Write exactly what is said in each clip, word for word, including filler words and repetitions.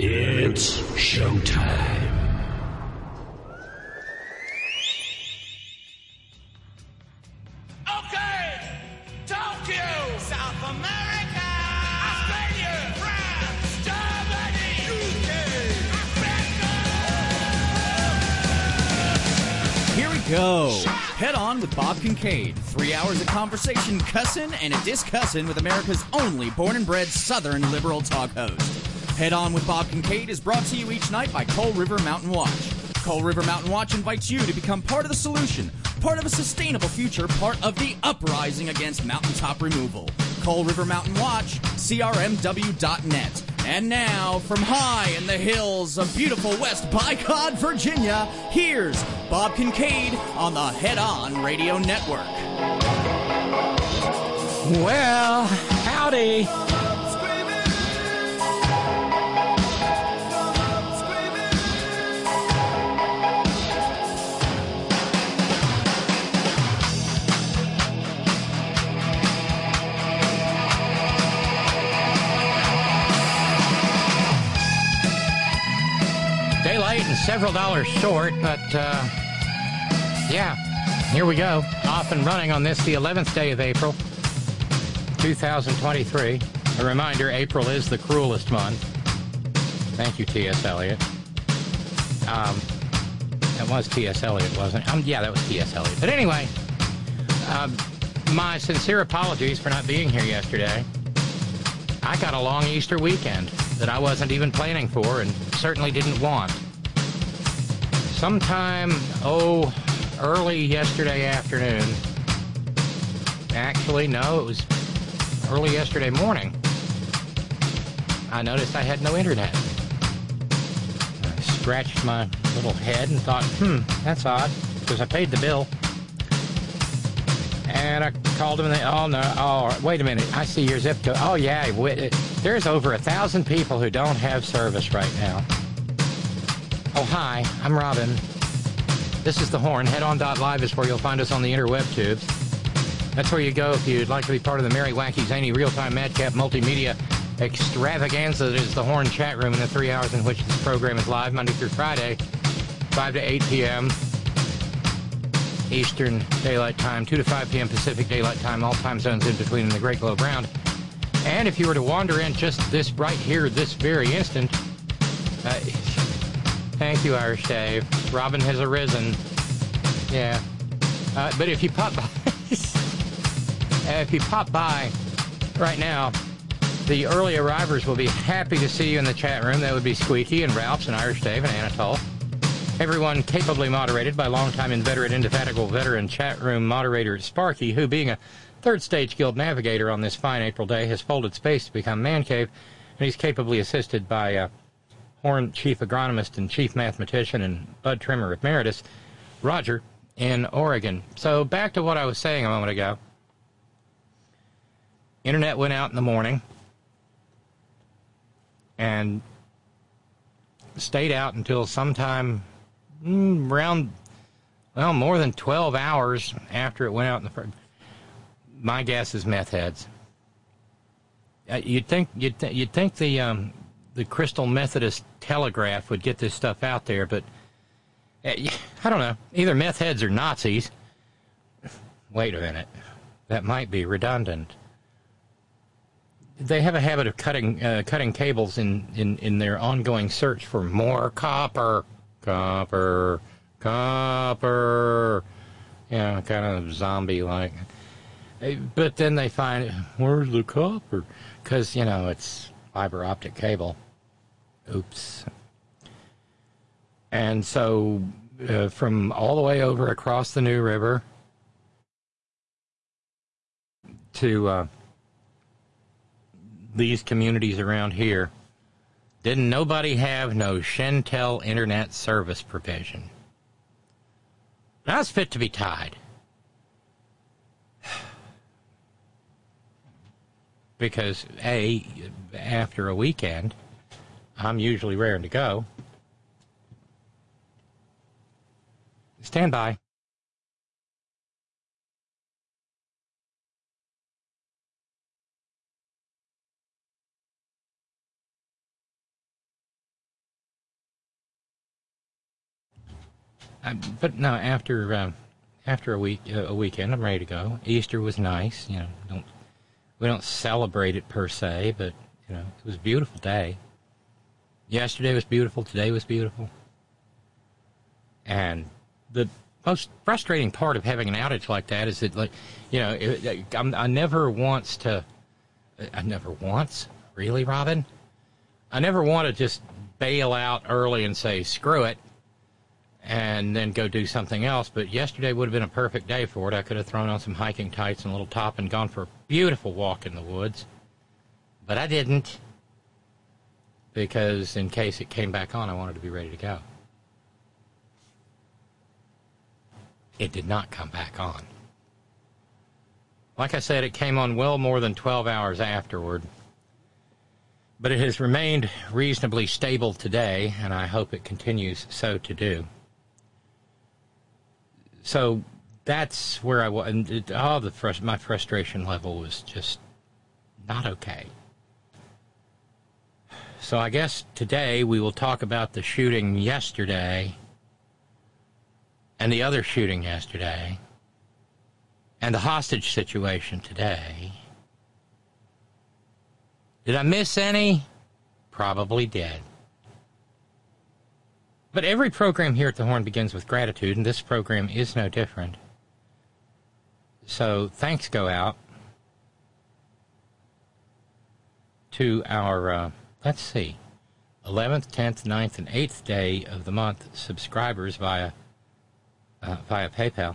It's showtime. Okay! Tokyo! South America! Australia! France! Germany! U K! America! Here we go. Head On with Bob Kincaid. Three hours of conversation, cussin' and a discussin' with America's only born and bred Southern liberal talk host. Head On with Bob Kincaid is brought to you each night by Coal River Mountain Watch. Coal River Mountain Watch invites you to become part of the solution, part of a sustainable future, part of the uprising against mountaintop removal. Coal River Mountain Watch, C R M W dot net. And now, from high in the hills of beautiful West Bicod, Virginia, here's Bob Kincaid on the Head On Radio Network. Well, howdy. Daylight and several dollars short, but, uh, yeah, here we go. Off and running on this, the eleventh day of April, two thousand twenty-three. A reminder, April is the cruelest month. Thank you, T S. Eliot. Um, that was T S. Eliot, wasn't it? Um, yeah, that was T S. Eliot. But anyway, um, my sincere apologies for not being here yesterday. I got a long Easter weekend that I wasn't even planning for and certainly didn't want. Sometime, oh, early yesterday afternoon. Actually, no, it was early yesterday morning. I noticed I had no internet. I scratched my little head and thought, hmm, that's odd, because I paid the bill. And I called them and they, oh, no, oh, wait a minute, I see your zip code. Oh, yeah, there's over a thousand people who don't have service right now. Oh, hi, I'm Robin. This is The Horn. Head On dot live is where you'll find us on the interweb tubes. That's where you go if you'd like to be part of the merry, wacky, zany, real-time, madcap, multimedia extravaganza that is The Horn chat room in the three hours in which this program is live, Monday through Friday, five to eight p.m. Eastern Daylight Time, two to five p.m. Pacific Daylight Time, all time zones in between in the Great Globe Round. And if you were to wander in just this right here, this very instant, uh, thank you, Irish Dave. Robin has arisen. Yeah. Uh, but if you pop by, if you pop by right now, the early arrivers will be happy to see you in the chat room. That would be Squeaky and Ralphs and Irish Dave and Anatole. Everyone capably moderated by longtime inveterate, indefatigable veteran chat room moderator Sparky, who, being a third stage guild navigator on this fine April day, has folded space to become man cave, and he's capably assisted by uh, Horn chief agronomist and chief mathematician and bud trimmer emeritus Roger in Oregon. So back to what I was saying a moment ago. Internet went out in the morning and stayed out until sometime mm, around, well, more than twelve hours after it went out in the first. My guess is meth heads. Uh, you'd think you'd, th- you'd think the um, the Crystal Methodist Telegraph would get this stuff out there, but uh, I don't know. Either meth heads or Nazis. Wait a minute, that might be redundant. They have a habit of cutting uh, cutting cables in, in, in their ongoing search for more copper, copper, copper. Yeah, kind of zombie-like. But then they find, where's the copper? Because, you know, it's fiber optic cable. Oops. And so uh, from all the way over across the New River to uh, these communities around here, didn't nobody have no Shentel internet service provision. I was fit to be tied. Because, A, after a weekend, I'm usually raring to go. Stand by. I, but no, after uh, after a week uh, a weekend, I'm ready to go. Easter was nice. You know, don't we don't celebrate it per se, but you know, it was a beautiful day. Yesterday was beautiful. Today was beautiful. And the most frustrating part of having an outage like that is that, like, you know, it, I'm, I never wants to. I never once, really, Robin? I never want to just bail out early and say, screw it, and then go do something else. But yesterday would have been a perfect day for it. I could have thrown on some hiking tights and a little top and gone for a beautiful walk in the woods. But I didn't, because in case it came back on, I wanted to be ready to go. It did not come back on. Like I said, it came on well more than twelve hours afterward. But it has remained reasonably stable today, and I hope it continues so to do. So that's where I was. And it, oh, the frust- my frustration level was just not okay. So I guess today we will talk about the shooting yesterday and the other shooting yesterday and the hostage situation today. Did I miss any? Probably did. But every program here at the Horn begins with gratitude, and this program is no different. So thanks go out to our, uh, let's see, eleventh, tenth, ninth, and eighth day of the month subscribers via, uh, via PayPal.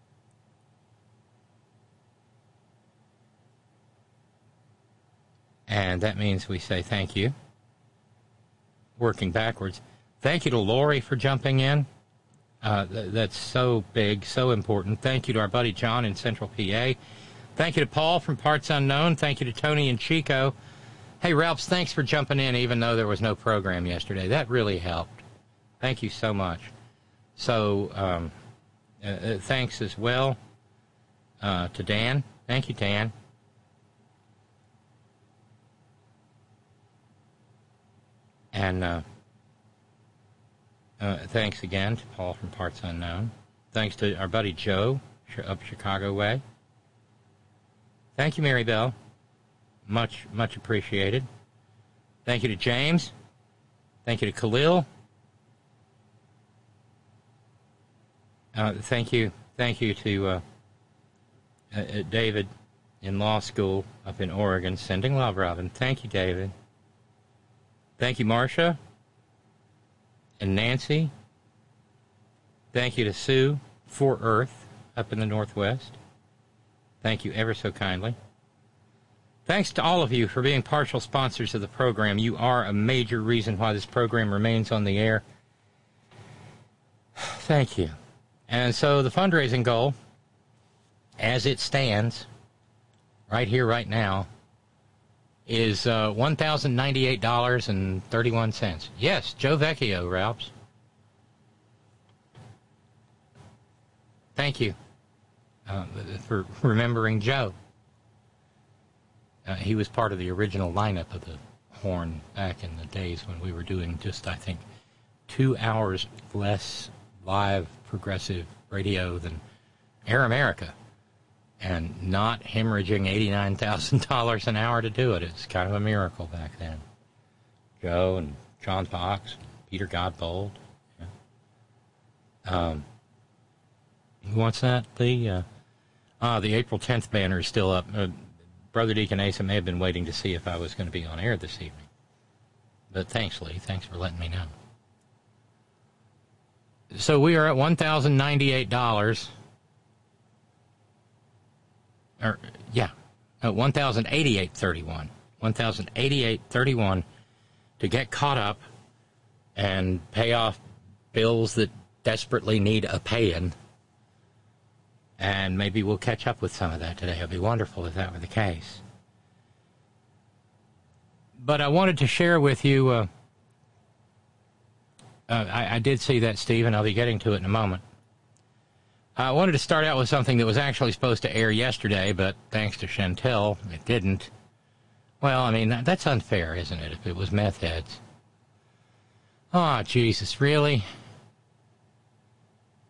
And that means we say thank you. Working backwards. Thank you to Lori for jumping in. Uh, th- that's so big, so important. Thank you to our buddy John in Central P A. Thank you to Paul from Parts Unknown. Thank you to Tony and Chico. Hey, Ralphs, thanks for jumping in even though there was no program yesterday. That really helped. Thank you so much. So, um, uh, uh, thanks as well uh, to Dan. Thank you, Dan. And uh, uh, thanks again to Paul from Parts Unknown. Thanks to our buddy Joe up Chicago way. Thank you, Mary Bell. Much, much appreciated. Thank you to James. Thank you to Khalil. Uh, thank you, thank you to uh, uh, David in law school up in Oregon. Sending love, Robin. Thank you, David. Thank you, Marcia and Nancy. Thank you to Sue, Fort Earth, up in the Northwest. Thank you ever so kindly. Thanks to all of you for being partial sponsors of the program. You are a major reason why this program remains on the air. Thank you. And so the fundraising goal, as it stands, right here, right now, is uh, one thousand ninety-eight dollars and thirty-one cents. Yes, Joe Vecchio, Ralphs. Thank you uh, for remembering Joe. Uh, he was part of the original lineup of the Horn back in the days when we were doing just, I think, two hours less live progressive radio than Air America. And not hemorrhaging eighty-nine thousand dollars an hour to do it. It's kind of a miracle back then. Joe and John Fox, Peter Godbold. Yeah. Um, who wants that, Lee? Uh, ah, the April tenth banner is still up. Uh, Brother Deacon Asa may have been waiting to see if I was going to be on air this evening. But thanks, Lee. Thanks for letting me know. So we are at one thousand ninety-eight dollars. Or, yeah, uh, one thousand eighty-eight thirty-one. one thousand eighty-eight thirty-one to get caught up and pay off bills that desperately need a paying. And maybe we'll catch up with some of that today. It would be wonderful if that were the case. But I wanted to share with you, uh, uh, I, I did see that, Steve, and I'll be getting to it in a moment. I wanted to start out with something that was actually supposed to air yesterday, but thanks to Chantel, it didn't. Well, I mean, that's unfair, isn't it, if it was meth heads? Oh, Jesus, really?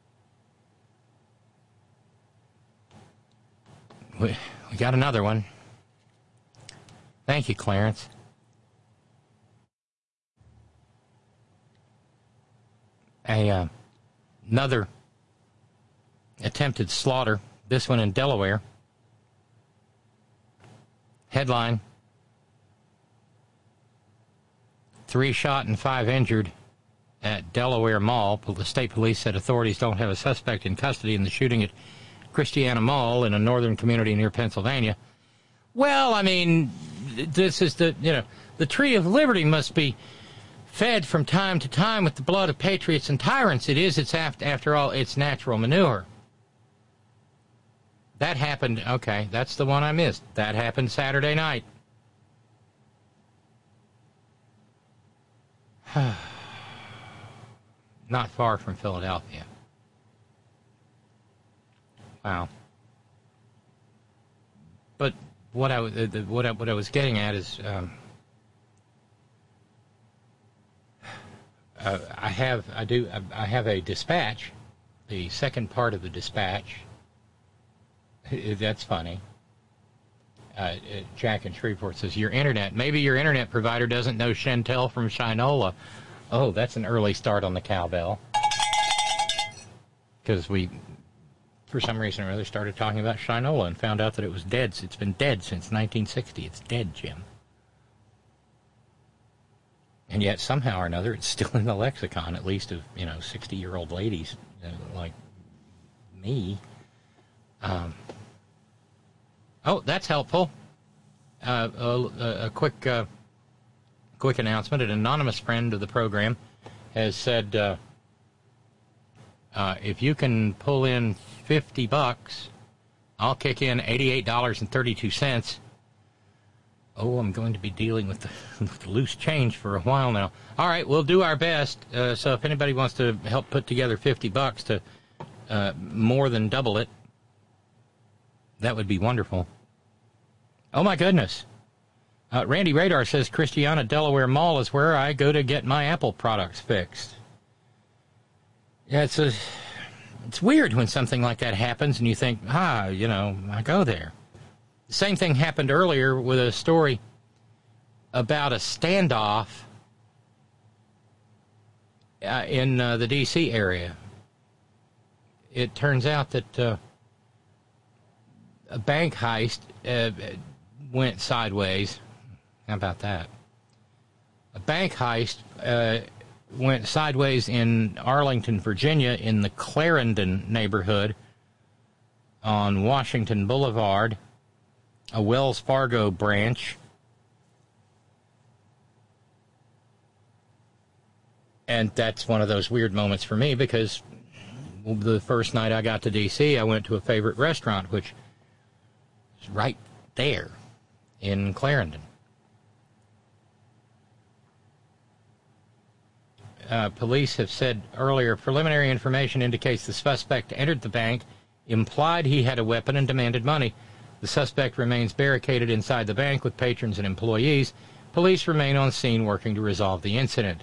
We, we got another one. Thank you, Clarence. A, uh, another attempted slaughter, this one in Delaware. Headline: Three shot and five injured at Delaware Mall. The state police said authorities don't have a suspect in custody in the shooting at Christiana Mall in a northern community near Pennsylvania. Well, I mean, this is the, you know, the tree of liberty must be fed from time to time with the blood of patriots and tyrants. It is, it's after, after all, it's natural manure. That happened, okay, that's the one I missed. That happened Saturday night. Not far from Philadelphia. Wow. But what I, what I, what I was getting at is, um, uh, I have, I do, I have a dispatch, the second part of the dispatch. That's funny. Uh, Jack in Shreveport says, your internet, maybe your internet provider doesn't know Chantel from Shinola. Oh, that's an early start on the cowbell. Because we, for some reason or other, started talking about Shinola and found out that it was dead. It's been dead since nineteen sixty. It's dead, Jim. And yet, somehow or another, it's still in the lexicon, at least of, you know, sixty-year-old ladies uh, like me. Um, oh, that's helpful. Uh, a, a quick, uh, quick announcement. An anonymous friend of the program has said, uh, uh, if you can pull in fifty bucks, I'll kick in eighty-eight dollars and thirty-two cents. Oh, I'm going to be dealing with the, with the loose change for a while now. All right, we'll do our best. Uh, so if anybody wants to help put together fifty bucks to uh, more than double it, that would be wonderful. Oh, my goodness. Uh, Randy Radar says Christiana Delaware Mall is where I go to get my Apple products fixed. Yeah, it's a, it's weird when something like that happens and you think, ah, you know, I go there. The same thing happened earlier with a story about a standoff uh, in uh, the D C area. It turns out that uh, a bank heist uh, went sideways. How about that? A bank heist uh, went sideways in Arlington, Virginia, in the Clarendon neighborhood on Washington Boulevard, a Wells Fargo branch. And that's one of those weird moments for me because the first night I got to D C, I went to a favorite restaurant, which is right there in Clarendon. Uh, police have said earlier, preliminary information indicates the suspect entered the bank, implied he had a weapon, and demanded money. The suspect remains barricaded inside the bank with patrons and employees. Police remain on scene working to resolve the incident.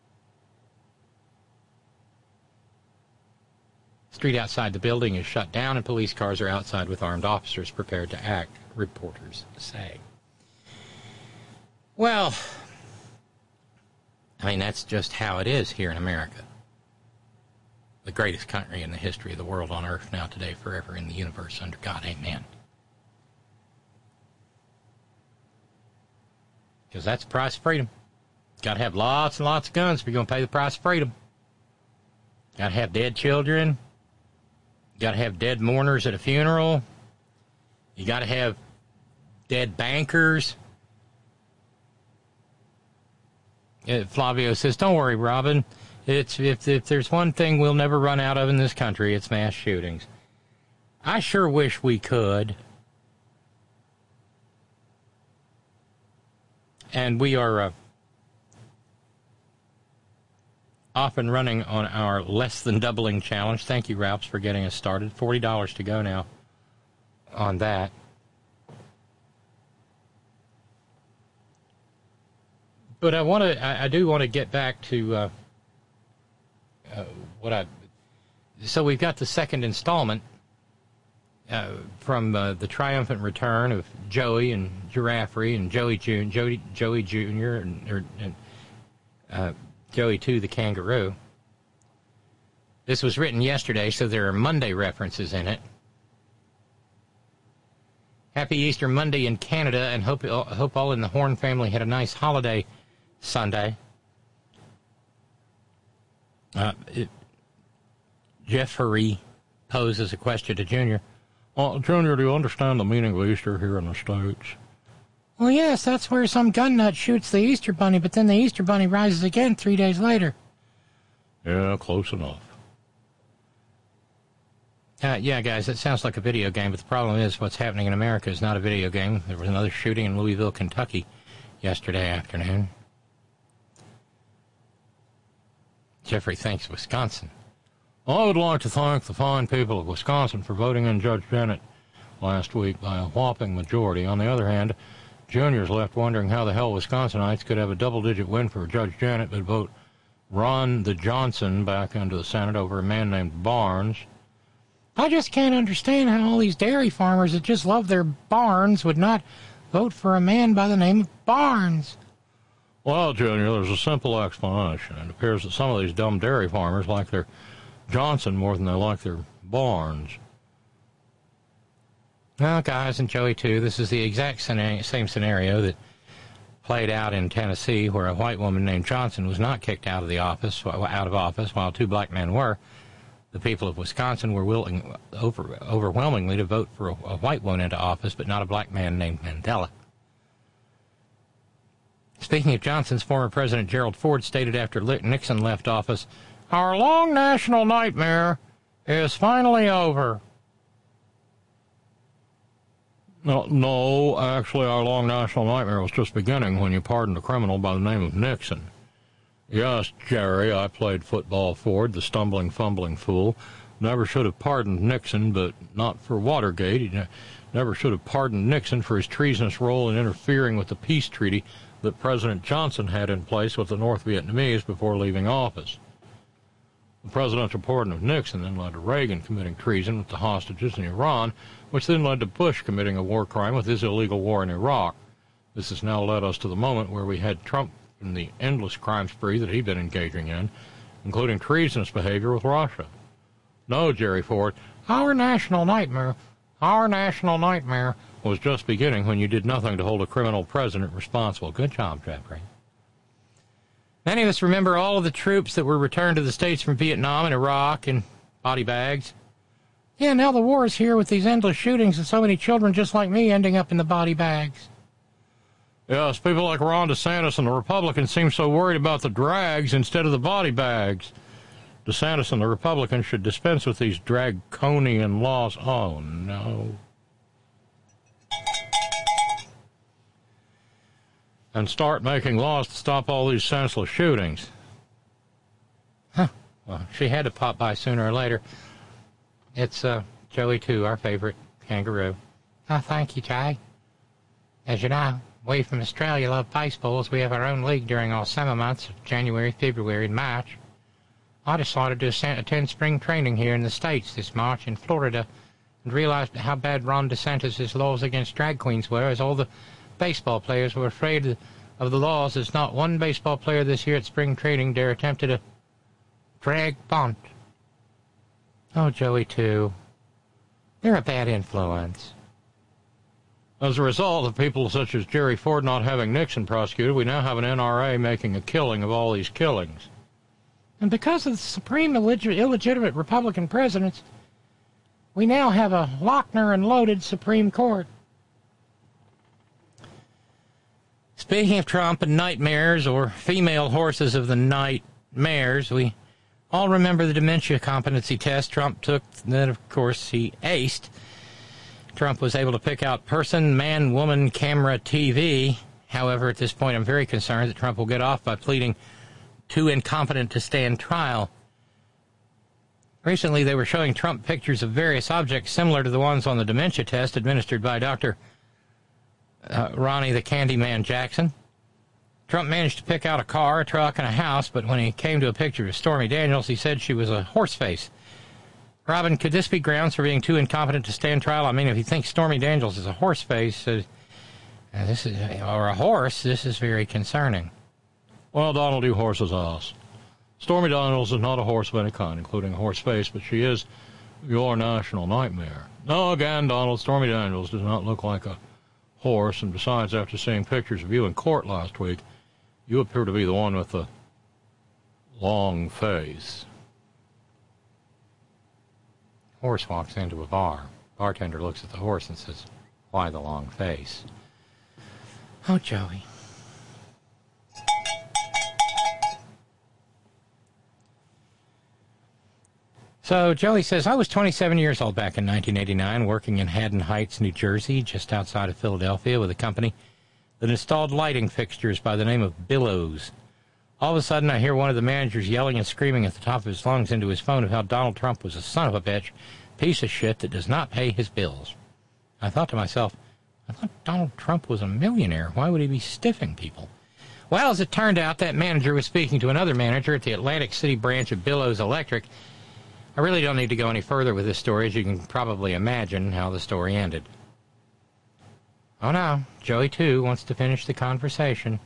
Street outside the building is shut down and police cars are outside with armed officers prepared to act, reporters say. Well, I mean, that's just how it is here in America. The greatest country in the history of the world, on earth, now, today, forever, in the universe, under God, amen. Because that's the price of freedom. Got to have lots and lots of guns if you're going to pay the price of freedom. Got to have dead children. Got to have dead mourners at a funeral. You got to have dead bankers. Uh, Flavio says, don't worry, Robin. It's if, if there's one thing we'll never run out of in this country, it's mass shootings. I sure wish we could. And we are uh, off and running on our less than doubling challenge. Thank you, Ralphs, for getting us started. forty dollars to go now on that. But I want to, I, I do want to get back to uh, uh, what I, so we've got the second installment uh, from uh, the triumphant return of Joey and Giraffe and Joey Junior Joey, Joey Junior and, or, and uh, Joey two the kangaroo. This was written yesterday, so there are Monday references in it. Happy Easter Monday in Canada, and hope hope all in the Horn family had a nice holiday Sunday. Uh, it, Jeffrey poses a question to Junior. Uh, Junior, do you understand the meaning of Easter here in the States? Well, yes, that's where some gun nut shoots the Easter bunny, but then the Easter bunny rises again three days later. Yeah, close enough. Uh, yeah, guys, it sounds like a video game, but the problem is what's happening in America is not a video game. There was another shooting in Louisville, Kentucky yesterday afternoon. Jeffrey thanks Wisconsin. I would like to thank the fine people of Wisconsin for voting in Judge Bennett last week by a whopping majority. On the other hand, Junior's left wondering how the hell Wisconsinites could have a double-digit win for Judge Janet but vote Ron the Johnson back into the Senate over a man named Barnes. I just can't understand how all these dairy farmers that just love their barns would not vote for a man by the name of Barnes. Well, Junior, there's a simple explanation. It appears that some of these dumb dairy farmers like their Johnson more than they like their Barnes. Well, guys, and Joey, too, this is the exact same scenario that played out in Tennessee, where a white woman named Johnson was not kicked out of the office, out of office, while two black men were. The people of Wisconsin were willing over, overwhelmingly to vote for a, a white woman into office, but not a black man named Mandela. Speaking of Johnson's, former President Gerald Ford stated after Nixon left office, "Our long national nightmare is finally over." No, no, actually, our long national nightmare was just beginning when you pardoned a criminal by the name of Nixon. Yes, Jerry, I played football Ford, the stumbling, fumbling fool. Never should have pardoned Nixon, but not for Watergate. He ne- never should have pardoned Nixon for his treasonous role in interfering with the peace treaty that President Johnson had in place with the North Vietnamese before leaving office. The presidential pardon of Nixon then led to Reagan committing treason with the hostages in Iran, which then led to Bush committing a war crime with his illegal war in Iraq. This has now led us to the moment where we had Trump in the endless crime spree that he'd been engaging in, including treasonous behavior with Russia. No, Jerry Ford, our national nightmare, our national nightmare was just beginning when you did nothing to hold a criminal president responsible. Good job, Jeffrey. Many of us remember all of the troops that were returned to the States from Vietnam and Iraq in body bags. Yeah, now the war is here with these endless shootings and so many children just like me ending up in the body bags. Yes, people like Ron DeSantis and the Republicans seem so worried about the drags instead of the body bags. DeSantis and the Republicans should dispense with these draconian laws. Oh, no. And start making laws to stop all these senseless shootings. Huh. Well, she had to pop by sooner or later. It's uh, Joey, too, our favorite kangaroo. Oh, thank you, Jay. As you know, we from Australia love baseballs. We have our own league during all summer months of January, February, and March. I decided to attend spring training here in the States this March in Florida and realized how bad Ron DeSantis' laws against drag queens were, as all the baseball players were afraid of the laws, as not one baseball player this year at spring training dare attempted a drag bunt. Oh, Joey, too. They're a bad influence. As a result of people such as Jerry Ford not having Nixon prosecuted, we now have an N R A making a killing of all these killings. And because of the supreme illeg- illegitimate Republican presidents, we now have a Lochner and loaded Supreme Court. Speaking of Trump and nightmares, or female horses of the nightmares, we all remember the dementia competency test Trump took, then, of course, he aced. Trump was able to pick out person, man, woman, camera, T V. However, at this point, I'm very concerned that Trump will get off by pleading too incompetent to stand trial. Recently, they were showing Trump pictures of various objects similar to the ones on the dementia test administered by Doctor Uh, Ronnie the Candyman Jackson. Trump managed to pick out a car, a truck, and a house, but when he came to a picture of Stormy Daniels, he said she was a horse face. Robin, could this be grounds for being too incompetent to stand trial? I mean, if you think Stormy Daniels is a horse face, uh, uh, this is, or a horse, this is very concerning. Well, Donald, you horse's ass. Stormy Daniels is not a horse of any kind, including a horse face, but she is your national nightmare. No, again, Donald, Stormy Daniels does not look like a horse, and besides, after seeing pictures of you in court last week, you appear to be the one with the long face. Horse walks into a bar. Bartender looks at the horse and says, "Why the long face?" Oh, Joey. So Joey says, I was twenty-seven years old back in nineteen eighty-nine, working in Haddon Heights, New Jersey, just outside of Philadelphia, with a company that installed lighting fixtures by the name of Billows. All of a sudden, I hear one of the managers yelling and screaming at the top of his lungs into his phone of how Donald Trump was a son of a bitch, piece of shit that does not pay his bills. I thought to myself, I thought Donald Trump was a millionaire. Why would he be stiffing people? Well, as it turned out, that manager was speaking to another manager at the Atlantic City branch of Billows Electric. I really don't need to go any further with this story, as you can probably imagine how the story ended. Oh no, Joey too wants to finish the conversation.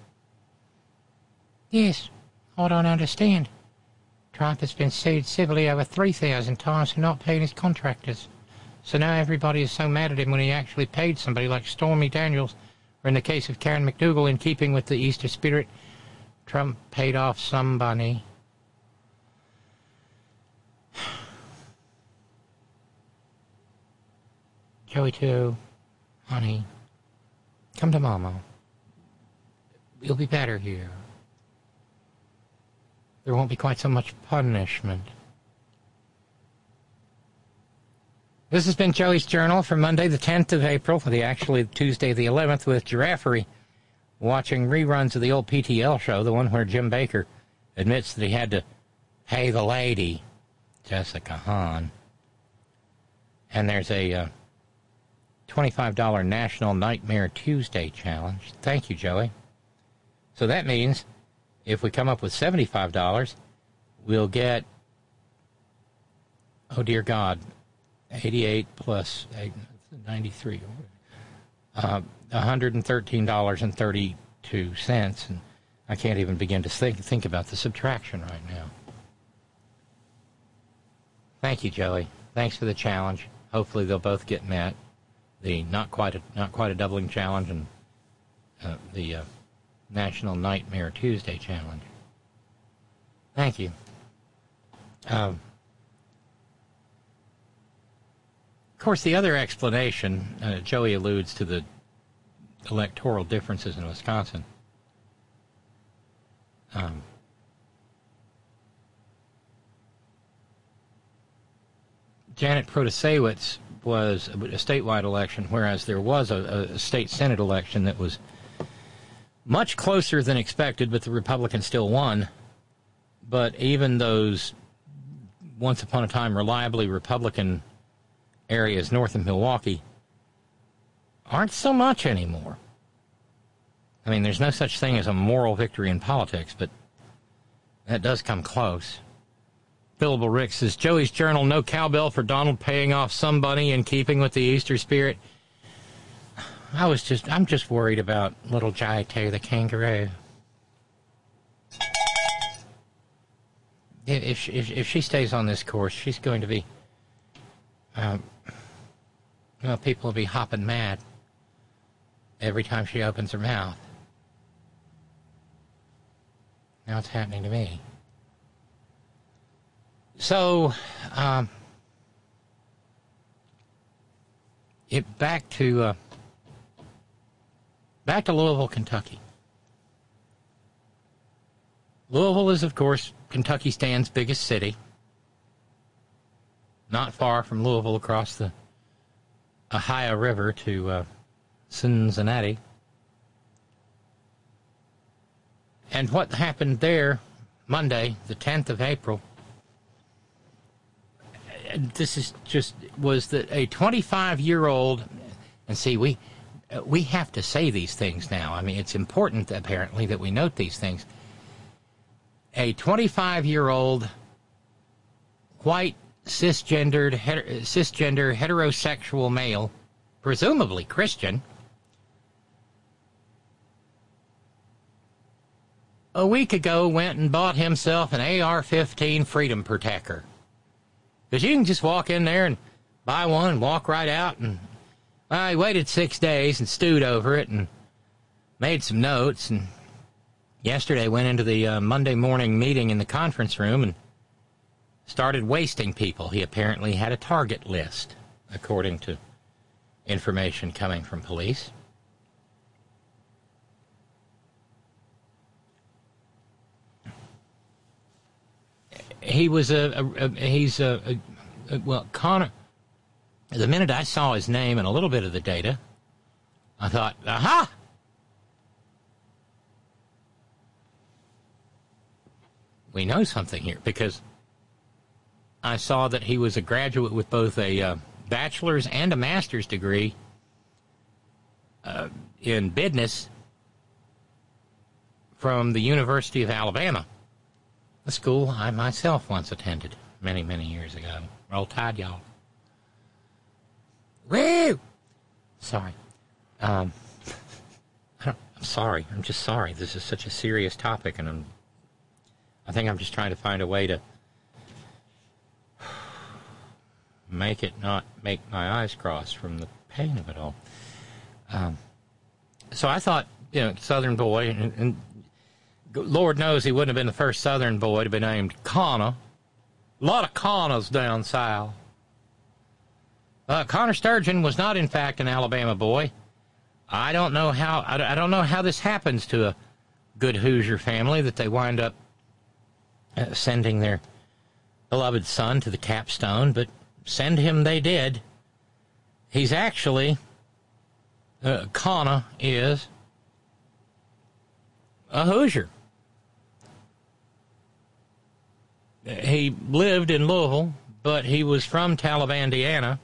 Yes, I don't understand. Trump has been sued civilly over three thousand times for not paying his contractors. So now everybody is so mad at him when he actually paid somebody like Stormy Daniels, or in the case of Karen McDougal, in keeping with the Easter spirit, Trump paid off somebody. Joey too, honey, come to Mama. You'll be better here. There won't be quite so much punishment. This has been Joey's Journal for Monday, the tenth of April, for the actually Tuesday the eleventh, with Giraffery watching reruns of the old P T L show, the one where Jim Baker admits that he had to pay the lady, Jessica Hahn. And there's a uh, twenty-five dollars National Nightmare Tuesday challenge. Thank you, Joey. So that means if we come up with seventy-five dollars, we'll get, oh dear God, eighty-eight plus eight, ninety-three, uh, one hundred thirteen dollars and thirty-two cents. And I can't even begin to think, think about the subtraction right now. Thank you, Joey. Thanks for the challenge. Hopefully they'll both get met. The not quite a, not quite a doubling challenge and uh, the uh, National Nightmare Tuesday challenge. Thank you. Um, of course, the other explanation, uh, Joey alludes to the electoral differences in Wisconsin. Um, Janet Protasewicz was a statewide election, whereas there was a, a state Senate election that was much closer than expected, but the Republicans still won. But even those once upon a time reliably Republican areas north of Milwaukee aren't so much anymore. I mean, there's no such thing as a moral victory in politics, but that does come close. Billable Rick says, Joey's Journal, no cowbell for Donald paying off somebody in keeping with the Easter spirit. I was just, I'm just worried about little Jai-Tay the kangaroo. If she, if, if she stays on this course, she's going to be, um, well, people will be hopping mad every time she opens her mouth. Now it's happening to me. So, um, it back to uh, back to Louisville, Kentucky. Louisville is, of course, Kentucky Stan's biggest city. Not far from Louisville, across the Ohio River to uh, Cincinnati. And what happened there Monday, the tenth of April, this is just, was that a twenty-five-year-old, and see, we we have to say these things now. I mean, it's important, apparently, that we note these things. A twenty-five-year-old white cisgendered, heter- cisgender heterosexual male, presumably Christian, a week ago went and bought himself an A R fifteen Freedom Protector. Because you can just walk in there and buy one and walk right out. And well, he waited six days and stewed over it and made some notes. And yesterday went into the uh, Monday morning meeting in the conference room and started wasting people. He apparently had a target list, according to information coming from police. He was a, a, a he's a, a, a, well, Connor, the minute I saw his name and a little bit of the data, I thought, aha! We know something here, because I saw that he was a graduate with both a uh, bachelor's and a master's degree uh, in business from the University of Alabama, a school I myself once attended many, many years ago. Roll Tide, y'all. Woo! Sorry. Um, I don't, I'm sorry. I'm just sorry. This is such a serious topic, and I'm, I think I'm just trying to find a way to make it not make my eyes cross from the pain of it all. Um, so I thought, you know, Southern boy, and, and Lord knows he wouldn't have been the first Southern boy to be named Connor. A lot of Connors down south. Uh, Connor Sturgeon was not, in fact, an Alabama boy. I don't know how. I, I don't know how this happens to a good Hoosier family, that they wind up uh, sending their beloved son to the capstone, but send him they did. He's actually, uh, Connor is a Hoosier. He lived in Louisville, but he was from Talibandiana.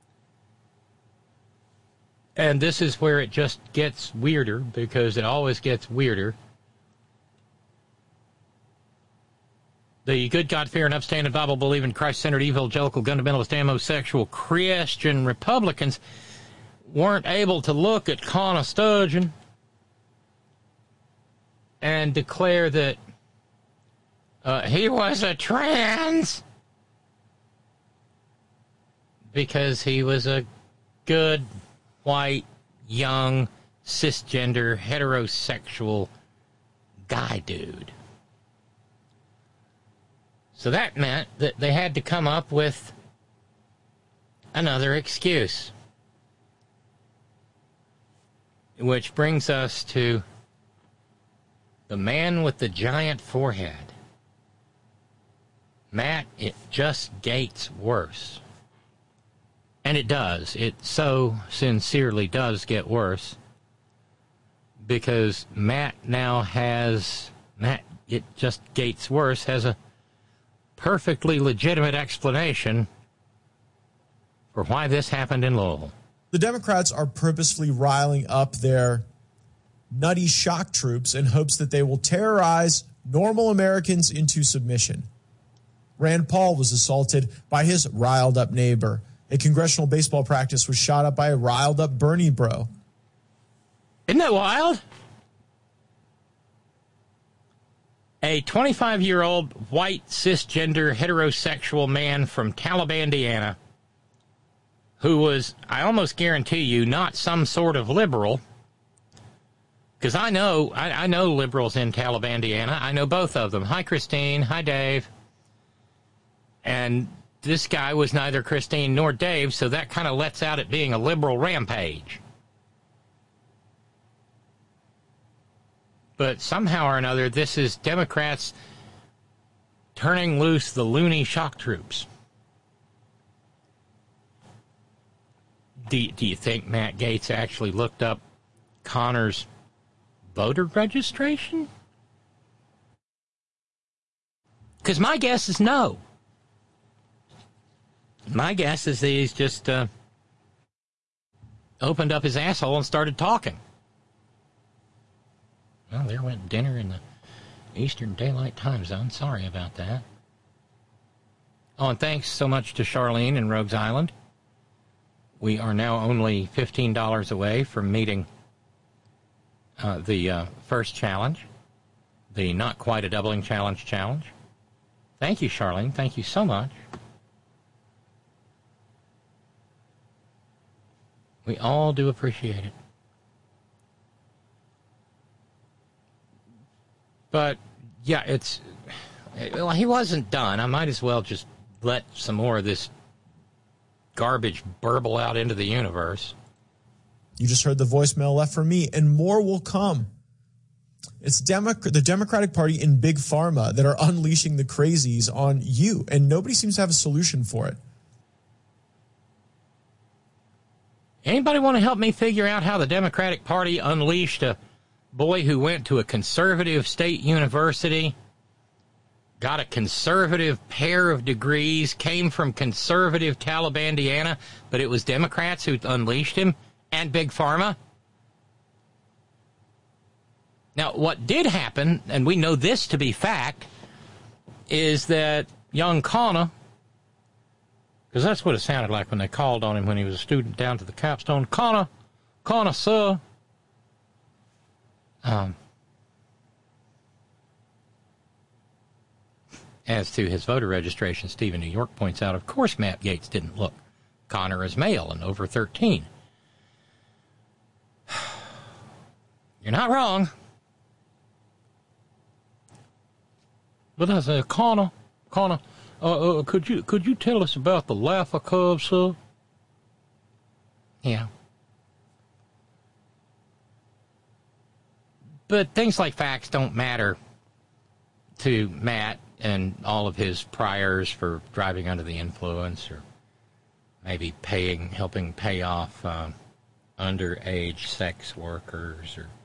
And this is where it just gets weirder, because it always gets weirder. The good, God-fearing, upstanding, Bible-believing, Christ-centered, evangelical, fundamentalist, homosexual Christian Republicans weren't able to look at Connor Sturgeon and declare that uh, he was a trans, because he was a good, white, young, cisgender, heterosexual guy dude. So that meant that they had to come up with another excuse. Which brings us to the man with the giant forehead. Matt, it just gets worse. And it does. It so sincerely does get worse. Because Matt now has, Matt, it just gets worse, has a perfectly legitimate explanation for why this happened in Louisville. The Democrats are purposefully riling up their nutty shock troops in hopes that they will terrorize normal Americans into submission. Rand Paul was assaulted by his riled-up neighbor. A congressional baseball practice was shot up by a riled-up Bernie bro. Isn't that wild? A twenty-five-year-old white cisgender heterosexual man from Talibandiana, who was, I almost guarantee you, not some sort of liberal, because I know I, I know liberals in Talibandiana. I know both of them. Hi, Christine. Hi, Dave. And this guy was neither Christine nor Dave, so that kind of lets out it being a liberal rampage. But somehow or another, this is Democrats turning loose the loony shock troops. Do, do you think Matt Gaetz actually looked up Connor's voter registration? Because my guess is no. My guess is that he's just uh, opened up his asshole and started talking. Well, there went dinner in the Eastern Daylight Time Zone. Sorry about that. Oh, and thanks so much to Charlene in Rogues Island. We are now only fifteen dollars away from meeting uh, the uh, first challenge, the Not Quite a Doubling Challenge challenge. Thank you, Charlene. Thank you so much. We all do appreciate it. But, yeah, it's... Well, he wasn't done. I might as well just let some more of this garbage burble out into the universe. You just heard the voicemail left for me, and more will come. It's Demo- the Democratic Party and Big Pharma that are unleashing the crazies on you, and nobody seems to have a solution for it. Anybody want to help me figure out how the Democratic Party unleashed a boy who went to a conservative state university, got a conservative pair of degrees, came from conservative Talibandiana, but it was Democrats who unleashed him, and Big Pharma? Now, what did happen, and we know this to be fact, is that young Connor, because that's what it sounded like when they called on him when he was a student down to the capstone, Connor, Connor, sir. Um, as to his voter registration, Stephen New York points out, of course Matt Gaetz didn't look. Connor is male and over thirteen. You're not wrong. But I said, Connor, Connor, uh, uh, could you could you tell us about the Laffer curve, sir? Yeah. But things like facts don't matter to Matt and all of his priors for driving under the influence, or maybe paying, helping pay off uh, underage sex workers, or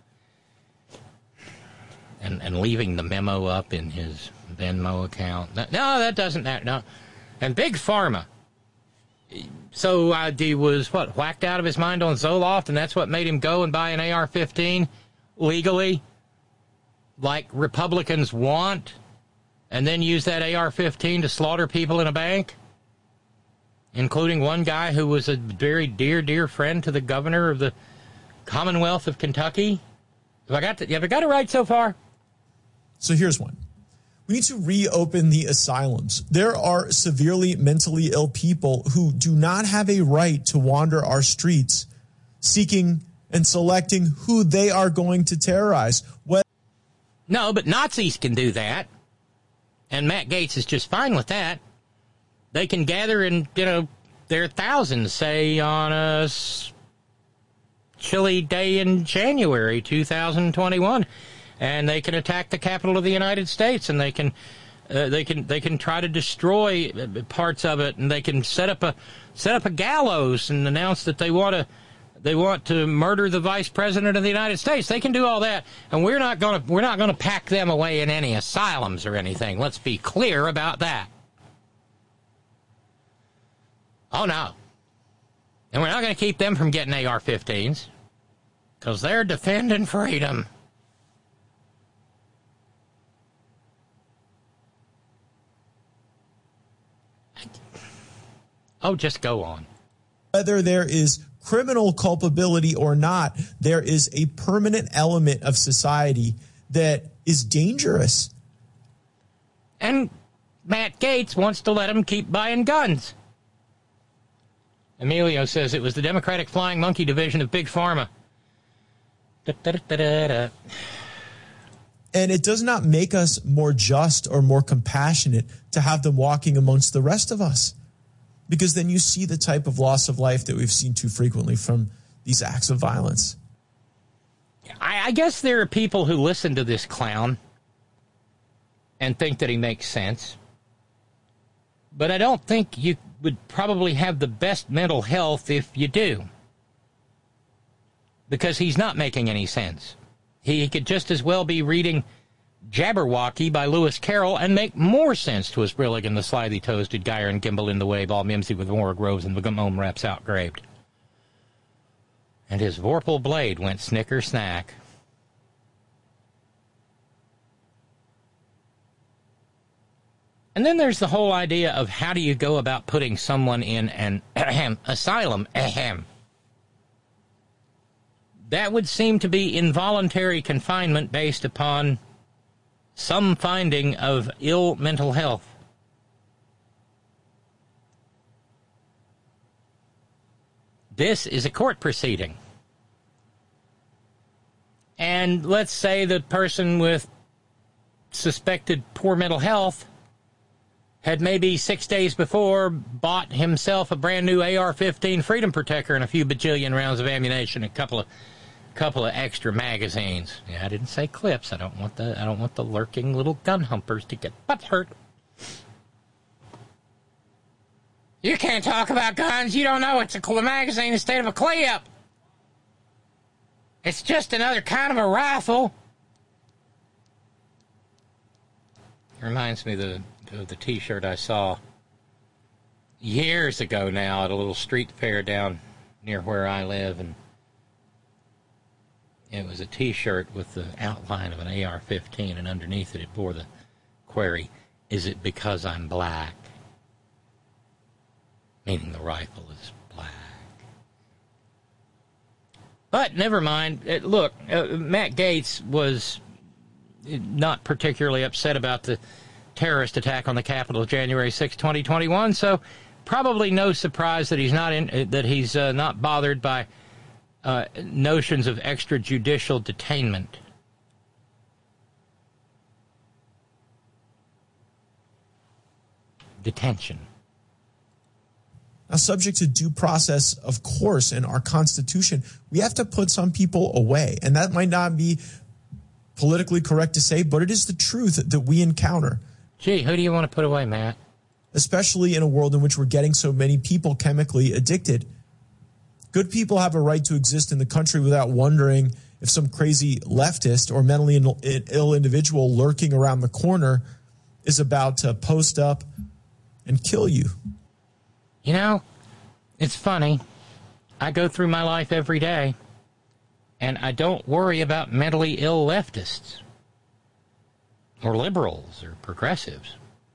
and and leaving the memo up in his Venmo account. No, that doesn't matter. No. And Big Pharma. So uh, he was, what, whacked out of his mind on Zoloft, and that's what made him go and buy an A R fifteen legally, like Republicans want, and then use that A R fifteen to slaughter people in a bank, including one guy who was a very dear, dear friend to the governor of the Commonwealth of Kentucky. Have I got to, have I got it right so far? So here's one. We need to reopen the asylums. There are severely mentally ill people who do not have a right to wander our streets seeking and selecting who they are going to terrorize. What? No, but Nazis can do that. And Matt Gaetz is just fine with that. They can gather in, you know, their thousands, say, on a chilly day in January two thousand twenty-one. And they can attack the capital of the United States, and they can, uh, they can, they can try to destroy parts of it, and they can set up a, set up a gallows and announce that they want to, they want to murder the Vice President of the United States. They can do all that, and we're not going to, we're not going to pack them away in any asylums or anything. Let's be clear about that. Oh no, and we're not going to keep them from getting A R fifteens because they're defending freedom. Oh, just go on. Whether there is criminal culpability or not, there is a permanent element of society that is dangerous. And Matt Gaetz wants to let them keep buying guns. Emilio says it was the Democratic Flying Monkey Division of Big Pharma. Da, da, da, da, da. And it does not make us more just or more compassionate to have them walking amongst the rest of us. Because then you see the type of loss of life that we've seen too frequently from these acts of violence. I, I guess there are people who listen to this clown and think that he makes sense. But I don't think you would probably have the best mental health if you do. Because he's not making any sense. He could just as well be reading Jabberwocky by Lewis Carroll and make more sense to us Brilligan, the slithy toasted gyre and gimbal in the wave, all mimsy with more groves and the gum wraps out graved. And his vorpal blade went snicker snack. And then there's the whole idea of how do you go about putting someone in an ahem, asylum. Ahem. That would seem to be involuntary confinement based upon some finding of ill mental health. This is a court proceeding. And let's say the person with suspected poor mental health had maybe six days before bought himself a brand new A R fifteen Freedom Protector and a few bajillion rounds of ammunition, a couple of couple of extra magazines. Yeah, I didn't say clips. I don't want the I don't want the lurking little gun humpers to get butt hurt. You can't talk about guns. You don't know it's a magazine instead of a clip. It's just another kind of a rifle. It reminds me of the, of the T-shirt I saw years ago now at a little street fair down near where I live, and it was a T-shirt with the outline of an A R fifteen, and underneath it it bore the query, "Is it because I'm black?" Meaning the rifle is black. But never mind. Uh, look, uh, Matt Gaetz was not particularly upset about the terrorist attack on the Capitol January sixth, twenty twenty-one, so probably no surprise that he's not in, uh, that he's uh, not bothered by uh, notions of extrajudicial detainment. Detention. Now, subject to due process, of course, in our Constitution, we have to put some people away. And that might not be politically correct to say, but it is the truth that we encounter. Gee, who do you want to put away, Matt? Especially in a world in which we're getting so many people chemically addicted. Good people have a right to exist in the country without wondering if some crazy leftist or mentally ill individual lurking around the corner is about to post up and kill you. You know, it's funny. I go through my life every day, and I don't worry about mentally ill leftists or liberals or progressives.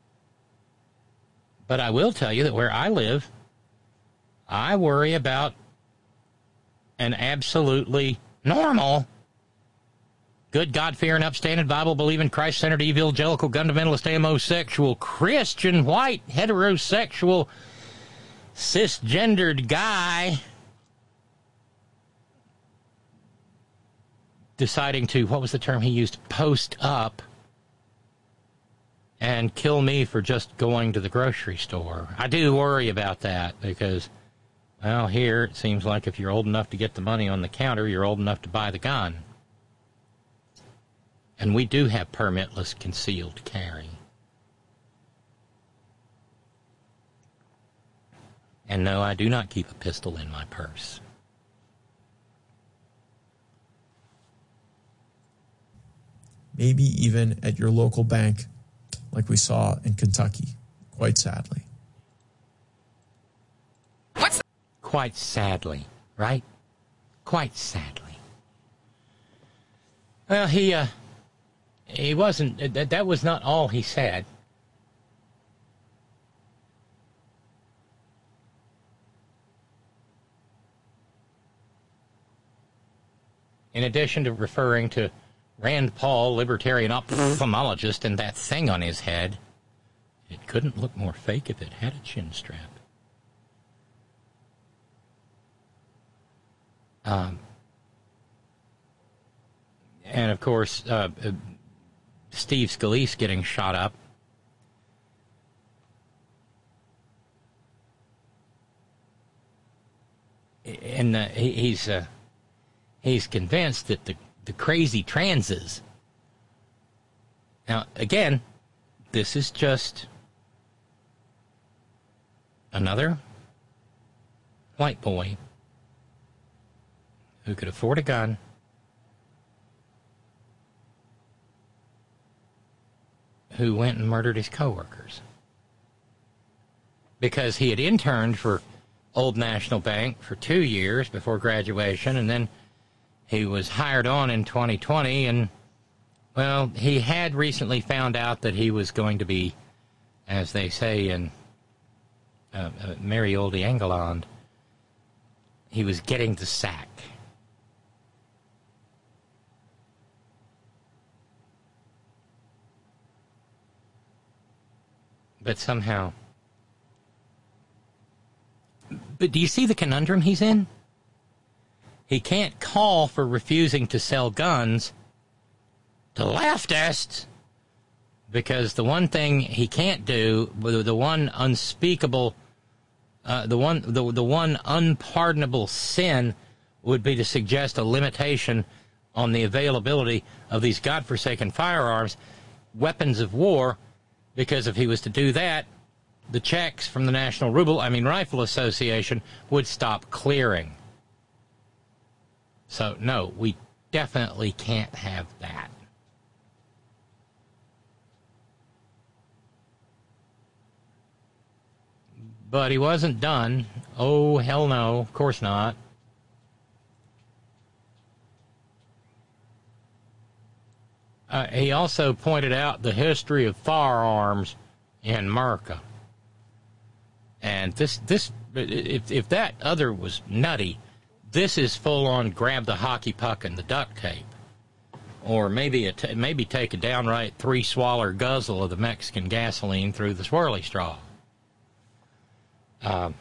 But I will tell you that where I live, I worry about an absolutely normal, good, God-fearing, upstanding, Bible-believing, Christ-centered, evangelical, fundamentalist, homosexual, Christian, white, heterosexual, cisgendered guy deciding to, what was the term he used, post up and kill me for just going to the grocery store. I do worry about that because, well, here it seems like if you're old enough to get the money on the counter, you're old enough to buy the gun. And we do have permitless concealed carry. And no, I do not keep a pistol in my purse. Maybe even at your local bank, like we saw in Kentucky, quite sadly. What's that? Quite sadly, right? Quite sadly. Well, he, uh, he wasn't, that, that was not all he said. In addition to referring to Rand Paul, libertarian ophthalmologist, and that thing on his head, it couldn't look more fake if it had a chin strap. Um, and, of course, uh, uh, Steve Scalise getting shot up. And uh, he, he's... Uh, He's convinced that the, the crazy transes... Now, again, this is just another white boy who could afford a gun, who went and murdered his coworkers because he had interned for Old National Bank for two years before graduation, and then he was hired on in twenty twenty, and, well, he had recently found out that he was going to be as they say in uh, uh, merry old England, he was getting the sack. But somehow... But do you see the conundrum he's in? He can't call for refusing to sell guns to leftists because the one thing he can't do, the one unspeakable, uh, the one the, the one unpardonable sin would be to suggest a limitation on the availability of these godforsaken firearms, weapons of war, because if he was to do that, the checks from the National Ruble, I mean Rifle Association, would stop clearing. So, no, we definitely can't have that. But he wasn't done. Oh, hell no, of course not. Uh, he also pointed out the history of firearms in America. And this, this, if, if that other was nutty, this is full-on grab the hockey puck and the duct tape. Or maybe a t- maybe take a downright three-swaller guzzle of the Mexican gasoline through the swirly straw. Um,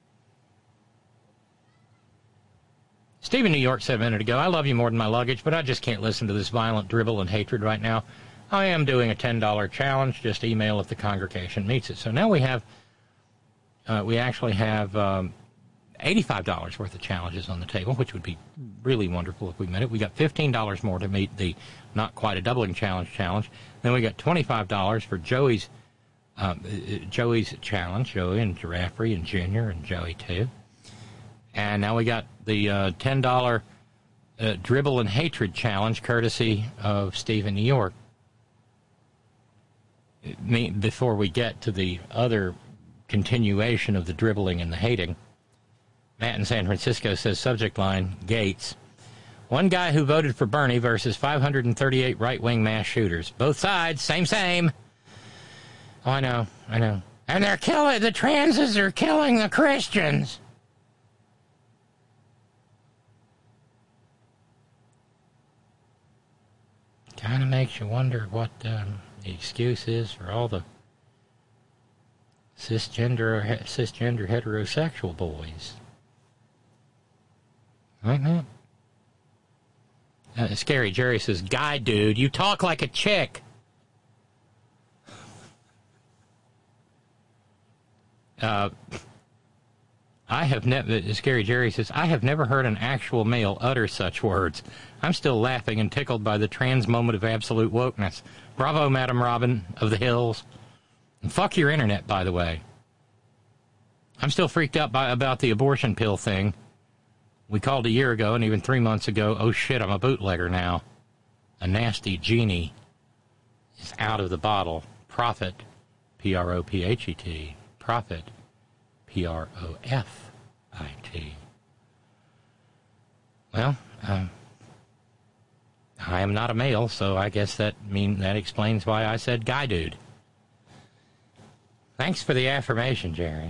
Steve in New York said a minute ago, I love you more than my luggage, but I just can't listen to this violent dribble and hatred right now. I am doing a ten dollar challenge. Just email if the congregation meets it. So now we have, uh, we actually have um, eighty-five dollars worth of challenges on the table, which would be really wonderful if we met it. We got fifteen dollars more to meet the not quite a doubling challenge challenge. Then we got twenty-five dollars for Joey's um, Joey's challenge, Joey and Giraffe and Junior and Joey too. And now we got the uh, ten dollar uh, dribble and hatred challenge, courtesy of Steve in New York. Me, before we get to the other continuation of the dribbling and the hating, Matt in San Francisco says, subject line, Gates. One guy who voted for Bernie versus five hundred thirty-eight right-wing mass shooters. Both sides, same, same. Oh, I know, I know. And they're killing, the transes are killing the Christians. Kind of makes you wonder what um, the excuse is for all the cisgender, cisgender heterosexual boys. Right, man? Uh, Scary Jerry says, guy, dude, you talk like a chick. Uh, I have never, Scary Jerry says, I have never heard an actual male utter such words. I'm still laughing and tickled by the trans moment of absolute wokeness. Bravo, Madam Robin of the Hills. And fuck your internet, by the way. I'm still freaked out by, about the abortion pill thing. We called a year ago and even three months ago. Oh, shit, I'm a bootlegger now. A nasty genie is out of the bottle. Prophet, P R O P H E T. Prophet, P R O F I T. Well, um, I am not a male, so I guess that mean that explains why I said guy dude. Thanks for the affirmation, Jerry.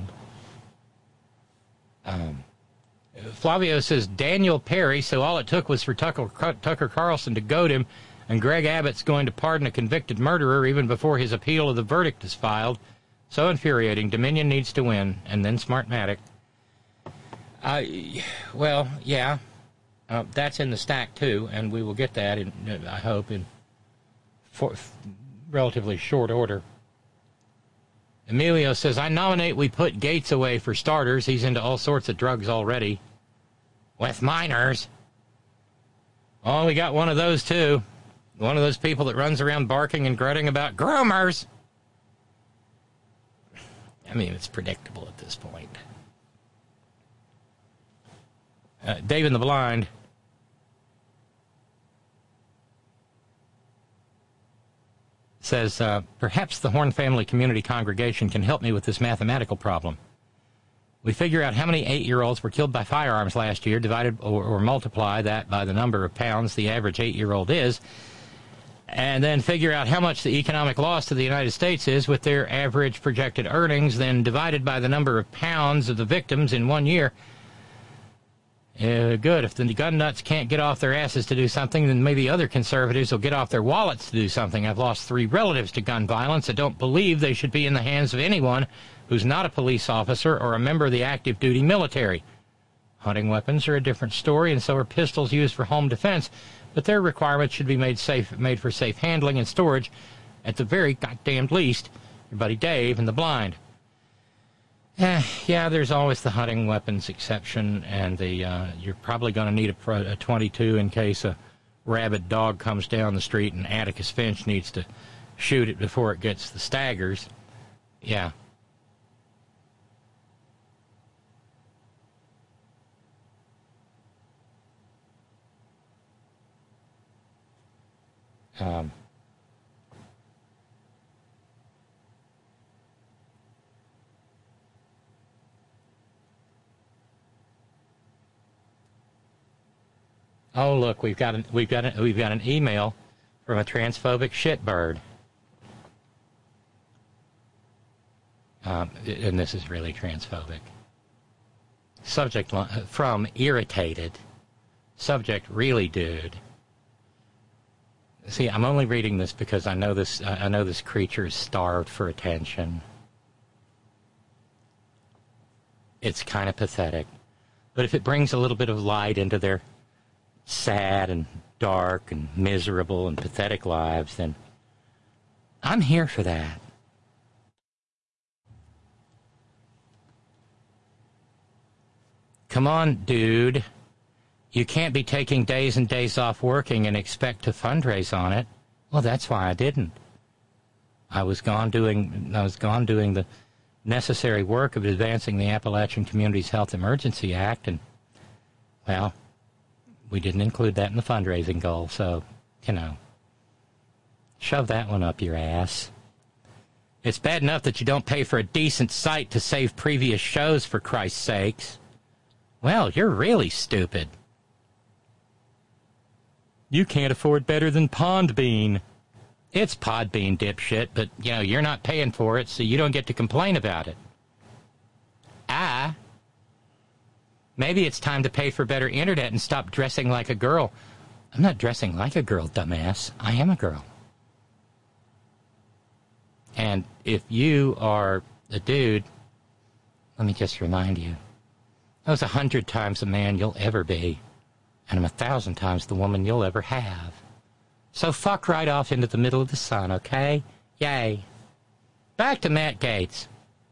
Um, Flavio says, Daniel Perry, so all it took was for Tucker, Tucker Carlson to goad him, and Greg Abbott's going to pardon a convicted murderer even before his appeal of the verdict is filed. So infuriating. Dominion needs to win, and then Smartmatic. Uh, well, yeah, uh, that's in the stack, too, and we will get that, in, I hope, in for, relatively short order. Emilio says, I nominate we put Gates away for starters. He's into all sorts of drugs already. With minors. Oh, we got one of those, too. One of those people that runs around barking and grunting about groomers. I mean, it's predictable at this point. Uh, Dave in the Blind says, uh, perhaps the Horn Family Community Congregation can help me with this mathematical problem. We figure out how many eight-year-olds were killed by firearms last year, divided or, or multiply that by the number of pounds the average eight-year-old is, and then figure out how much the economic loss to the United States is with their average projected earnings, then divided by the number of pounds of the victims in one year. Uh, good. If the gun nuts can't get off their asses to do something, then maybe other conservatives will get off their wallets to do something. I've lost three relatives to gun violence that don't believe they should be in the hands of anyone who's not a police officer or a member of the active duty military. Hunting weapons are a different story, and so are pistols used for home defense, but their requirements should be made safe, made for safe handling and storage, at the very goddamned least. Your buddy Dave and the blind. Eh, yeah, there's always the hunting weapons exception, and the uh, you're probably going to need a, a twenty-two in case a rabid dog comes down the street and Atticus Finch needs to shoot it before it gets the staggers. Yeah. Um... Oh, look, we've got an, we've got an, we've got an email from a transphobic shitbird. Um, and this is really transphobic. Subject li- from irritated. Subject, really, dude. See, I'm only reading this because I know this. I know this creature is starved for attention. It's kind of pathetic, but if it brings a little bit of light into their sad and dark and miserable and pathetic lives, then I'm here for that. Come on, dude. You can't be taking days and days off working and expect to fundraise on it. Well, that's why I didn't. I was gone doing I was gone doing the necessary work of advancing the Appalachian Communities Health Emergency Act, and, well, we didn't include that in the fundraising goal, so, you know, shove that one up your ass. It's bad enough that you don't pay for a decent site to save previous shows, for Christ's sakes. Well, you're really stupid. You can't afford better than Pondbean. It's Podbean, dipshit, but, you know, you're not paying for it, so you don't get to complain about it. Ah. Maybe it's time to pay for better internet and stop dressing like a girl. I'm not dressing like a girl, dumbass. I am a girl. And if you are a dude, let me just remind you, I was a hundred times the man you'll ever be, and I'm a thousand times the woman you'll ever have. So fuck right off into the middle of the sun, okay? Yay. Back to Matt Gaetz,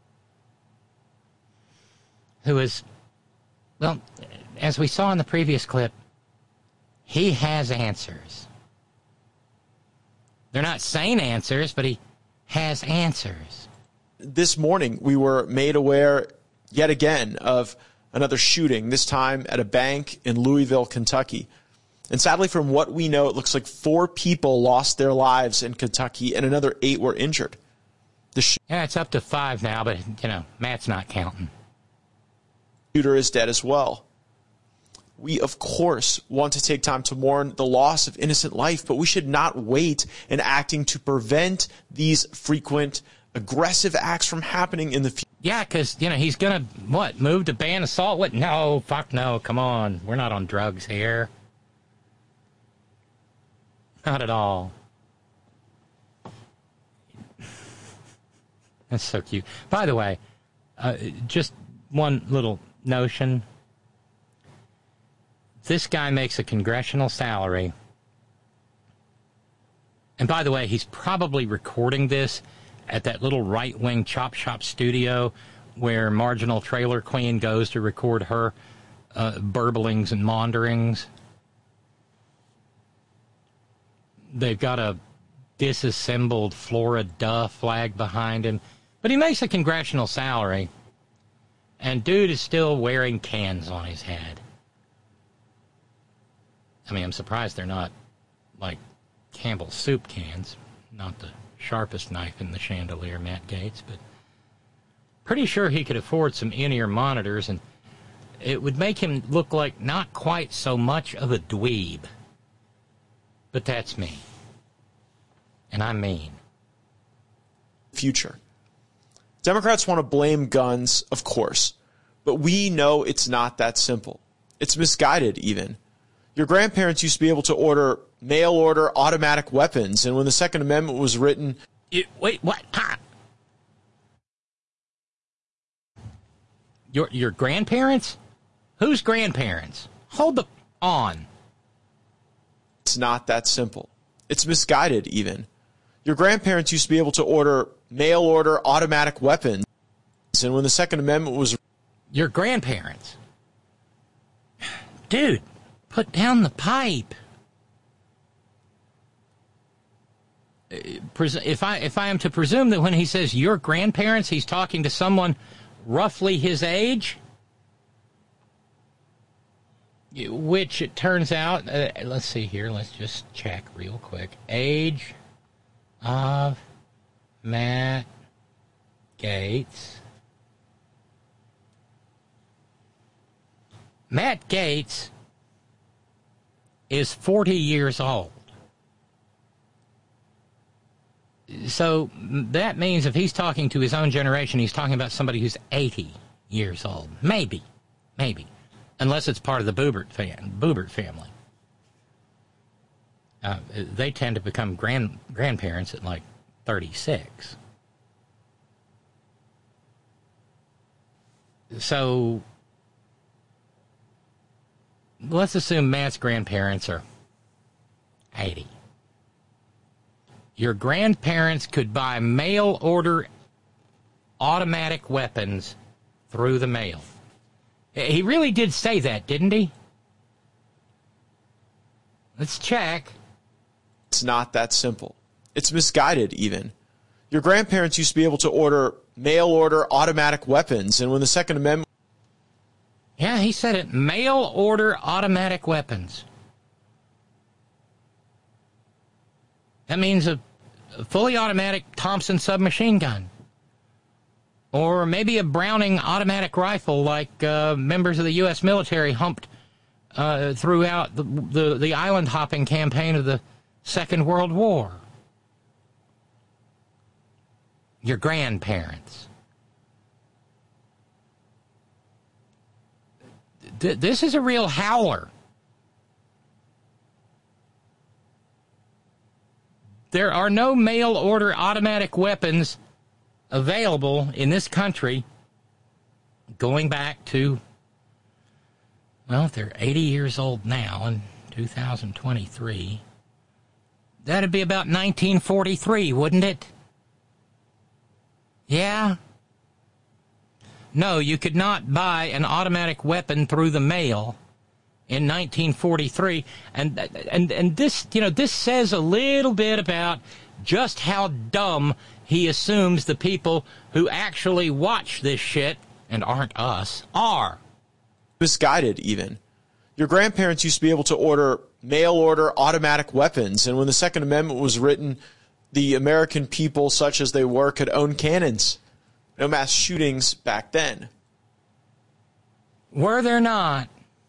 who is... Well, as we saw in the previous clip, he has answers. They're not sane answers, but he has answers. This morning, we were made aware yet again of another shooting, this time at a bank in Louisville, Kentucky. And sadly, from what we know, it looks like four people lost their lives in Kentucky and another eight were injured. The sh- yeah, it's up to five now, but, you know, Matt's not counting. Shooter is dead as well. We, of course, want to take time to mourn the loss of innocent life, but we should not wait in acting to prevent these frequent aggressive acts from happening in the future. Yeah, because, you know, he's going to, what, move to ban assault? What? No, fuck no, come on. We're not on drugs here. Not at all. That's so cute. By the way, uh, just one little notion. This guy makes a congressional salary. And by the way, he's probably recording this at that little right-wing chop shop studio where Marginal Trailer Queen goes to record her uh, burblings and maunderings. They've got a disassembled Florida flag behind him. But he makes a congressional salary. And dude is still wearing cans on his head. I mean, I'm surprised they're not, like, Campbell's soup cans. Not the sharpest knife in the chandelier, Matt Gaetz, but pretty sure he could afford some in-ear monitors, and it would make him look like not quite so much of a dweeb. But that's me. And I mean. Future. Democrats want to blame guns, of course, but we know it's not that simple. It's misguided, even. Your grandparents used to be able to order mail-order automatic weapons, and when the Second Amendment was written... You, wait, what? Ah. Your, your grandparents? Whose grandparents? Hold the... on. It's not that simple. It's misguided, even. Your grandparents used to be able to order mail-order automatic weapons, and when the Second Amendment was... Your grandparents? Dude, put down the pipe. If I if I am to presume that when he says your grandparents, he's talking to someone roughly his age, which it turns out, uh, let's see here, let's just check real quick. Age of Matt Gaetz. Matt Gaetz is forty years old. So that means if he's talking to his own generation, he's talking about somebody who's eighty years old. Maybe. Maybe. Unless it's part of the Boebert, fan, Boebert family. Uh, they tend to become grand grandparents at like thirty-six. So let's assume Matt's grandparents are eighty. Your grandparents could buy mail-order automatic weapons through the mail. He really did say that, didn't he? Let's check. It's not that simple. It's misguided, even. Your grandparents used to be able to order mail-order automatic weapons, and when the Second Amendment... Yeah, he said it. Mail-order automatic weapons. That means a, a fully automatic Thompson submachine gun. Or maybe a Browning automatic rifle like uh, members of the U S military humped uh, throughout the, the, the island-hopping campaign of the Second World War. Your grandparents. Th- this is a real howler. There are no mail-order automatic weapons available in this country going back to, well, if they're eighty years old now in two thousand twenty-three, that'd be about nineteen forty-three, wouldn't it? Yeah? No, you could not buy an automatic weapon through the mail in nineteen forty-three, and and and this, you know, this says a little bit about just how dumb he assumes the people who actually watch this shit, and aren't us, are. Misguided, even. Your grandparents used to be able to order mail-order automatic weapons, and when the Second Amendment was written, the American people, such as they were, could own cannons. No mass shootings back then. Were there not?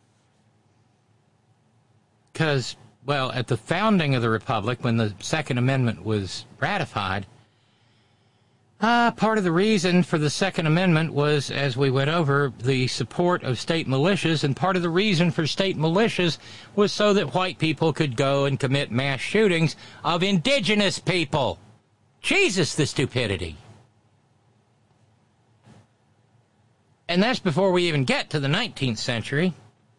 Because, well, at the founding of the Republic, when the Second Amendment was ratified, uh, part of the reason for the Second Amendment was, as we went over, the support of state militias, and part of the reason for state militias was so that white people could go and commit mass shootings of indigenous people. Jesus, the stupidity. And that's before we even get to the nineteenth century.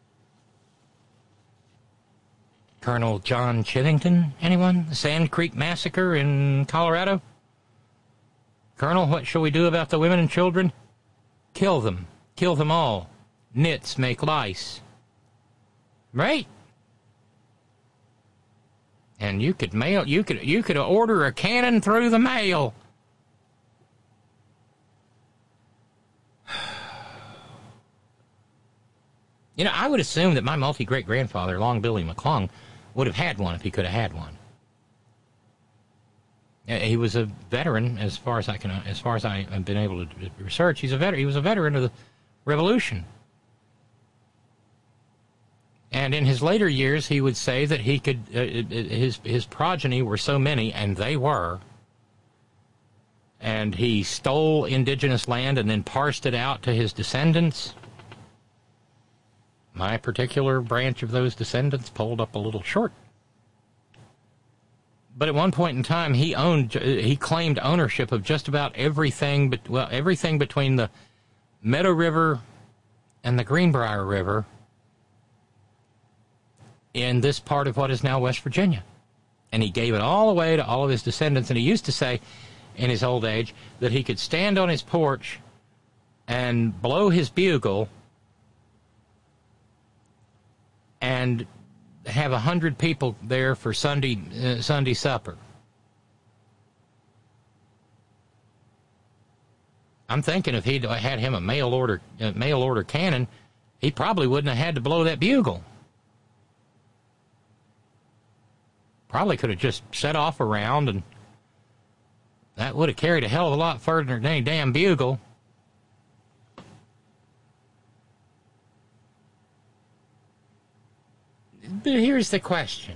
Colonel John Chivington, anyone? The Sand Creek Massacre in Colorado? Colonel, what shall we do about the women and children? Kill them. Kill them all. Nits make lice. Right? And you could mail, you could, you could order a cannon through the mail. You know, I would assume that my multi-great-grandfather, Long Billy McClung, would have had one if he could have had one. He was a veteran, as far as I can, as far as I have been able to research. He's a veteran. He was a veteran of the Revolution, and And in his later years, he would say that he could, uh, his, his progeny were so many, and they were, and he stole indigenous land and then parsed it out to his descendants. My particular branch of those descendants pulled up a little short. But at one point in time, he owned, he claimed ownership of just about everything, but well, everything between the Meadow River and the Greenbrier River in this part of what is now West Virginia. And he gave it all away to all of his descendants. And he used to say, in his old age, that he could stand on his porch and blow his bugle and have a hundred people there for Sunday uh, Sunday supper. I'm thinking if he'd had him a mail order uh, mail order cannon, he probably wouldn't have had to blow that bugle. Probably could have just set off a round, and that would have carried a hell of a lot further than any damn bugle. But here's the question.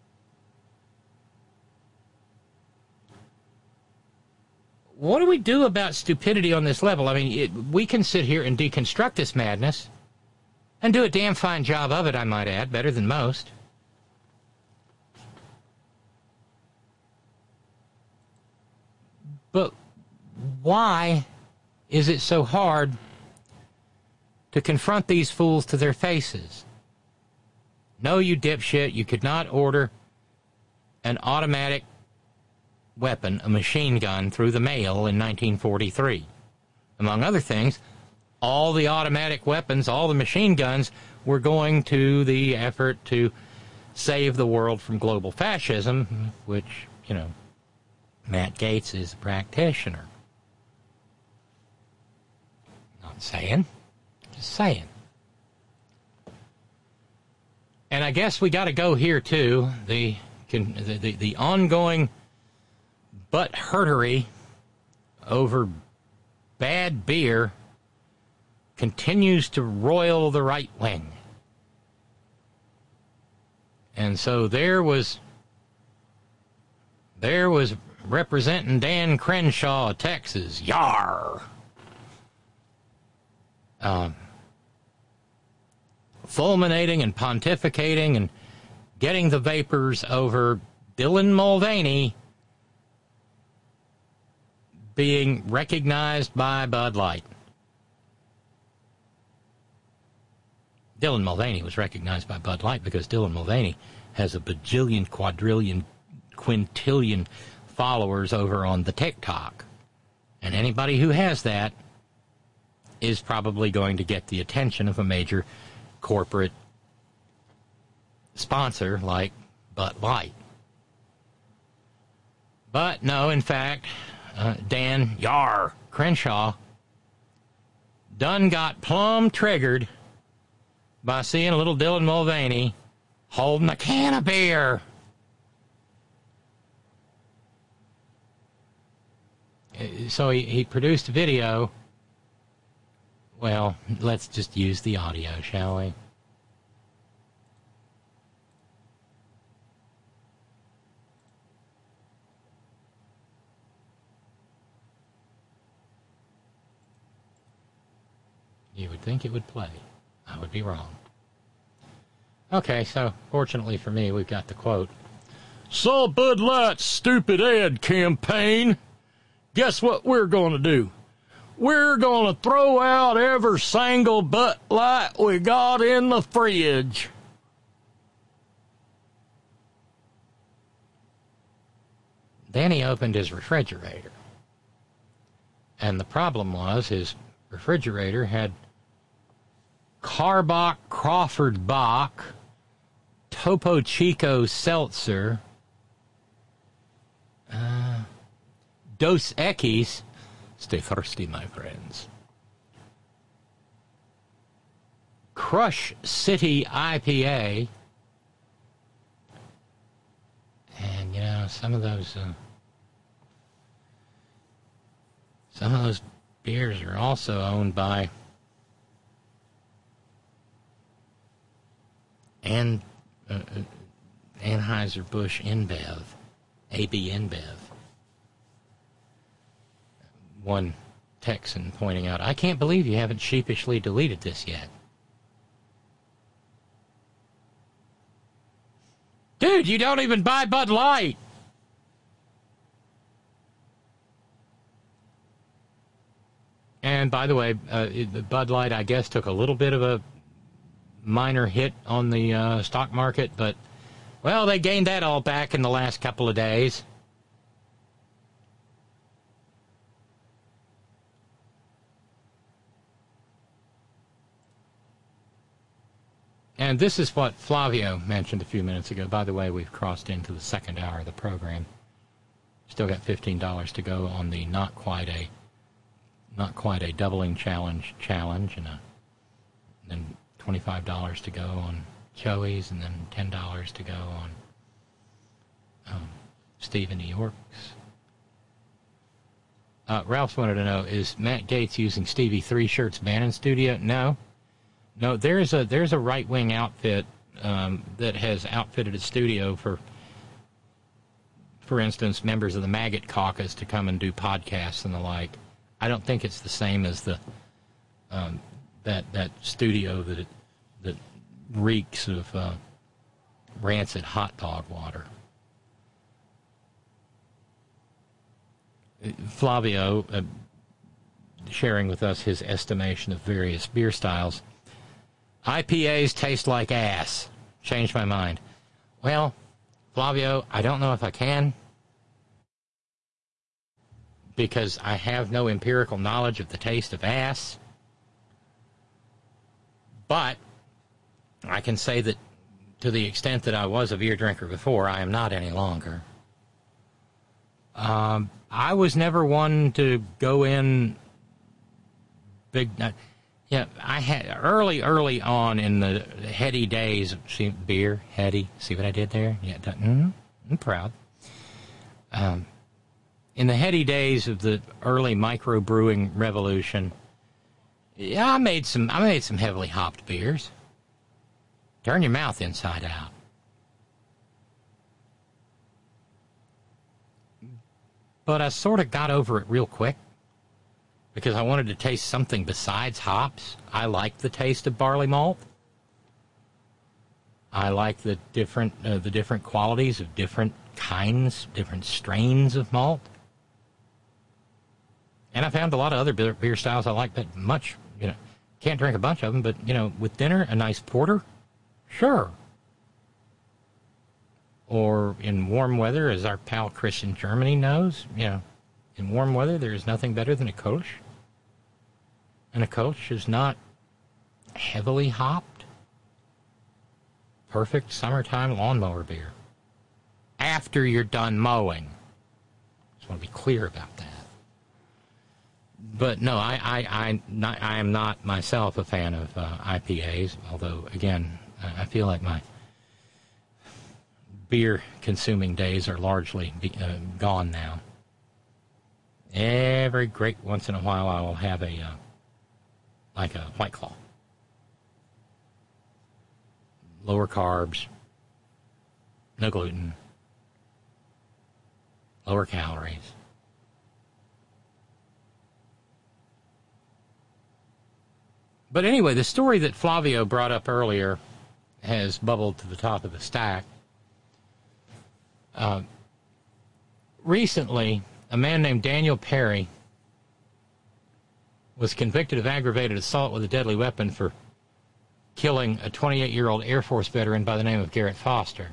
What do we do about stupidity on this level? I mean, it, we can sit here and deconstruct this madness and do a damn fine job of it, I might add, better than most. But why is it so hard to confront these fools to their faces? No, you dipshit, you could not order an automatic weapon, a machine gun, through the mail in nineteen forty-three. Among other things, all the automatic weapons, all the machine guns, were going to the effort to save the world from global fascism, which, you know, Matt Gaetz is a practitioner. Not saying, just saying. And I guess we got to go here too. The, the the the ongoing butt hurtery over bad beer continues to roil the right wing. And so there was there was representing Dan Crenshaw of Texas, yar, um, fulminating and pontificating and getting the vapors over Dylan Mulvaney being recognized by Bud Light. Dylan Mulvaney was recognized by Bud Light because Dylan Mulvaney has a bajillion, quadrillion, quintillion followers over on the TikTok. And anybody who has that is probably going to get the attention of a major corporate sponsor like Bud Light. But no, in fact, uh, Dan Yar Crenshaw done got plumb triggered by seeing a little Dylan Mulvaney holding a can of beer. So he, he produced a video. Well, let's just use the audio, shall we? You would think it would play. I would be wrong. Okay, so fortunately for me, we've got the quote. So Bud Light's stupid ad campaign, guess what we're going to do? We're going to throw out every single Bud Light we got in the fridge. Then he opened his refrigerator. And the problem was his refrigerator had Karbach Crawford Bach, Topo Chico Seltzer, uh, Dos Equis, stay thirsty, my friends, Crush City I P A, and, you know, some of those, uh, some of those beers are also owned by and uh, Anheuser-Busch InBev, A B InBev. One Texan pointing out, I can't believe you haven't sheepishly deleted this yet. Dude, you don't even buy Bud Light. And by the way, uh, it, Bud Light, I guess, took a little bit of a minor hit on the uh, stock market, but, well, they gained that all back in the last couple of days. And this is what Flavio mentioned a few minutes ago. By the way, we've crossed into the second hour of the program. Still got fifteen dollars to go on the not quite a not quite a doubling challenge challenge, and, a, and then twenty-five dollars to go on Joey's, and then ten dollars to go on um, Steve in New York's. Uh, Ralph wanted to know, is Matt Gaetz using Stevie Three Shirts Bannon Studio? No. No, there's a there's a right-wing outfit um, that has outfitted a studio for, for instance, members of the Maggot Caucus to come and do podcasts and the like. I don't think it's the same as the um, that that studio that it, that reeks of uh, rancid hot dog water. Flavio uh, sharing with us his estimation of various beer styles. I P As taste like ass. Changed my mind. Well, Flavio, I don't know if I can, because I have no empirical knowledge of the taste of ass. But I can say that to the extent that I was a beer drinker before, I am not any longer. Um, I was never one to go in big... Uh, Yeah, I had early, early on in the heady days of see, beer, heady. See what I did there? Yeah, mm, I'm proud. Um, in the heady days of the early microbrewing revolution, yeah, I made some. I made some heavily hopped beers. Turn your mouth inside out. But I sort of got over it real quick, because I wanted to taste something besides hops. I like the taste of barley malt. I like the different uh, the different qualities of different kinds, different strains of malt. And I found a lot of other beer, beer styles I like that much. You know, can't drink a bunch of them, but you know, with dinner, a nice porter, sure. Or in warm weather, as our pal Chris in Germany knows, you know, in warm weather, there is nothing better than a Kolsch. And a Kolsch is not heavily hopped. Perfect summertime lawnmower beer. After you're done mowing. Just want to be clear about that. But no, I, I, I, not, I am not myself a fan of uh, I P As, although, again, I feel like my beer-consuming days are largely be, uh, gone now. Every great once in a while I will have a, uh, like a White Claw. Lower carbs, no gluten, lower calories. But anyway, the story that Flavio brought up earlier has bubbled to the top of the stack. Uh, recently, a man named Daniel Perry was convicted of aggravated assault with a deadly weapon for killing a twenty-eight-year-old Air Force veteran by the name of Garrett Foster.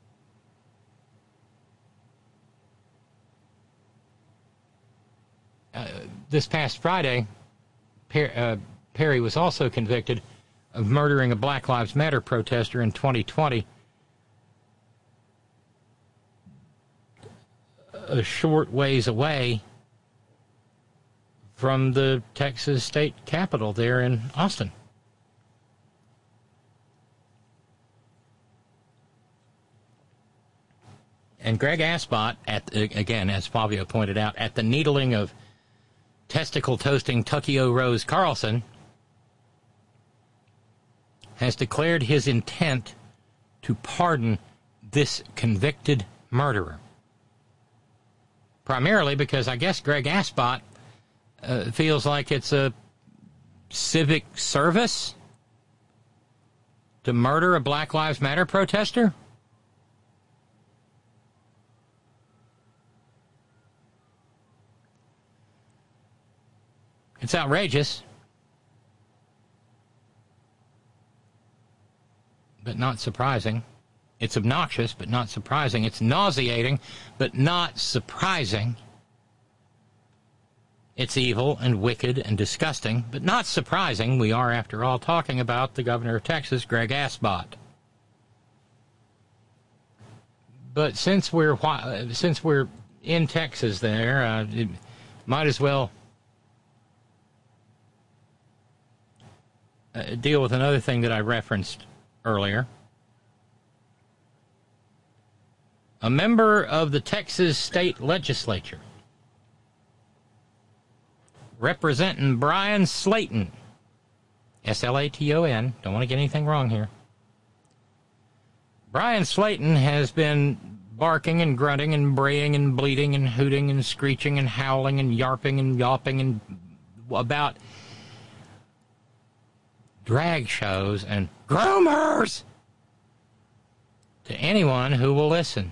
Uh, this past Friday, per, uh, Perry was also convicted of murdering a Black Lives Matter protester in twenty twenty, a short ways away from the Texas state capitol there in Austin. And Greg Asbot, at, again, as Flavio pointed out, at the needling of testicle-toasting Tukio Rose Carlson, has declared his intent to pardon this convicted murderer. Primarily because I guess Greg Asbot uh, feels like it's a civic service to murder a Black Lives Matter protester. It's outrageous, but not surprising. It's obnoxious, but not surprising. It's nauseating, but not surprising. It's evil and wicked and disgusting, but not surprising. We are, after all, talking about the governor of Texas, Greg Asbot. But since we're since we're in Texas, there, uh, it might as well uh, deal with another thing that I referenced earlier. A member of the Texas state legislature, representing Brian Slayton, S L A T O N, don't want to get anything wrong here. Brian Slayton has been barking and grunting and braying and bleating and hooting and screeching and howling and yarping and yawping and about drag shows and groomers to anyone who will listen.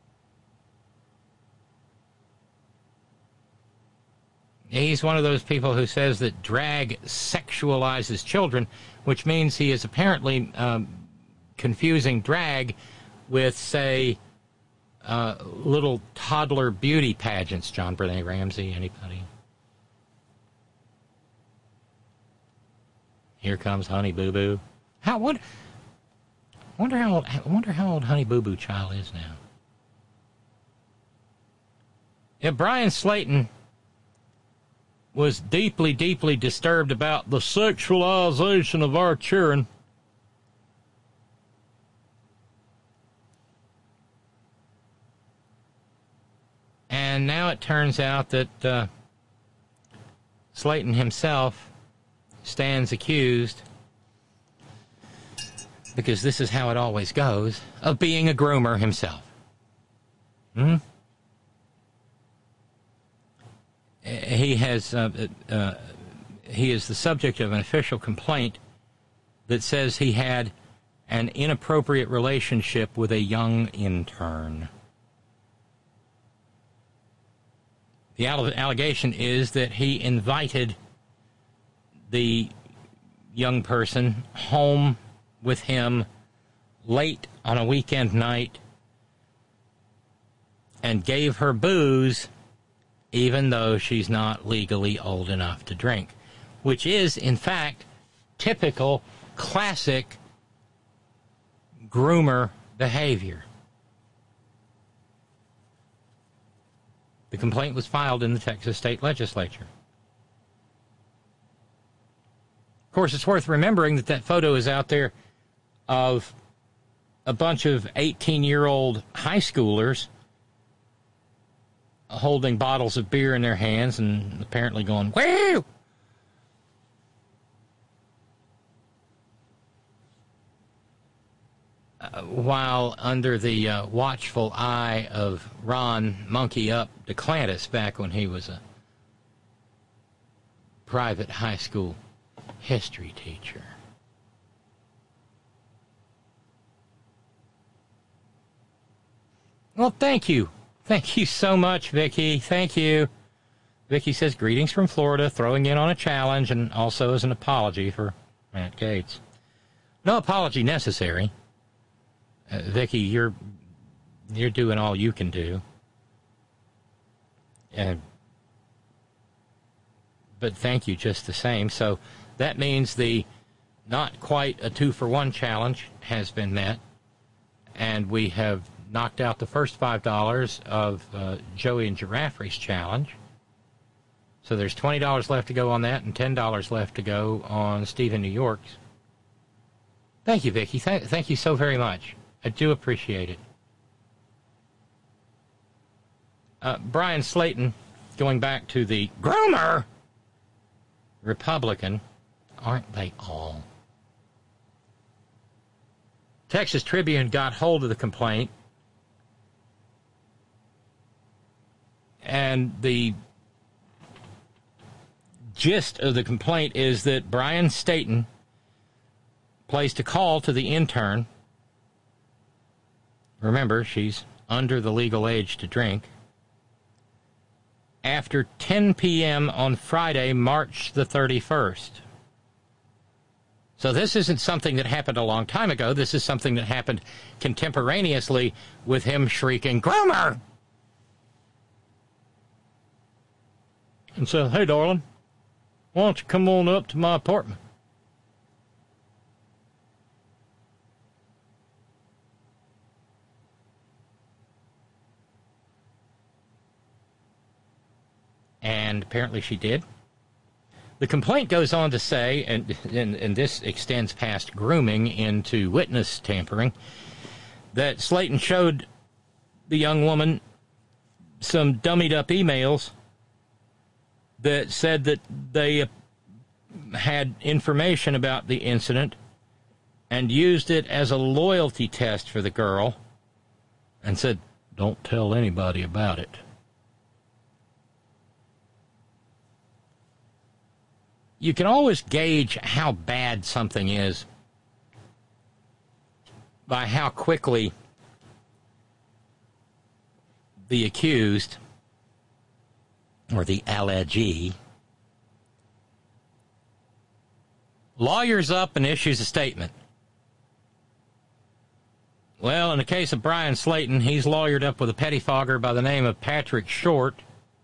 He's one of those people who says that drag sexualizes children, which means he is apparently um, confusing drag with, say, uh, little toddler beauty pageants. John Brené Ramsey, anybody? Here comes Honey Boo Boo. How what? Wonder how old, I wonder how old Honey Boo Boo child is now. Yeah, Brian Slayton was deeply, deeply disturbed about the sexualization of our children. And now it turns out that uh, Slayton himself stands accused, because this is how it always goes, of being a groomer himself. Hmm? He has uh, uh, he is the subject of an official complaint that says he had an inappropriate relationship with a young intern. The allegation is that he invited the young person home with him late on a weekend night and gave her booze even though she's not legally old enough to drink, which is, in fact, typical, classic groomer behavior. The complaint was filed in the Texas state legislature. Of course, it's worth remembering that that photo is out there of a bunch of eighteen-year-old high schoolers holding bottles of beer in their hands and apparently going, woo! Uh, while under the uh, watchful eye of Ron Monkey Up DeClantis back when he was a private high school history teacher. Well, thank you. Thank you so much, Vicky. Thank you. Vicky says, greetings from Florida, throwing in on a challenge and also as an apology for Matt Gaetz. No apology necessary. Uh, Vicky, you're you're doing all you can do. Uh, but thank you just the same. So that means the not quite a two-for-one challenge has been met, and we have knocked out the first five dollars of uh, Joey and Giraffe's challenge. So there's twenty dollars left to go on that and ten dollars left to go on Stephen New York's. Thank you, Vicky. Th- thank you so very much. I do appreciate it. Uh, Brian Slayton, going back to the groomer Republican, aren't they all? Texas Tribune got hold of the complaint, and the gist of the complaint is that Brian Staten placed a call to the intern. Remember, she's under the legal age to drink. After ten p.m. on Friday, March the thirty-first. So this isn't something that happened a long time ago. This is something that happened contemporaneously with him shrieking, "Groomer!" And said, "Hey, darling, why don't you come on up to my apartment?" And apparently she did. The complaint goes on to say, and, and, and this extends past grooming into witness tampering, that Slaton showed the young woman some dummied-up emails that said that they had information about the incident and used it as a loyalty test for the girl and said, "Don't tell anybody about it." You can always gauge how bad something is by how quickly the accused, or the allegee, lawyers up and issues a statement. Well, in the case of Brian Slaton, he's lawyered up with a pettifogger by the name of Patrick Short.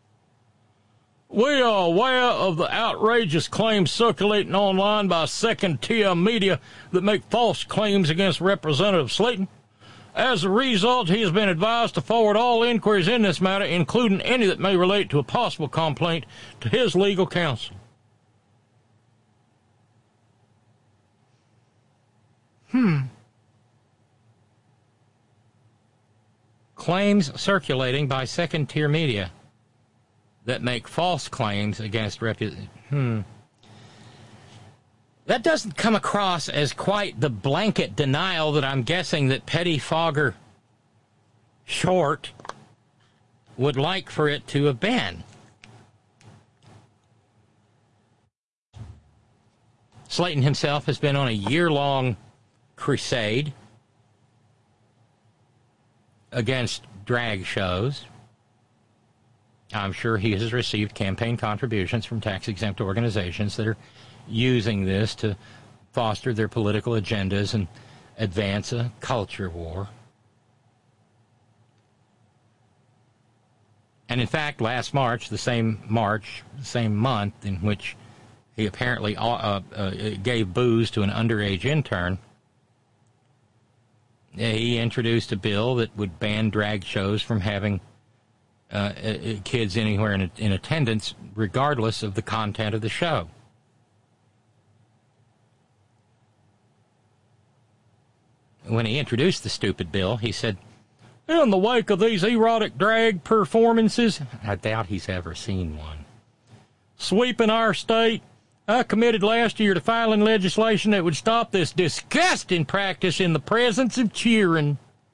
"We are aware of the outrageous claims circulating online by second-tier media that make false claims against Representative Slaton. As a result, he has been advised to forward all inquiries in this matter, including any that may relate to a possible complaint, to his legal counsel." Hmm. Claims circulating by second-tier media that make false claims against repu- Hmm. That doesn't come across as quite the blanket denial that I'm guessing that pettifogger Short would like for it to have been. Slaton himself has been on a year-long crusade against drag shows. I'm sure he has received campaign contributions from tax-exempt organizations that are using this to foster their political agendas and advance a culture war. And in fact, last March, the same March, the same month in which he apparently uh, uh, gave booze to an underage intern, he introduced a bill that would ban drag shows from having Uh, kids anywhere in, in attendance, regardless of the content of the show. When he introduced the stupid bill, he said, "In the wake of these erotic drag performances," I doubt he's ever seen one, "sweeping our state, I committed last year to filing legislation that would stop this disgusting practice in the presence of cheering."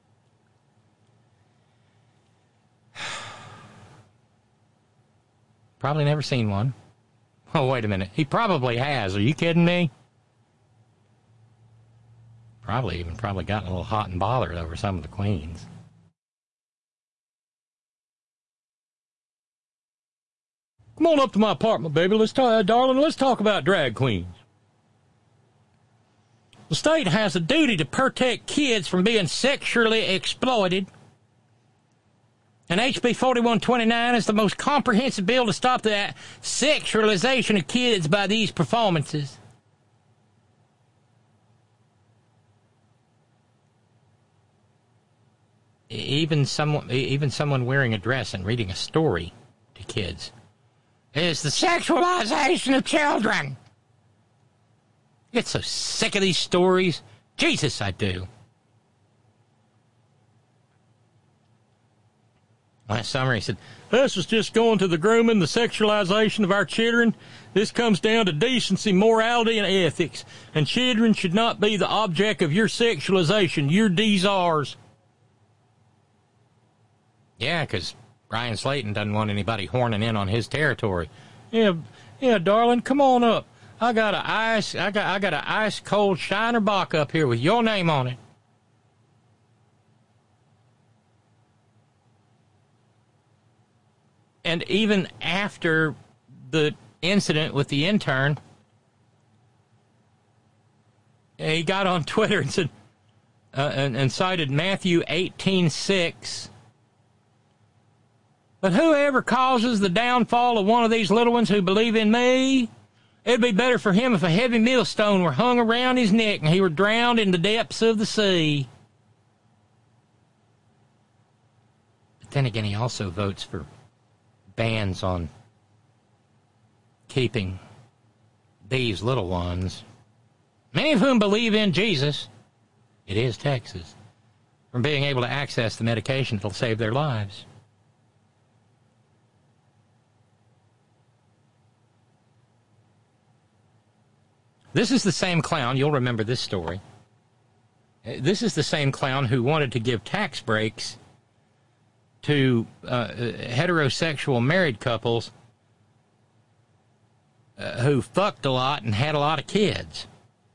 Probably never seen one. Oh, wait a minute. He probably has. Are you kidding me? Probably even probably gotten a little hot and bothered over some of the queens. "Come on up to my apartment, baby. Let's talk, uh, darling, let's talk about drag queens." The state has a duty to protect kids from being sexually exploited. And H B forty-one twenty-nine is the most comprehensive bill to stop the sexualization of kids by these performances. Even someone, even someone wearing a dress and reading a story to kids is the sexualization of children. I get so sick of these stories. Jesus, I do. Last summer, he said, "This is just going to the grooming, the sexualization of our children. This comes down to decency, morality, and ethics. And children should not be the object of your sexualization. Your D's R's." Yeah, because Brian Slayton doesn't want anybody horning in on his territory. Yeah, yeah, darling, come on up. I got a ice, I got, I got a ice cold Shiner Bock up here with your name on it. And even after the incident with the intern, he got on Twitter and said, uh, and, and cited Matthew eighteen six. "But whoever causes the downfall of one of these little ones who believe in me, it'd be better for him if a heavy millstone were hung around his neck and he were drowned in the depths of the sea." But then again, he also votes for bans on keeping these little ones, many of whom believe in Jesus, it is Texas, from being able to access the medication that'll save their lives. This is the same clown, you'll remember this story. This is the same clown who wanted to give tax breaks to uh, heterosexual married couples uh, who fucked a lot and had a lot of kids.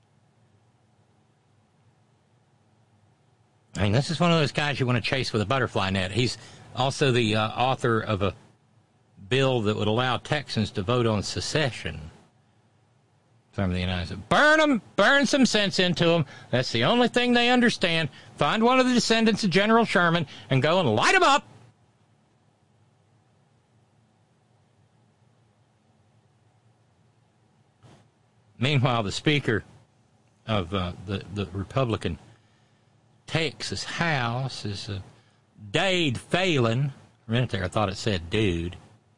I mean, this is one of those guys you want to chase with a butterfly net. He's also the uh, author of a bill that would allow Texans to vote on secession from the United States. Burn them, burn some sense into them. That's the only thing they understand. Find one of the descendants of General Sherman and go and light them up. Meanwhile, the Speaker of uh, the, the Republican Texas House is uh, Dade Phelan. For a minute there, I thought it said dude.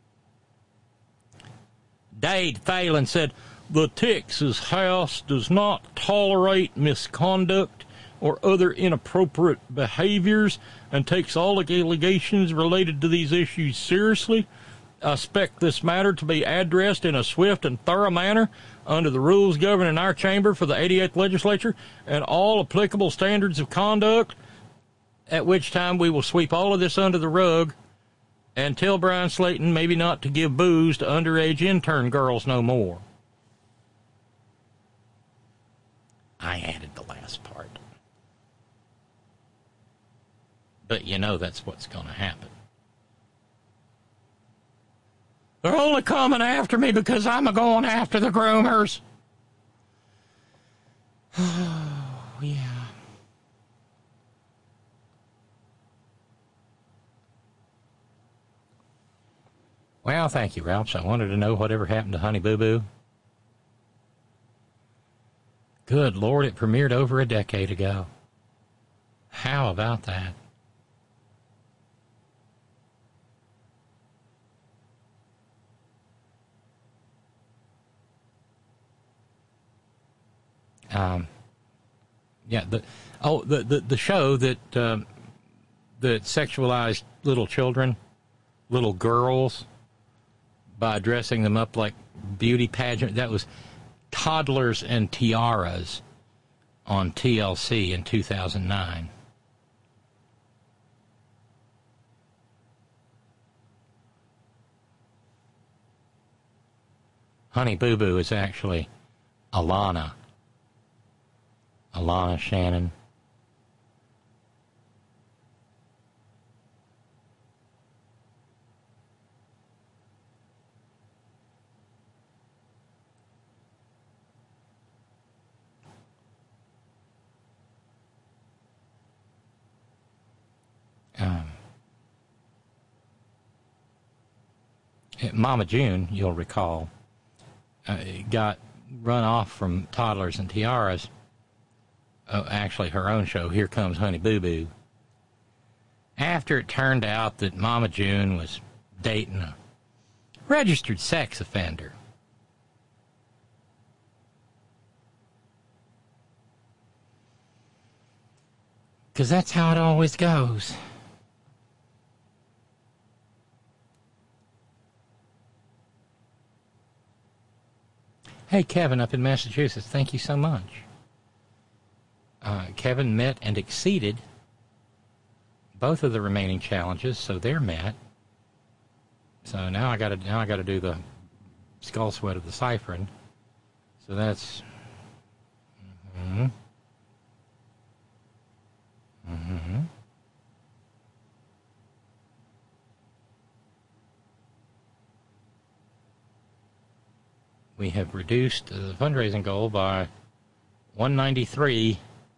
Dade Phelan said, "The Texas House does not tolerate misconduct or other inappropriate behaviors and takes all allegations related to these issues seriously. I expect this matter to be addressed in a swift and thorough manner under the rules governing our chamber for the eighty-eighth legislature and all applicable standards of conduct, at which time we will sweep all of this under the rug and tell Brian Slayton maybe not to give booze to underage intern girls no more." I added the last part. But you know that's what's going to happen. "They're only coming after me because I'm a going after the groomers." Oh, yeah. Well, thank you, Ralph. I wanted to know whatever happened to Honey Boo Boo. Good Lord, it premiered over a decade ago. How about that? Um, yeah, the oh the, the, the show that um, that sexualized little children, little girls, by dressing them up like beauty pageant. That was Toddlers and Tiaras on T L C in two thousand nine. Honey Boo Boo is actually Alana. Alana Shannon. Um, Mama June, you'll recall, uh, got run off from Toddlers and Tiaras. Oh, actually, her own show, Here Comes Honey Boo Boo, after it turned out that Mama June was dating a registered sex offender. Because that's how it always goes. Hey, Kevin up in Massachusetts, thank you so much. Uh, Kevin met and exceeded both of the remaining challenges, so they're met. So now I got to now I got to do the skull sweat of the ciphering. So that's. Mm-hmm. Mm-hmm. We have reduced the fundraising goal by one ninety-three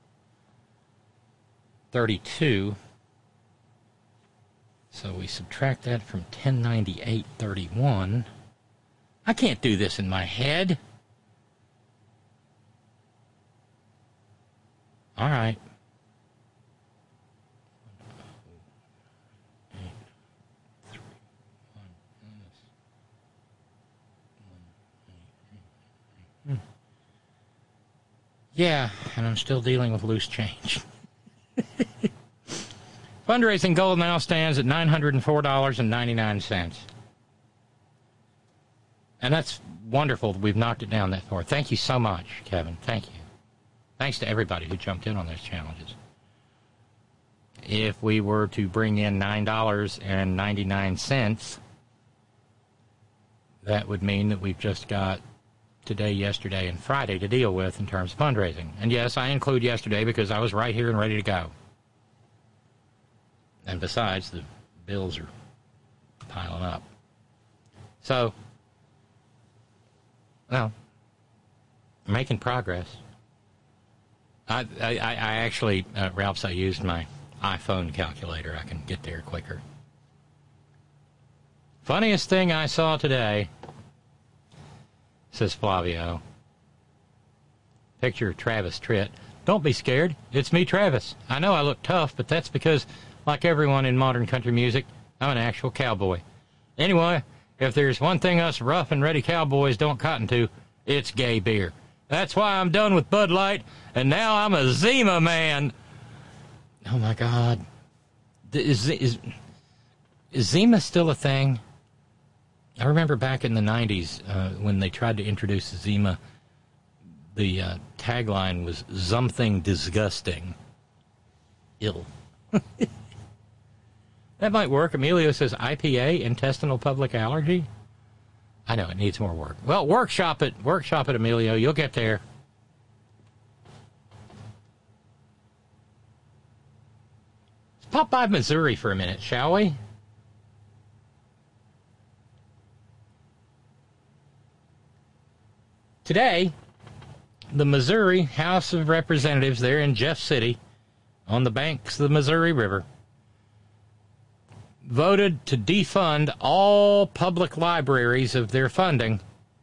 thirty-two. So we subtract that from ten ninety-eight thirty-one. I can't do this in my head. All right. Yeah, and I'm still dealing with loose change. Fundraising goal now stands at nine hundred four dollars and ninety-nine cents. And that's wonderful that we've knocked it down that far. Thank you so much, Kevin. Thank you. Thanks to everybody who jumped in on those challenges. If we were to bring in nine dollars and ninety-nine cents, that would mean that we've just got today, yesterday, and Friday to deal with in terms of fundraising. And yes, I include yesterday because I was right here and ready to go. And besides, the bills are piling up. So, well, making progress. I, I, I actually, uh, Ralph's, I used my iPhone calculator. I can get there quicker. Funniest thing I saw today, says Flavio. Picture of Travis Tritt. Don't be scared. It's me, Travis. I know I look tough, but that's because, like everyone in modern country music, I'm an actual cowboy. Anyway, if there's one thing us rough and ready cowboys don't cotton to, it's gay beer. That's why I'm done with Bud Light, and now I'm a Zima man. Oh, my God. Is, is, is Zima still a thing? I remember back in the nineties uh, when they tried to introduce Zima, the uh, tagline was "something disgusting." Ill. That might work. Emilio says I P A, intestinal public allergy. I know it needs more work. Well, workshop it. Workshop it, Emilio. You'll get there. Let's pop by Missouri for a minute, shall we? Today, the Missouri House of Representatives there in Jeff City, on the banks of the Missouri River, voted to defund all public libraries of their funding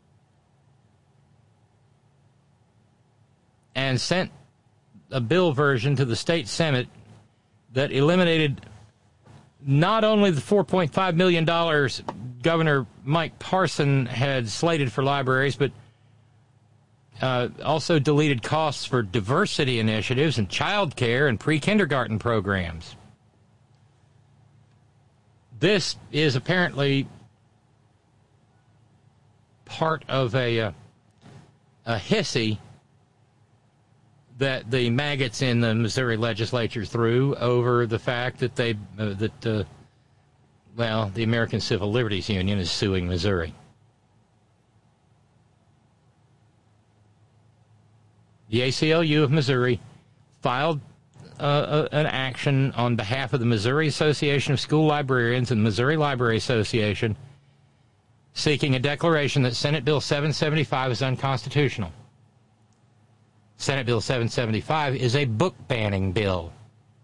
and sent a bill version to the state Senate that eliminated not only the four point five million dollars Governor Mike Parson had slated for libraries, but Uh, also deleted costs for diversity initiatives and child care and pre-kindergarten programs. This is apparently part of a, uh, a hissy that the maggots in the Missouri legislature threw over the fact that they, uh, that, uh, well, the American Civil Liberties Union is suing Missouri. The A C L U of Missouri filed uh, an action on behalf of the Missouri Association of School Librarians and the Missouri Library Association seeking a declaration that Senate Bill seven seventy-five is unconstitutional. Senate Bill seven seventy-five is a book banning bill.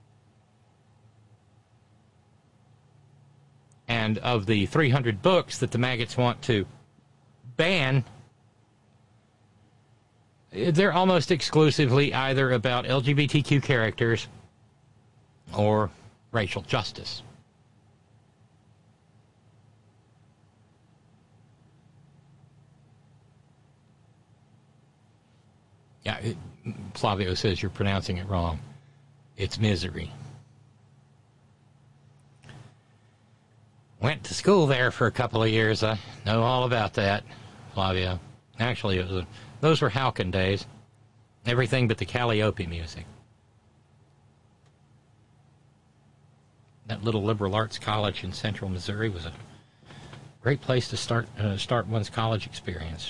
And of the three hundred books that the maggots want to ban, they're almost exclusively either about L G B T Q characters or racial justice. Yeah, it, Flavio says you're pronouncing it wrong. It's misery. Went to school there for a couple of years. I know all about that, Flavio. Actually, it was a, those were Halkin days. Everything but the Calliope music. That little liberal arts college in central Missouri was a great place to start uh, start one's college experience.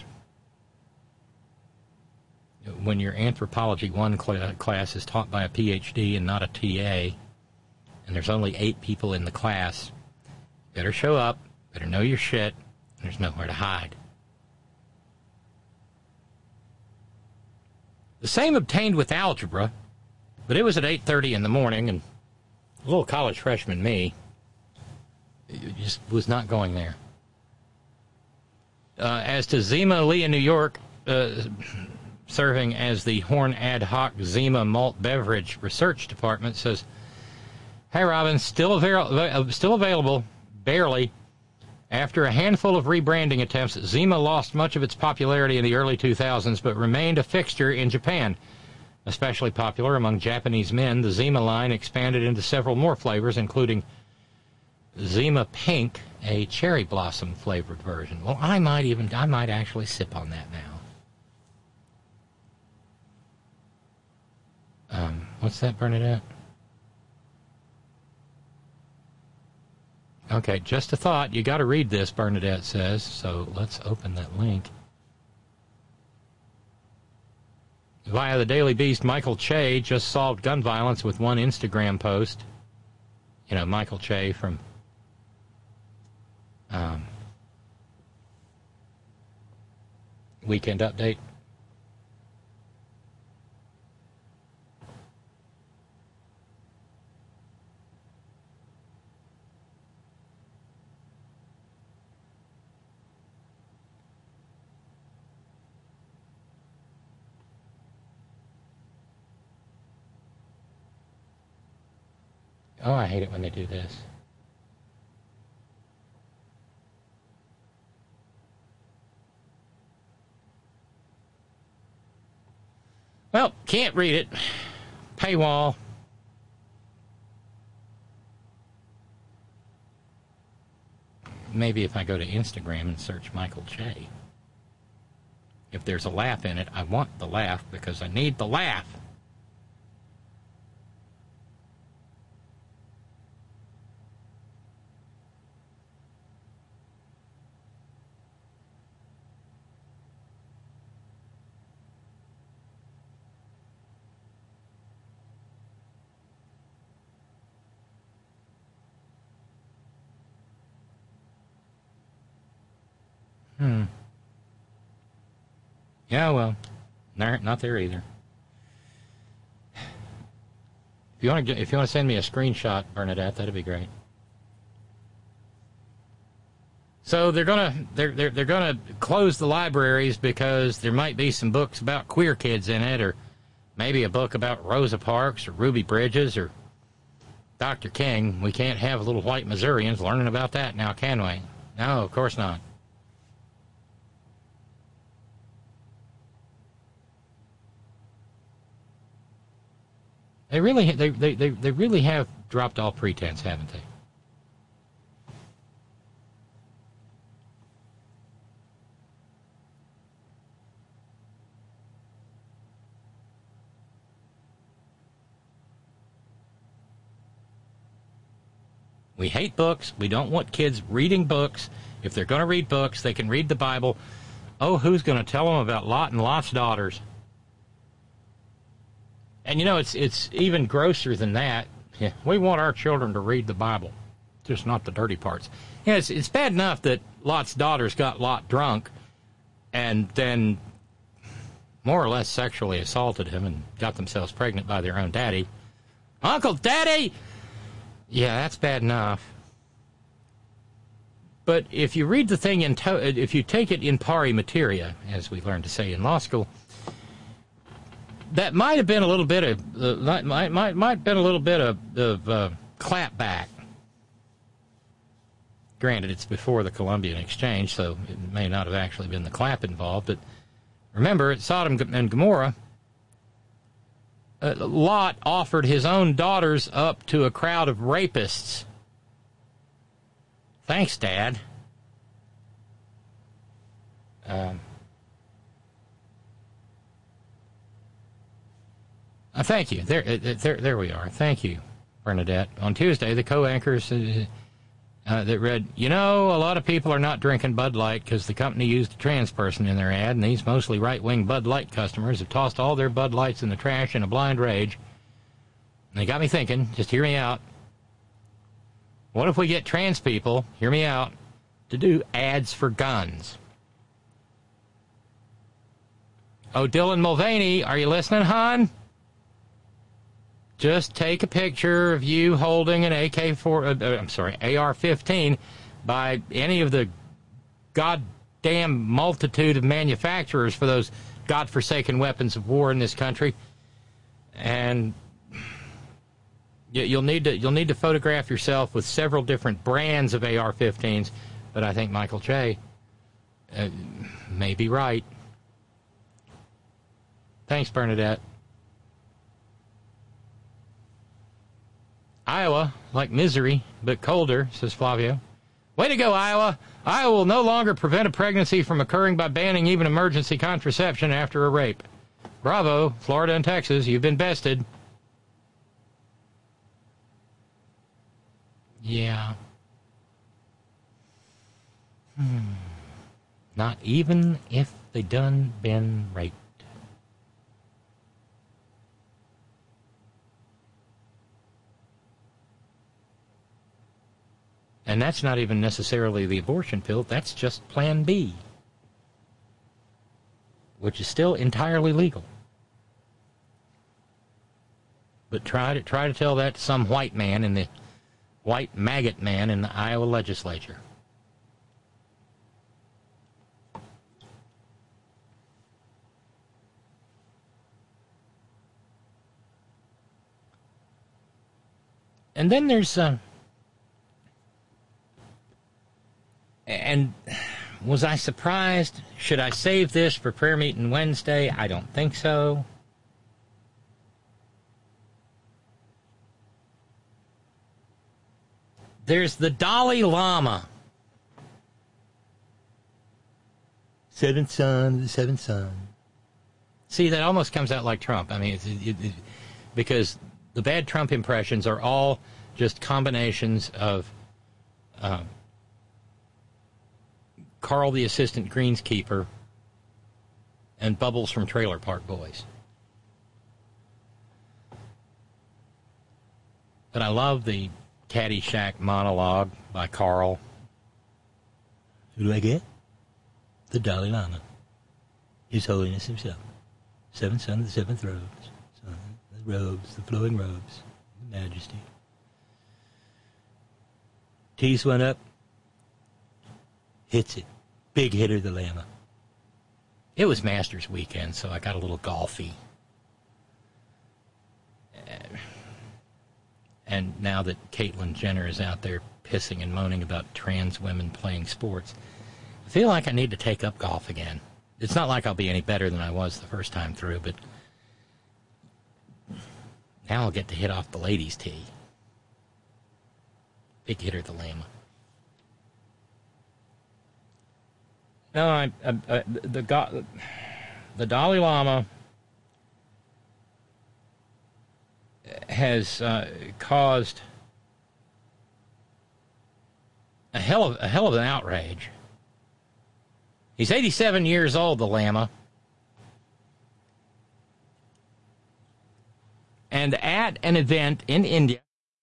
When your Anthropology one cl- class is taught by a P H D and not a T A, and there's only eight people in the class, better show up, better know your shit, and there's nowhere to hide. The same obtained with algebra, but it was at eight thirty in the morning, and a little college freshman me just was not going there. Uh, as to Zima Lee in New York, uh, serving as the Horn Ad Hoc Zima Malt Beverage Research Department, says, "Hey, Robin, still, avail- still available, barely. After a handful of rebranding attempts, Zima lost much of its popularity in the early two thousands, but remained a fixture in Japan. Especially popular among Japanese men, the Zima line expanded into several more flavors, including Zima Pink, a cherry blossom flavored version." Well, I might even, I might actually sip on that now. Um, what's that, Bernadette? Okay, just a thought. You got to read this, Bernadette says. So let's open that link. Via the Daily Beast, Michael Che just solved gun violence with one Instagram post. You know, Michael Che from um, Weekend Update. Oh, I hate it when they do this. Well, can't read it. Paywall. Maybe if I go to Instagram and search Michael Che. If there's a laugh in it, I want the laugh because I need the laugh. Hmm. Yeah, well, they're not there either. If you want to, if you want to send me a screenshot, Bernadette, that'd be great. So they're gonna they're they're they're gonna close the libraries because there might be some books about queer kids in it, or maybe a book about Rosa Parks or Ruby Bridges or Doctor King. We can't have little white Missourians learning about that now, can we? No, of course not. They really, they, they, they, they really have dropped all pretense, haven't they? We hate books. We don't want kids reading books. If they're going to read books, they can read the Bible. Oh, who's going to tell them about Lot and Lot's daughters? And, you know, it's it's even grosser than that. Yeah, we want our children to read the Bible, just not the dirty parts. Yeah, it's, it's bad enough that Lot's daughters got Lot drunk and then more or less sexually assaulted him and got themselves pregnant by their own daddy. Uncle Daddy! Yeah, that's bad enough. But if you read the thing in, to- if you take it in pari materia, as we learned to say in law school, that might have been a little bit of uh, might might might have been a little bit of, of uh, clapback. Granted, it's before the Columbian Exchange, so it may not have actually been the clap involved. But remember, at Sodom and Gomorrah, uh, Lot offered his own daughters up to a crowd of rapists. Thanks, Dad. Um. Uh, thank you. There, uh, there, there we are. Thank you, Bernadette. On Tuesday, the co-anchors uh, uh, that read, you know, a lot of people are not drinking Bud Light because the company used a trans person in their ad, and these mostly right-wing Bud Light customers have tossed all their Bud Lights in the trash in a blind rage. And they got me thinking, just hear me out. What if we get trans people, hear me out, to do ads for guns? Oh, Dylan Mulvaney, are you listening, hon? Just take a picture of you holding an A K four, uh, I'm sorry, A R fifteen by any of the goddamn multitude of manufacturers for those godforsaken weapons of war in this country. And you'll need to you'll need to photograph yourself with several different brands of A R fifteens, but I think Michael J. Uh, may be right. Thanks, Bernadette. Iowa, like misery, but colder, says Flavio. Way to go, Iowa. Iowa will no longer prevent a pregnancy from occurring by banning even emergency contraception after a rape. Bravo, Florida and Texas, you've been bested. Yeah. Hmm. Not even if they done been raped. And that's not even necessarily the abortion pill. That's just Plan B, which is still entirely legal. But try to try to tell that to some white man in the white maggot man in the Iowa legislature. And then there's uh, and was I surprised? Should I save this for prayer meeting Wednesday? I don't think so. There's the Dalai Lama. Seventh son, the seventh son. See, that almost comes out like Trump. I mean, it's, it, it, because the bad Trump impressions are all just combinations of uh, Carl the Assistant Greenskeeper and Bubbles from Trailer Park Boys. But I love the Caddyshack monologue by Carl. Who do I get? The Dalai Lama. His Holiness himself. Seventh son of the seventh robes. Son, the robes, the flowing robes, the majesty. Tees one up. Hits it. Big hitter, the Lama. It was Masters weekend, so I got a little golfy. And now that Caitlyn Jenner is out there pissing and moaning about trans women playing sports, I feel like I need to take up golf again. It's not like I'll be any better than I was the first time through, but now I'll get to hit off the ladies' tee. Big hitter, the Lama. No, I, I, I the the Dalai Lama has uh, caused a hell of a hell of an outrage. He's eighty-seven years old, the Lama, and at an event in India,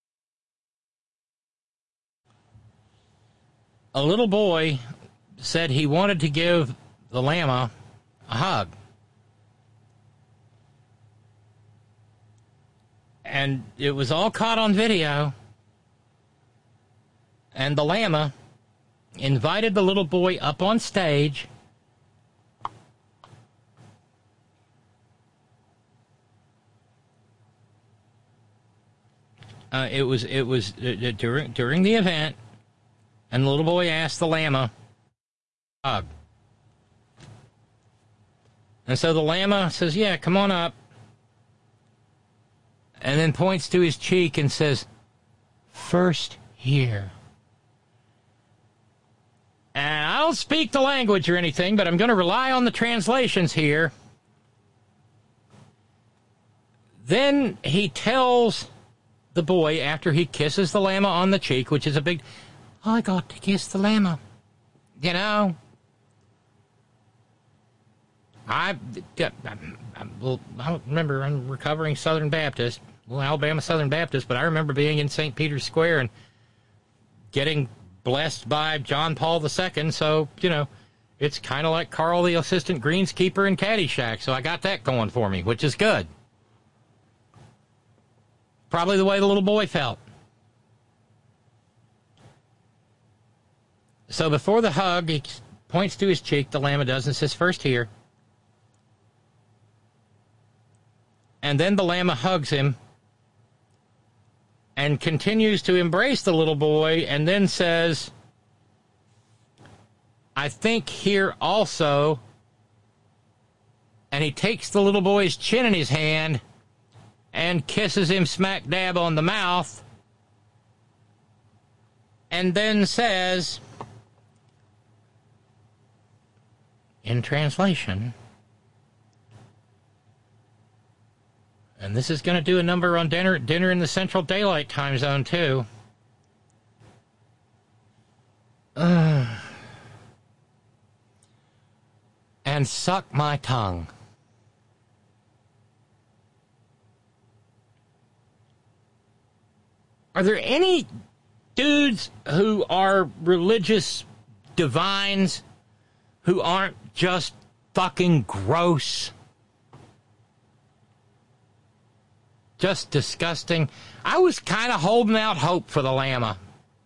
a little boy said he wanted to give the Lama a hug. And it was all caught on video. And the Lama invited the little boy up on stage. Uh, it was it was uh, during during the event, and the little boy asked the Lama hug. And so the Lama says, "Yeah, come on up." And then points to his cheek and says, "First here." And I don't speak the language or anything, but I'm going to rely on the translations here. Then he tells the boy, after he kisses the llama on the cheek, which is a big, I got to kiss the llama. You know, I, I, I, well, I remember I'm recovering Southern Baptist, well, Alabama Southern Baptist, but I remember being in Saint Peter's Square and getting blessed by John Paul the Second, so, you know, it's kind of like Carl the Assistant Greenskeeper in Caddyshack, so I got that going for me, which is good. Probably the way the little boy felt. So before the hug, he points to his cheek, the llama does, and says, first here. And then the llama hugs him and continues to embrace the little boy, and then says, I think here also, and he takes the little boy's chin in his hand and kisses him smack dab on the mouth, and then says, in translation, and this is going to do a number on dinner, dinner in the Central Daylight Time Zone, too. Uh, and suck my tongue. Are there any dudes who are religious divines who aren't just fucking gross? Just disgusting. I was kind of holding out hope for the llama.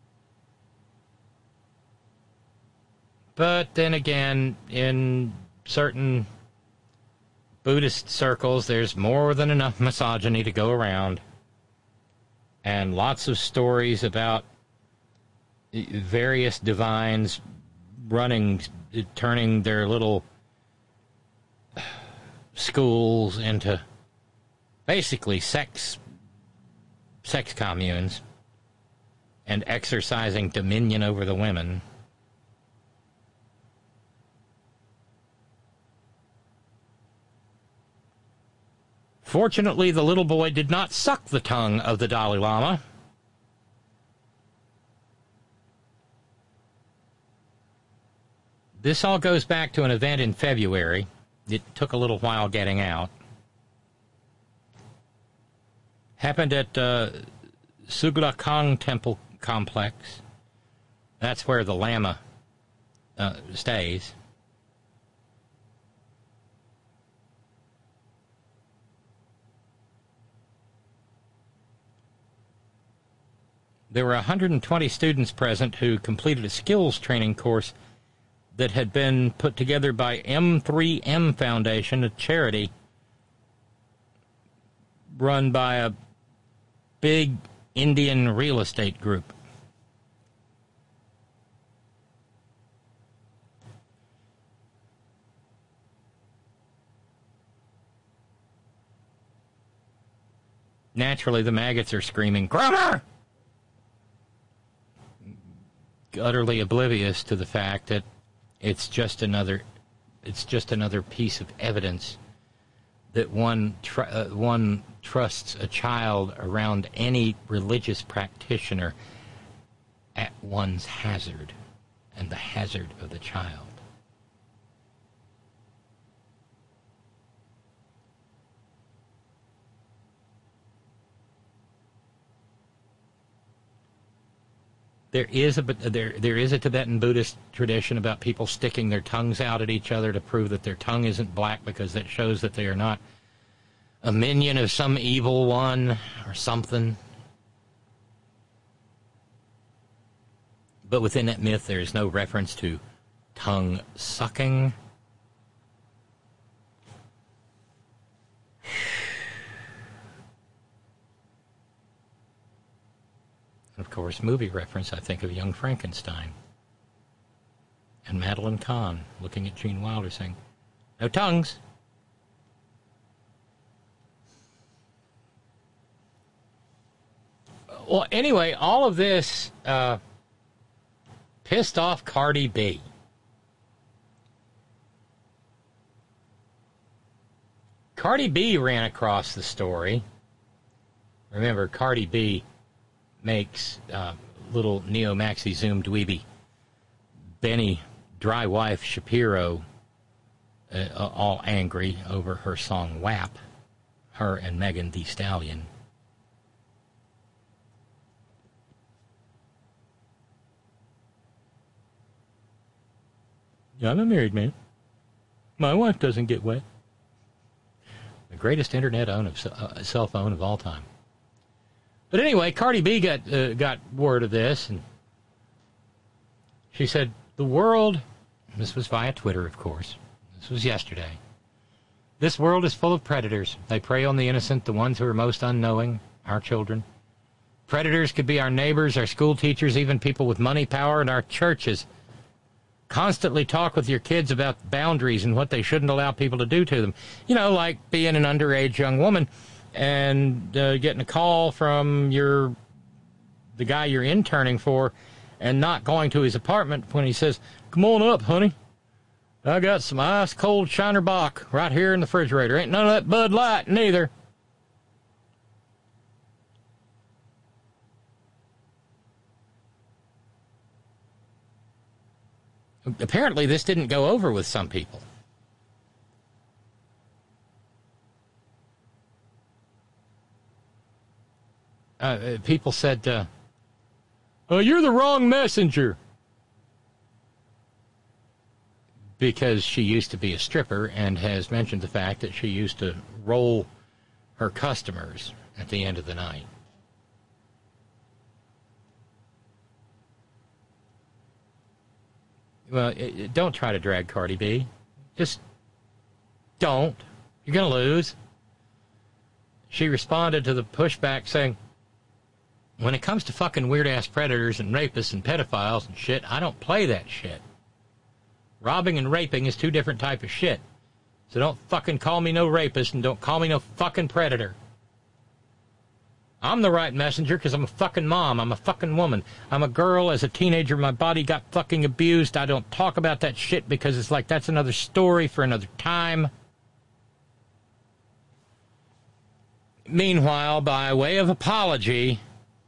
But then again, in certain Buddhist circles, there's more than enough misogyny to go around. And lots of stories about various divines running, turning their little schools into basically sex, sex communes and exercising dominion over the women. Fortunately, the little boy did not suck the tongue of the Dalai Lama. This all goes back to an event in February. It took a little while getting out. Happened at uh, Sugulakang Temple Complex. That's where the Lama uh, stays. There were one hundred twenty students present who completed a skills training course that had been put together by M three M Foundation, a charity run by a big Indian real estate group. Naturally, the maggots are screaming, "Grummer!" Utterly oblivious to the fact that it's just another, it's just another piece of evidence that one tr- uh, one trusts a child around any religious practitioner at one's hazard and the hazard of the child. There is a there there is a Tibetan Buddhist tradition about people sticking their tongues out at each other to prove that their tongue isn't black, because that shows that they are not a minion of some evil one or something. But within that myth, there is no reference to tongue sucking. Of course, movie reference, I think of Young Frankenstein. And Madeline Kahn looking at Gene Wilder saying, "No tongues." Well, anyway, all of this uh, pissed off Cardi B. Cardi B ran across the story. Remember, Cardi B makes uh, little neo-maxi zoom dweeby Benny Dry Wife Shapiro uh, all angry over her song W A P, her and Megan Thee Stallion. Yeah, I'm a married man. My wife doesn't get wet. The greatest internet own of uh, cell phone of all time. But anyway, Cardi B got uh, got word of this, and she said, the world, this was via Twitter, of course, this was yesterday, this world is full of predators. They prey on the innocent, the ones who are most unknowing, our children. Predators could be our neighbors, our school teachers, even people with money, power, and our churches. Constantly talk with your kids about boundaries and what they shouldn't allow people to do to them. You know, like being an underage young woman and uh, getting a call from your the guy you're interning for and not going to his apartment when he says, come on up, honey. I got some ice-cold Shiner Bock right here in the refrigerator. Ain't none of that Bud Light neither. Apparently, this didn't go over with some people. Uh, people said, uh, oh, you're the wrong messenger. Because she used to be a stripper and has mentioned the fact that she used to roll her customers at the end of the night. Well, it, don't try to drag Cardi B. Just don't. You're going to lose. She responded to the pushback saying, when it comes to fucking weird-ass predators and rapists and pedophiles and shit, I don't play that shit. Robbing and raping is two different types of shit. So don't fucking call me no rapist and don't call me no fucking predator. I'm the right messenger because I'm a fucking mom. I'm a fucking woman. I'm a girl. As a teenager, my body got fucking abused. I don't talk about that shit because it's like that's another story for another time. Meanwhile, by way of apology,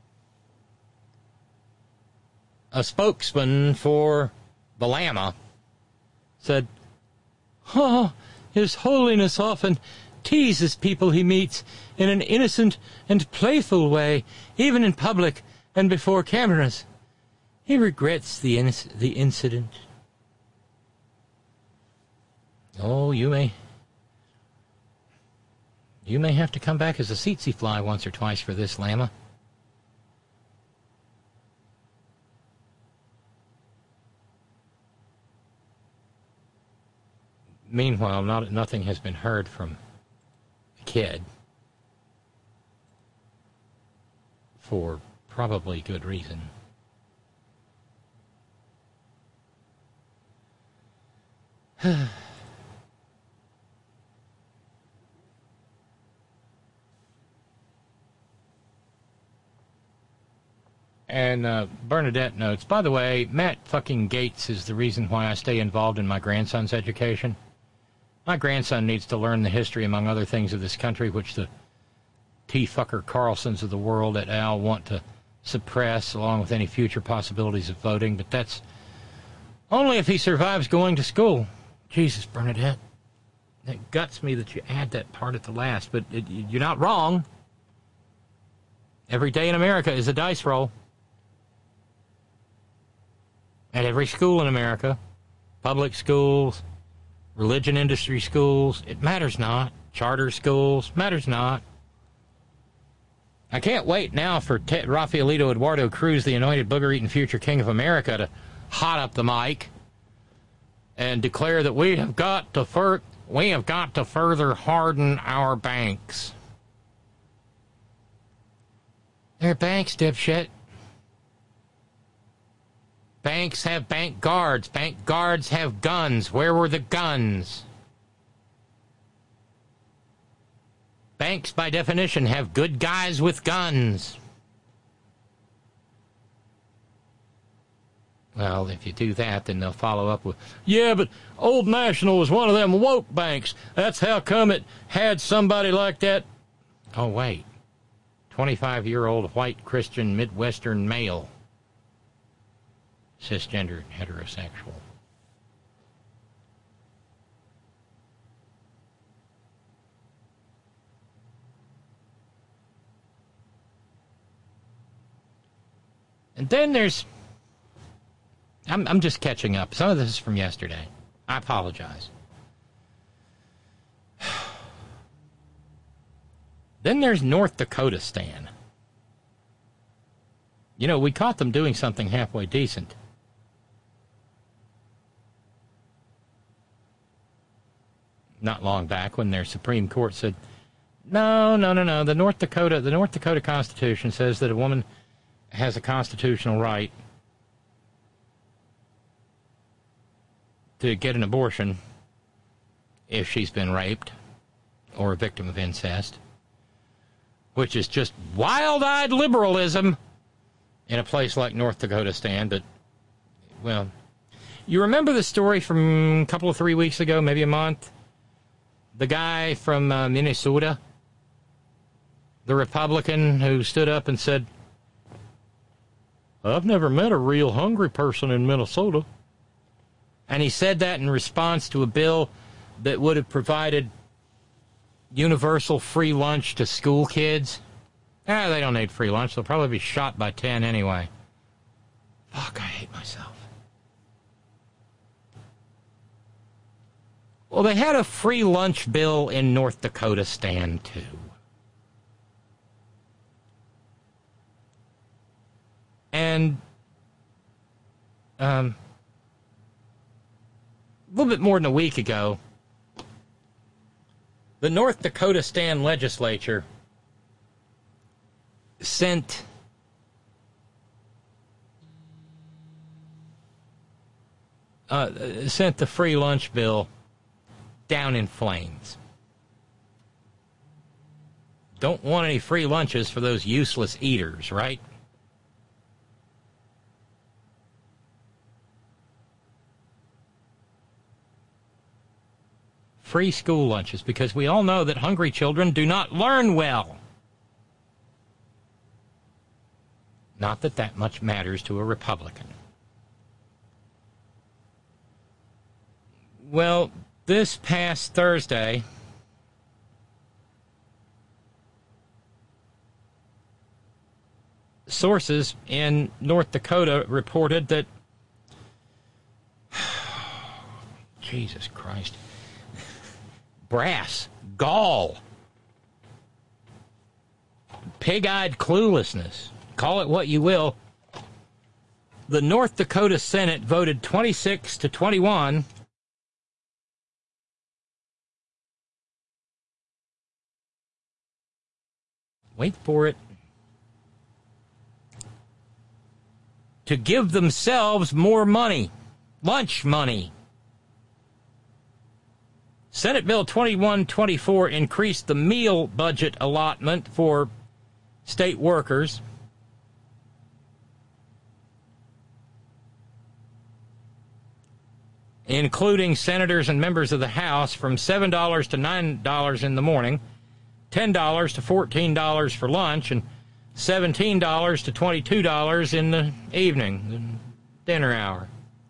a spokesman for the Lama said, oh, His Holiness often teases people he meets in an innocent and playful way, even in public and before cameras. He regrets the, in- the incident. Oh, you may... You may have to come back as a tsetse fly once or twice for this, Lama. Meanwhile, not, nothing has been heard from the kid. For probably good reason. And uh, Bernadette notes, by the way, Matt fucking Gates is the reason why I stay involved in my grandson's education. My grandson needs to learn the history, among other things, of this country, which the T-fucker Carlsons of the world et al. Want to suppress, along with any future possibilities of voting. But that's only if he survives going to school. Jesus, Bernadette. It guts me that you add that part at the last, but it, you're not wrong. Every day in America is a dice roll. At every school in America, public schools, religion industry schools, it matters not. Charter schools, matters not. I can't wait now for Te- Rafaelito Eduardo Cruz, the anointed booger-eating future king of America, to hot up the mic and declare that we have got to fur- we have got to further harden our banks. They're banks, dipshit. Banks have bank guards. Bank guards have guns. Where were the guns? Banks, by definition, have good guys with guns. Well, if you do that, then they'll follow up with, yeah, but Old National was one of them woke banks. That's how come it had somebody like that. Oh, wait. twenty-five-year-old white Christian Midwestern male. Cisgender heterosexual. And then there's... I'm, I'm just catching up. Some of this is from yesterday. I apologize. Then there's North Dakota Stan. You know, we caught them doing something halfway decent. Not long back when their Supreme Court said, no, no, no, no, the North Dakota, the North Dakota Constitution says that a woman has a constitutional right to get an abortion if she's been raped or a victim of incest, which is just wild-eyed liberalism in a place like North Dakota Stan. But, well, you remember the story from a couple of three weeks ago, maybe a month? The guy from uh, Minnesota, the Republican who stood up and said, I've never met a real hungry person in Minnesota. And he said that in response to a bill that would have provided universal free lunch to school kids. Ah, they don't need free lunch. They'll probably be shot by ten anyway. Fuck, I hate myself. Well, they had a free lunch bill in North Dakota Stan, too. And um, a little bit more than a week ago, the North Dakota Stan legislature sent uh, sent the free lunch bill down in flames. Don't want any free lunches for those useless eaters, right? Free school lunches, because we all know that hungry children do not learn well. Not that that much matters to a Republican. Well, this past Thursday, sources in North Dakota reported that, Jesus Christ, brass, gall, pig-eyed cluelessness, call it what you will. The North Dakota Senate voted twenty-six to twenty-one wait for it, to give themselves more money, lunch money. Senate Bill twenty-one twenty-four increased the meal budget allotment for state workers. Including senators and members of the House, from seven dollars to nine dollars in the morning, ten dollars to fourteen dollars for lunch, and seventeen dollars to twenty-two dollars in the evening, the dinner hour.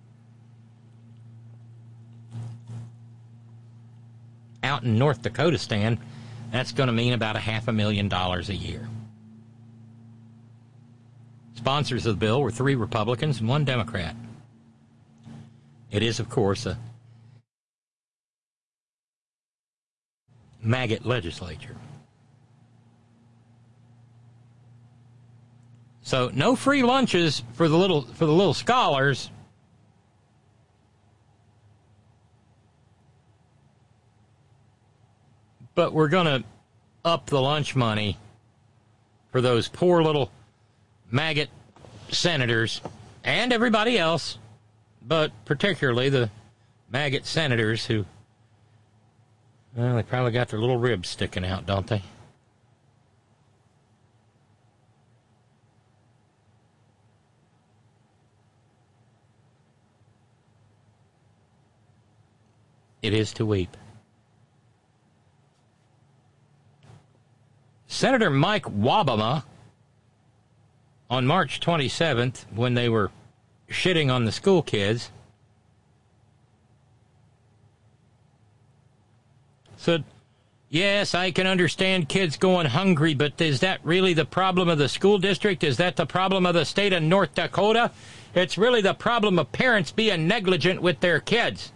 Out in North Dakota Stan, that's going to mean about a half a million dollars a year. Sponsors of the bill were three Republicans and one Democrat. It is, of course, a maggot legislature. So no free lunches for the little for the little scholars. But we're going to up the lunch money for those poor little maggot senators and everybody else, but particularly the maggot senators who, well, they probably got their little ribs sticking out, don't they? It is to weep. Senator Mike Wabama, on March twenty-seventh, when they were shitting on the school kids, said, yes, I can understand kids going hungry, but is that really the problem of the school district? Is that the problem of the state of North Dakota? It's really the problem of parents being negligent with their kids.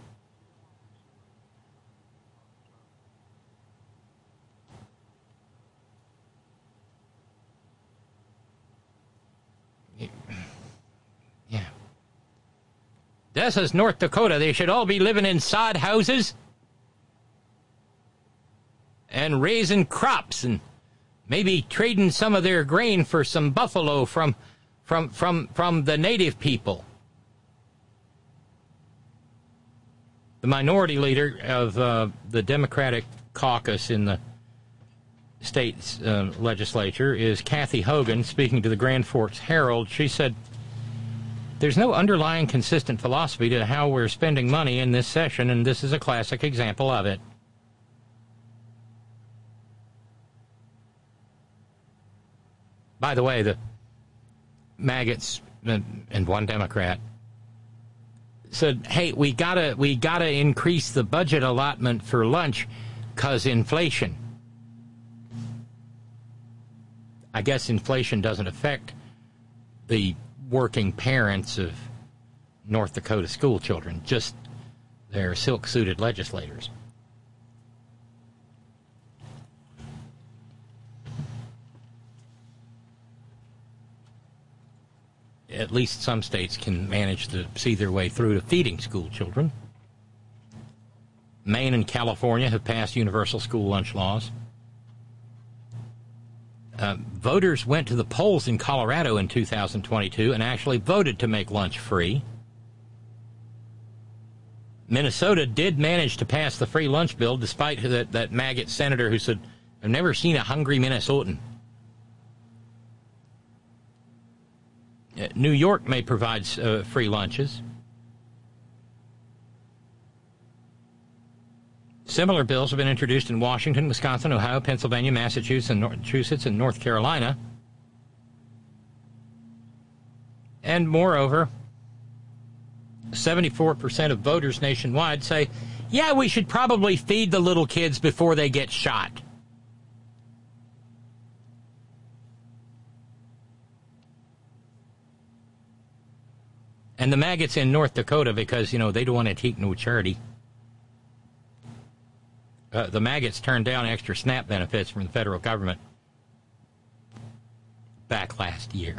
Yeah. This is North Dakota. They should all be living in sod houses and raising crops and maybe trading some of their grain for some buffalo from from from from the native people. The minority leader of uh, the Democratic caucus in the state's uh, legislature is Kathy Hogan, speaking to the Grand Forks Herald. She said, there's no underlying consistent philosophy to how we're spending money in this session, and this is a classic example of it. By the way, the maggots and one Democrat said, hey, we gotta we gotta increase the budget allotment for lunch because inflation. I guess inflation doesn't affect the working parents of North Dakota school children, just their silk-suited legislators. At least some states can manage to see their way through to feeding school children. Maine and California have passed universal school lunch laws. Uh, voters went to the polls in Colorado in two thousand twenty-two and actually voted to make lunch free. Minnesota did manage to pass the free lunch bill, despite that, that maggot senator who said, I've never seen a hungry Minnesotan. Uh, New York may provide uh, free lunches. Similar bills have been introduced in Washington, Wisconsin, Ohio, Pennsylvania, Massachusetts, and Massachusetts, and North Carolina. And moreover, seventy-four percent of voters nationwide say, yeah, we should probably feed the little kids before they get shot. And the maggots in North Dakota, because, you know, they don't want to take no charity. Uh, the maggots turned down extra SNAP benefits from the federal government back last year.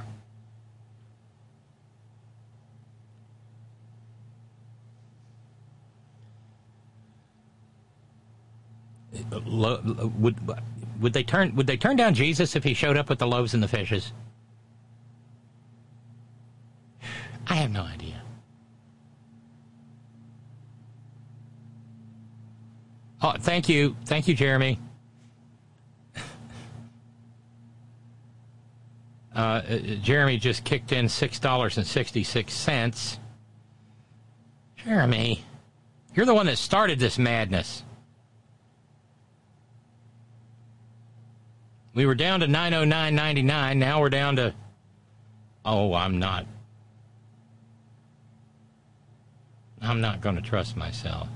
Lo- would would they turn would they turn down Jesus if he showed up with the loaves and the fishes? I have no idea. Oh, thank you. Thank you, Jeremy. Uh, Jeremy just kicked in six dollars and sixty-six cents. Jeremy, you're the one that started this madness. We were down to nine oh nine ninety-nine. Now we're down to... Oh, I'm not... I'm not going to trust myself.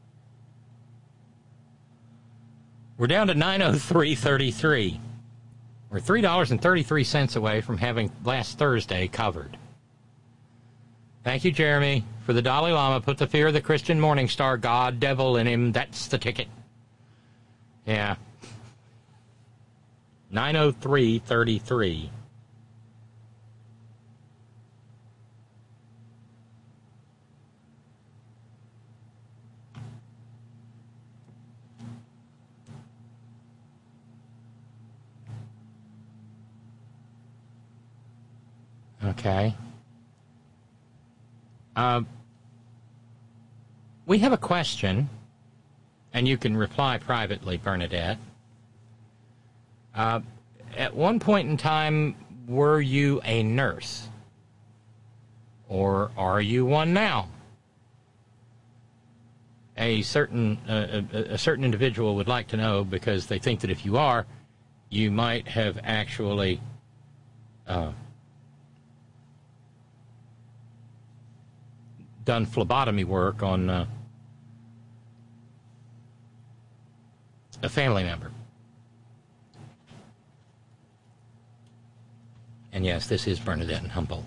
We're down to nine oh three thirty-three. We're three dollars and thirty-three cents away from having last Thursday covered. Thank you, Jeremy, for the Dalai Lama. Put the fear of the Christian Morning Star God devil in him. That's the ticket. Yeah. nine oh three thirty-three. Okay. Uh, we have a question, and you can reply privately, Bernadette. Uh, at one point in time, were you a nurse? Or are you one now? a certain uh, a, a certain individual would like to know, because they think that if you are, you might have actually uh, done phlebotomy work on uh, a family member. And yes, this is Bernadette and Humboldt.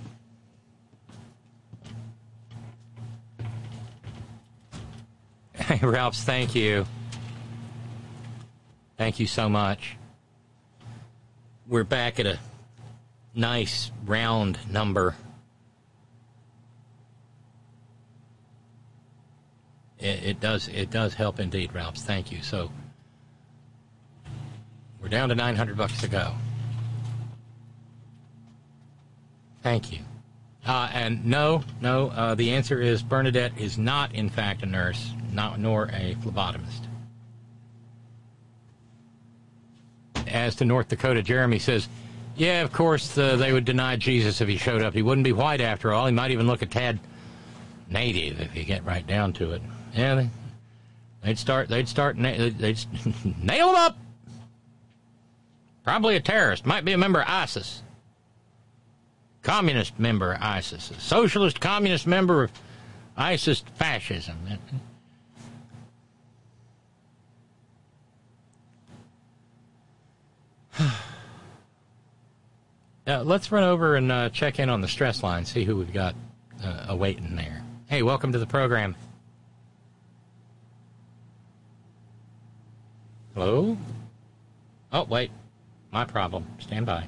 Hey, Ralphs, thank you. Thank you so much. We're back at a nice round number. It, it does it does help indeed, Ralphs. Thank you. So we're down to nine hundred bucks to go. Thank you. Uh, and no, no, uh, the answer is Bernadette is not, in fact, a nurse, not nor a phlebotomist. As to North Dakota, Jeremy says, yeah, of course, uh, they would deny Jesus if he showed up. He wouldn't be white after all. He might even look a tad native if you get right down to it. Yeah, they, they'd start, they'd start, na- they'd nail him up. Probably a terrorist. Might be a member of ISIS. Communist member of ISIS. A socialist communist member of ISIS fascism. Uh, let's run over and uh, check in on the stress line, see who we've got uh, awaiting there. Hey, welcome to the program. Hello? Oh, wait. My problem. Stand by.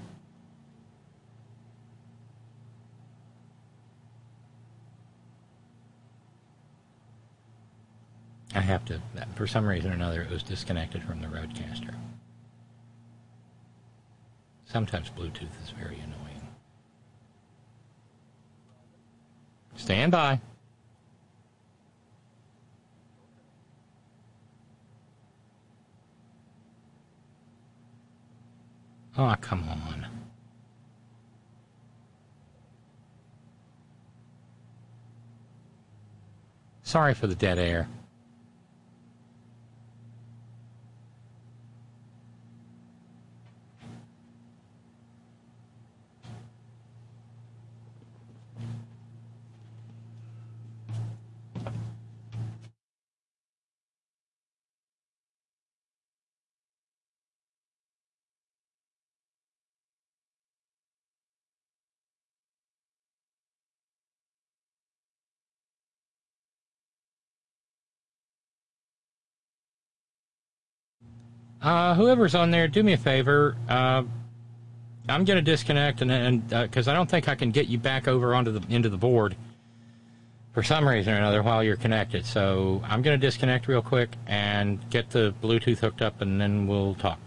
I have to, for some reason or another, it was disconnected from the Roadcaster. Sometimes Bluetooth is very annoying. Stand by. Oh, come on. Sorry for the dead air. Uh, whoever's on there, do me a favor. Uh, I'm going to disconnect, and and because uh, I don't think I can get you back over onto the into the board for some reason or another while you're connected. So I'm going to disconnect real quick and get the Bluetooth hooked up, and then we'll talk.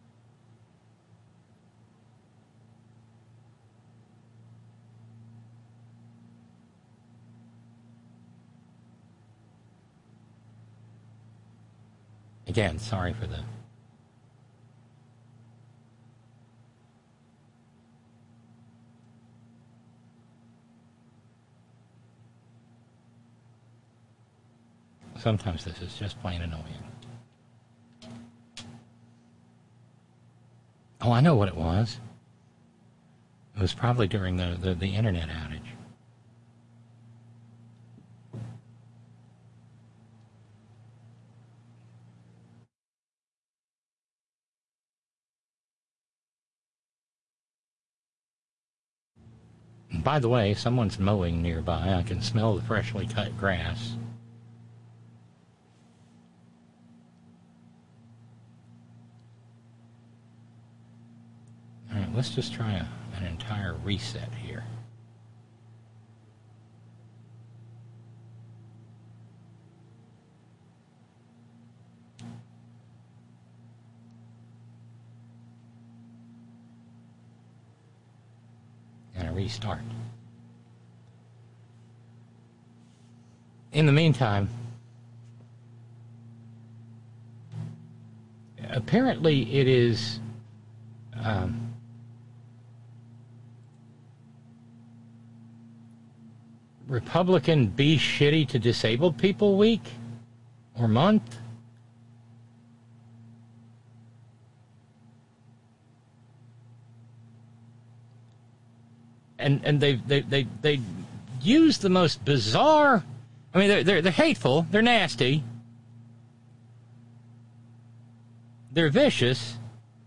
Again, sorry for the... Sometimes this is just plain annoying. Oh, I know what it was. It was probably during the, the, the internet outage. And by the way, someone's mowing nearby. I can smell the freshly cut grass. All right, let's just try a, an entire reset here. And a restart. In the meantime, apparently it is... Um, Republican Be Shitty to Disabled People Week or month. And and they they they they use the most bizarre. I mean, they're they're, they're hateful. They're nasty. They're vicious.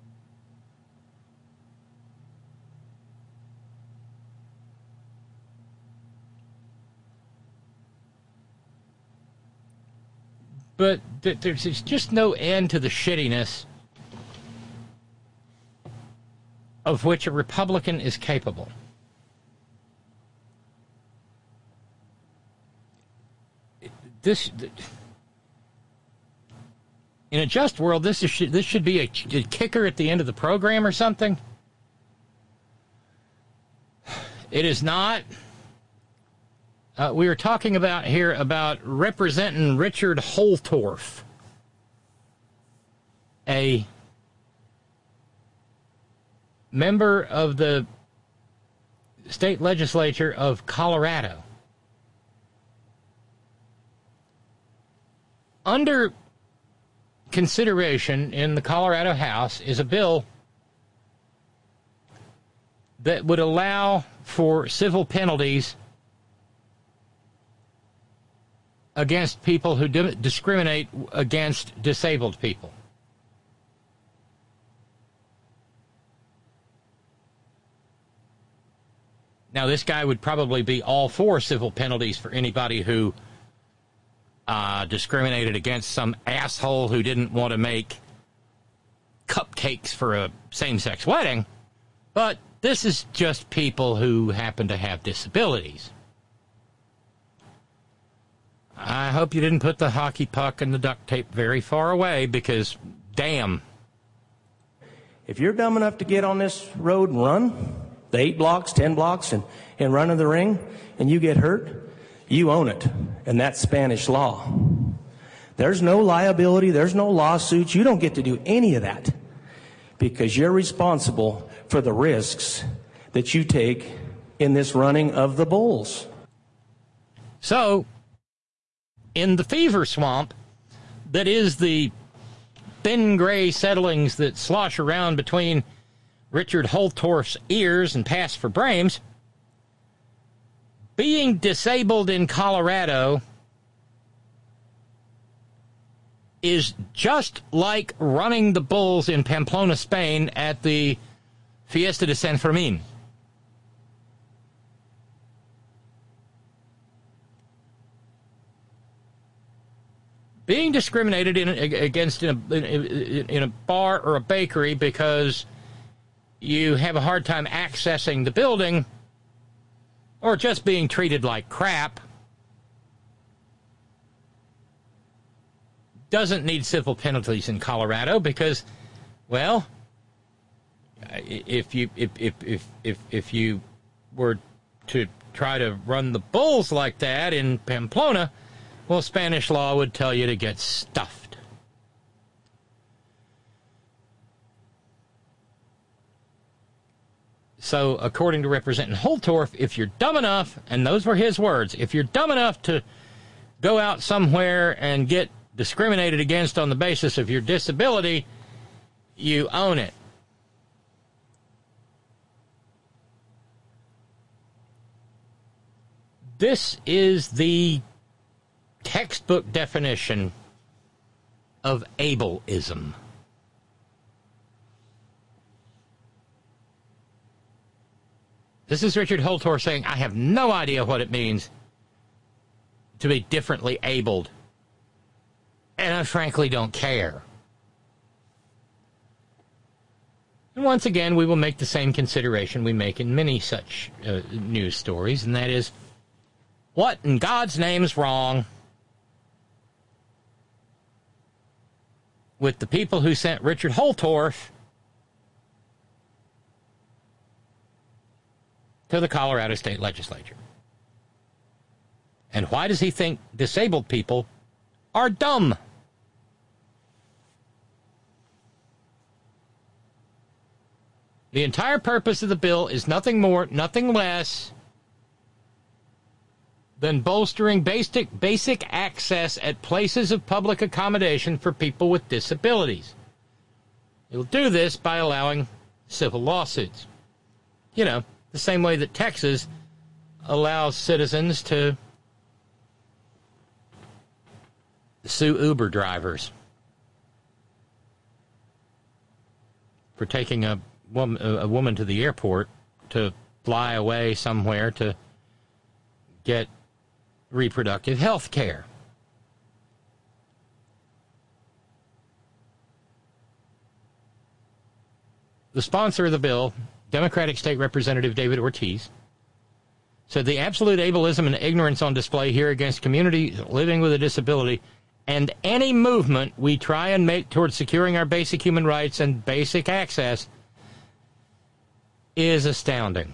But th- there's just no end to the shittiness of which a Republican is capable. This, in a just world, this is this should be a, a kicker at the end of the program or something. It is not. Uh, we are talking about here about representing Richard Holtorf, a member of the state legislature of Colorado. Under consideration in the Colorado House is a bill that would allow for civil penalties against people who di- discriminate against disabled people. Now, this guy would probably be all for civil penalties for anybody who uh, discriminated against some asshole who didn't want to make cupcakes for a same-sex wedding. But this is just people who happen to have disabilities. I hope you didn't put the hockey puck and the duct tape very far away, because, damn. If you're dumb enough to get on this road and run the eight blocks, ten blocks, and, and run in the ring, and you get hurt, you own it. And that's Spanish law. There's no liability. There's no lawsuits. You don't get to do any of that, because you're responsible for the risks that you take in this running of the bulls. So, in the fever swamp that is the thin gray settlings that slosh around between Richard Holtorf's ears and pass for brains, being disabled in Colorado is just like running the bulls in Pamplona, Spain at the Fiesta de San Fermin. Being discriminated in, against in a, in, in a bar or a bakery because you have a hard time accessing the building, or just being treated like crap, doesn't need civil penalties in Colorado, because, well, if you if if if if, if you were to try to run the bulls like that in Pamplona, well, Spanish law would tell you to get stuffed. So, according to Representative Holtorf, if you're dumb enough, and those were his words, if you're dumb enough to go out somewhere and get discriminated against on the basis of your disability, you own it. This is the textbook definition of ableism. This is Richard Holtorf saying, I have no idea what it means to be differently abled, and I frankly don't care. And once again, we will make the same consideration we make in many such uh, news stories, and that is, what in God's name is wrong with the people who sent Richard Holtorf to the Colorado State Legislature? And why does he think disabled people are dumb? The entire purpose of the bill is nothing more, nothing less than bolstering basic, basic access at places of public accommodation for people with disabilities. It will do this by allowing civil lawsuits. You know, the same way that Texas allows citizens to sue Uber drivers for taking a woman, a woman to the airport to fly away somewhere to get reproductive health care. The sponsor of the bill, Democratic State Representative David Ortiz, said the absolute ableism and ignorance on display here against communities living with a disability and any movement we try and make towards securing our basic human rights and basic access is astounding.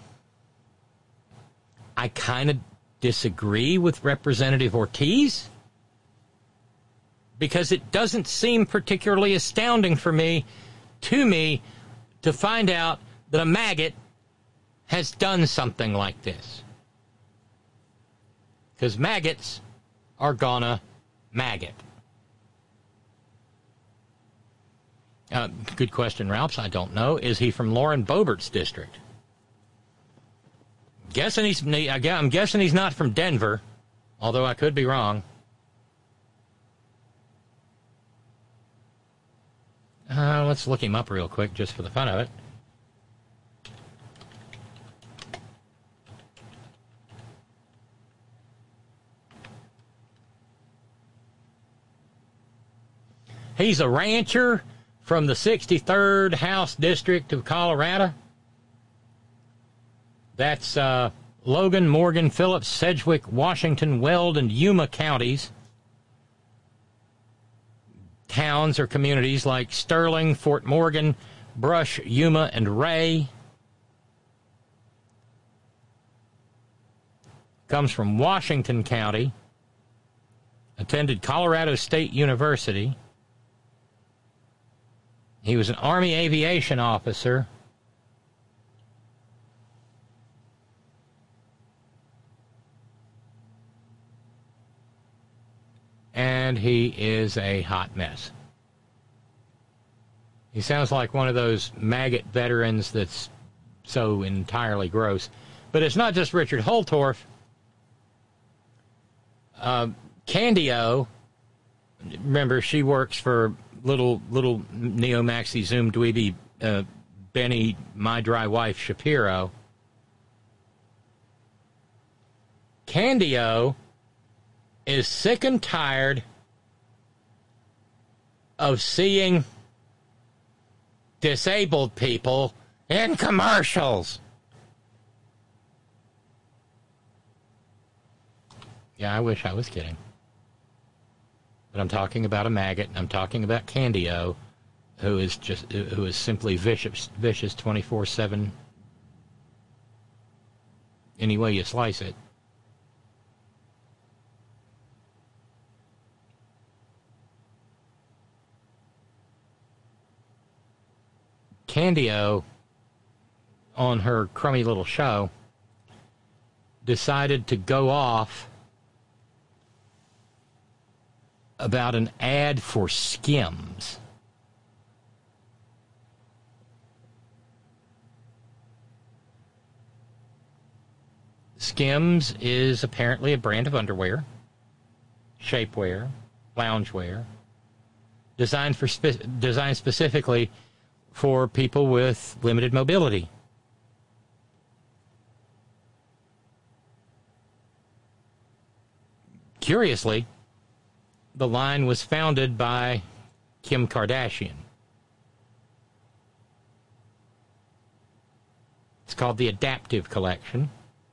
I kind of disagree with Representative Ortiz because it doesn't seem particularly astounding for me, to me, to find out that a maggot has done something like this. Because maggots are gonna maggot. Uh, good question, Ralphs. I don't know. Is he from Lauren Boebert's district? Guessing he's, I'm guessing he's not from Denver, although I could be wrong. Uh, let's look him up real quick just for the fun of it. He's a rancher from the sixty-third House District of Colorado. That's uh, Logan, Morgan, Phillips, Sedgwick, Washington, Weld, and Yuma counties. Towns or communities like Sterling, Fort Morgan, Brush, Yuma, and Ray. Comes from Washington County. Attended Colorado State University. He was an Army aviation officer. And he is a hot mess. He sounds like one of those maggot veterans that's so entirely gross. But it's not just Richard Holtorf. Uh, Candio, remember, she works for little little Neo Maxi Zoom Dweeby uh, Benny, my dry wife Shapiro. Candio is sick and tired of seeing disabled people in commercials. Yeah, I wish I was kidding. But I'm talking about a maggot, and I'm talking about Candio, who is just who is simply vicious, vicious twenty-four seven. Any way you slice it. Candio, on her crummy little show, decided to go off about an ad for Skims. Skims is apparently a brand of underwear, shapewear, loungewear, designed for spe- designed specifically for people with limited mobility. Curiously, the line was founded by Kim Kardashian. It's called the Adaptive Collection.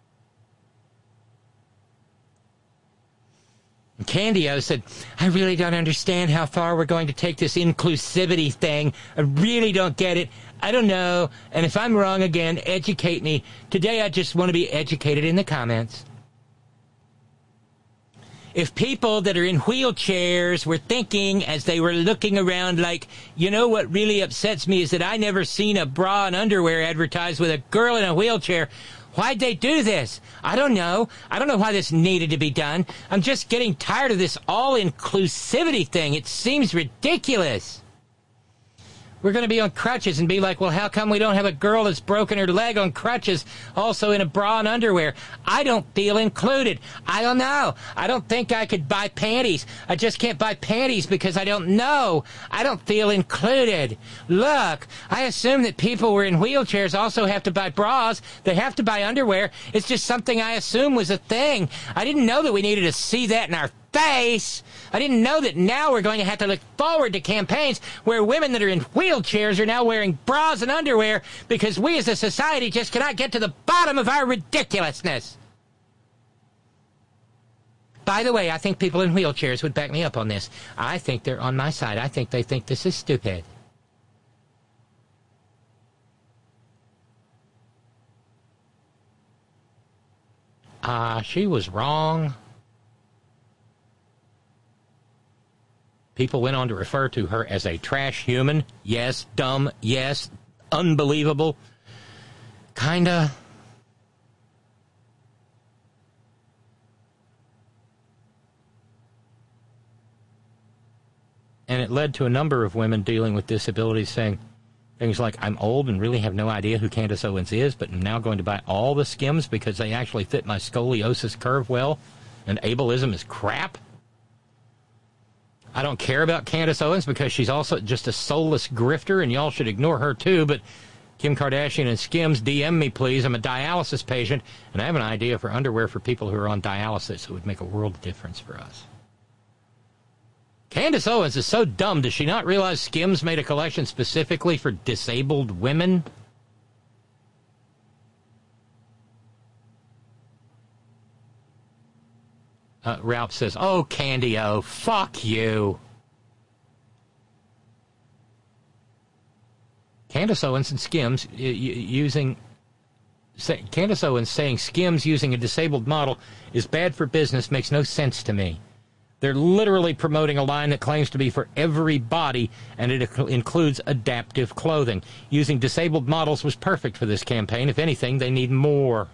And Candio said, I really don't understand how far we're going to take this inclusivity thing. I really don't get it. I don't know. And if I'm wrong again, educate me. Today I just want to be educated in the comments. If people that are in wheelchairs were thinking as they were looking around like, you know what really upsets me is that I never seen a bra and underwear advertised with a girl in a wheelchair. Why'd they do this? I don't know. I don't know why this needed to be done. I'm just getting tired of this all-inclusivity thing. It seems ridiculous. We're going to be on crutches and be like, well, how come we don't have a girl that's broken her leg on crutches, also in a bra and underwear? I don't feel included. I don't know. I don't think I could buy panties. I just can't buy panties because I don't know. I don't feel included. Look, I assume that people who are in wheelchairs also have to buy bras. They have to buy underwear. It's just something I assume was a thing. I didn't know that we needed to see that in our face. I didn't know that now we're going to have to look forward to campaigns where women that are in wheelchairs are now wearing bras and underwear because we as a society just cannot get to the bottom of our ridiculousness. By the way, I think people in wheelchairs would back me up on this. I think they're on my side. I think they think this is stupid. Ah, uh, she was wrong. People went on to refer to her as a trash human. Yes, dumb. Yes, unbelievable. Kinda. And it led to a number of women dealing with disabilities saying things like, I'm old and really have no idea who Candace Owens is, but I'm now going to buy all the Skims because they actually fit my scoliosis curve well, and ableism is crap. I don't care about Candace Owens because she's also just a soulless grifter, and y'all should ignore her too, but Kim Kardashian and Skims, D M me please. I'm a dialysis patient, and I have an idea for underwear for people who are on dialysis. It would make a world of difference for us. Candace Owens is so dumb. Does she not realize Skims made a collection specifically for disabled women? Uh, Ralph says, oh, Candy O, fuck you. Candace Owens and Skims y- y- using... Say, Candace Owens saying Skims using a disabled model is bad for business makes no sense to me. They're literally promoting a line that claims to be for everybody, and it inc- includes adaptive clothing. Using disabled models was perfect for this campaign. If anything, they need more.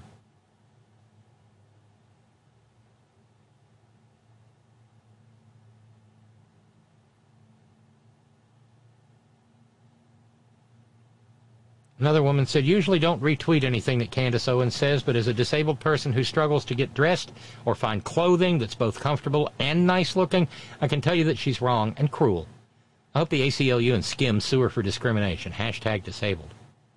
Another woman said, usually don't retweet anything that Candace Owens says, but as a disabled person who struggles to get dressed or find clothing that's both comfortable and nice looking, I can tell you that she's wrong and cruel. I hope the A C L U and Skims sue her for discrimination. Hashtag disabled.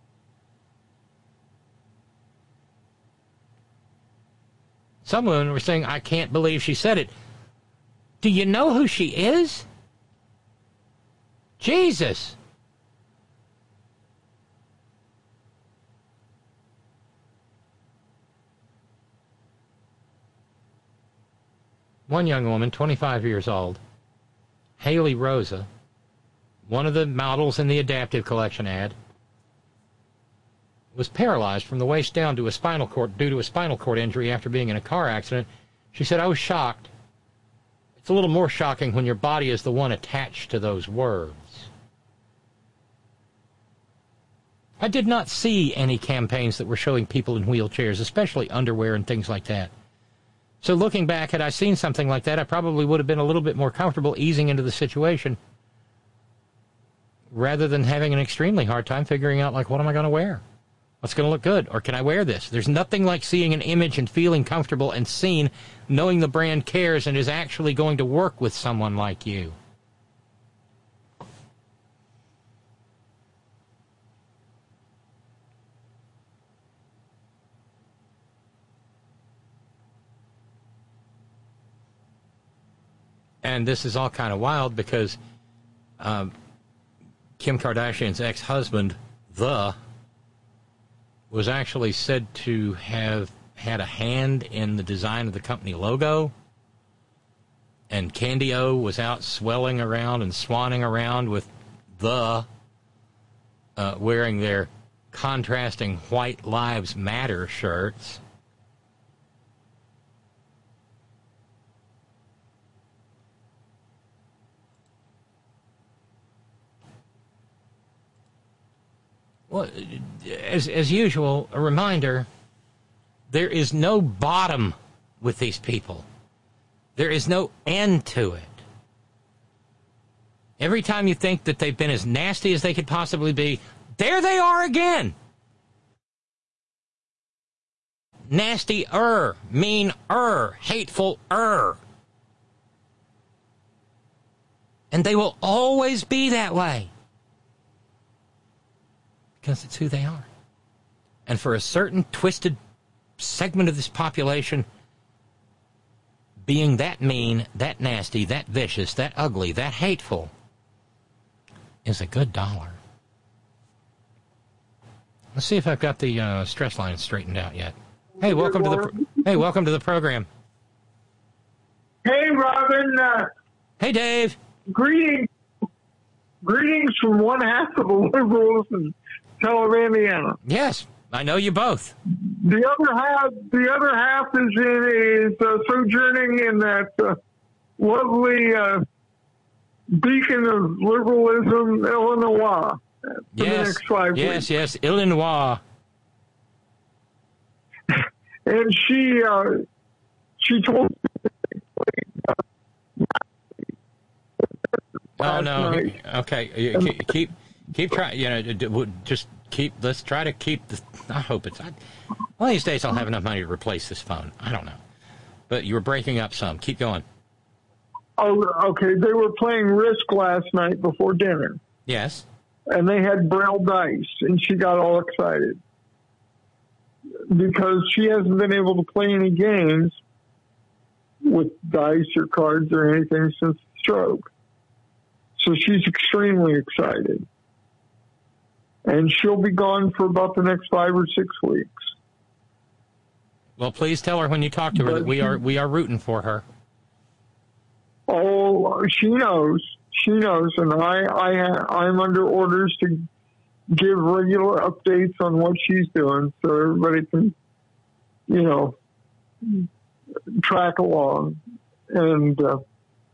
Some women were saying, I can't believe she said it. Do you know who she is? Jesus! One young woman, twenty-five years old, Haley Rosa, one of the models in the Adaptive Collection ad, was paralyzed from the waist down to a spinal cord due to a spinal cord injury after being in a car accident. She said, I was shocked. It's a little more shocking when your body is the one attached to those words. I did not see any campaigns that were showing people in wheelchairs, especially underwear and things like that. So looking back, had I seen something like that, I probably would have been a little bit more comfortable easing into the situation rather than having an extremely hard time figuring out, like, what am I going to wear? What's going to look good? Or can I wear this? There's nothing like seeing an image and feeling comfortable and seen, knowing the brand cares and is actually going to work with someone like you. And this is all kind of wild because um, Kim Kardashian's ex-husband, The, was actually said to have had a hand in the design of the company logo. And Candy O was out swelling around and swanning around with The, uh, wearing their contrasting White Lives Matter shirts. Well, as as usual, a reminder There is no bottom with these people. There is no end to it. Every time you think that they've been as nasty as they could possibly be, there they are again. Nasty-er, mean-er, hateful-er. And they will always be that way. Because it's who they are. And for a certain twisted segment of this population, being that mean, that nasty, that vicious, that ugly, that hateful is a good dollar. Let's see if I've got the uh, stress line straightened out yet. Hey, welcome to the pro- hey, welcome to the program. Hey, Robin. Uh, hey, Dave. Greetings, greetings from one half of the liberals in Teller, Indiana. Yes, I know you both. The other half, the other half is in is uh, sojourning in that uh, lovely uh, beacon of liberalism, Illinois. For yes, the next five yes, weeks. yes, Illinois. And she, uh, she told me. Oh no! night. Okay, you keep keep, keep trying. You know, just keep. Let's try to keep the. I hope it's. I, one of these days, I'll have enough money to replace this phone. I don't know, but you were breaking up some. Keep going. Oh, okay. They were playing Risk last night before dinner. Yes. And they had Braille dice, and she got all excited because she hasn't been able to play any games with dice or cards or anything since the stroke. So she's extremely excited. And she'll be gone for about the next five or six weeks. Well, please tell her when you talk to her But that we she- are we are rooting for her. Oh, she knows. She knows, and I, I, I'm under orders to give regular updates on what she's doing, so everybody can, you know, track along. And uh,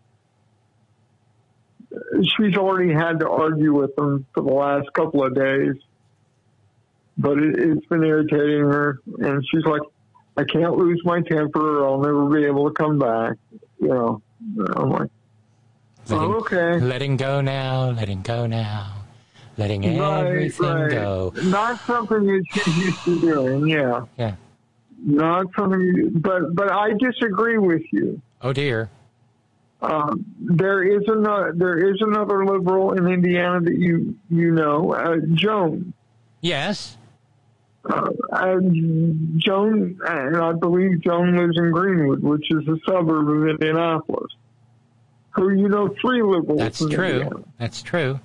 she's already had to argue with them for the last couple of days, but it, it's been irritating her. And she's like, "I can't lose my temper, or I'll never be able to come back." You know, I'm like, Letting, oh, okay. Letting go now, letting go now, letting Right, everything right. go. Not something that she's used to doing, yeah. Yeah. Not something, you, but but I disagree with you. Oh dear. Um, there is another there is another liberal in Indiana that you you know, uh, Joan. Yes. Uh, and Joan, and I believe Joan lives in Greenwood, which is a suburb of Indianapolis. Who you know, three liberals. That's in true. Indiana. That's true.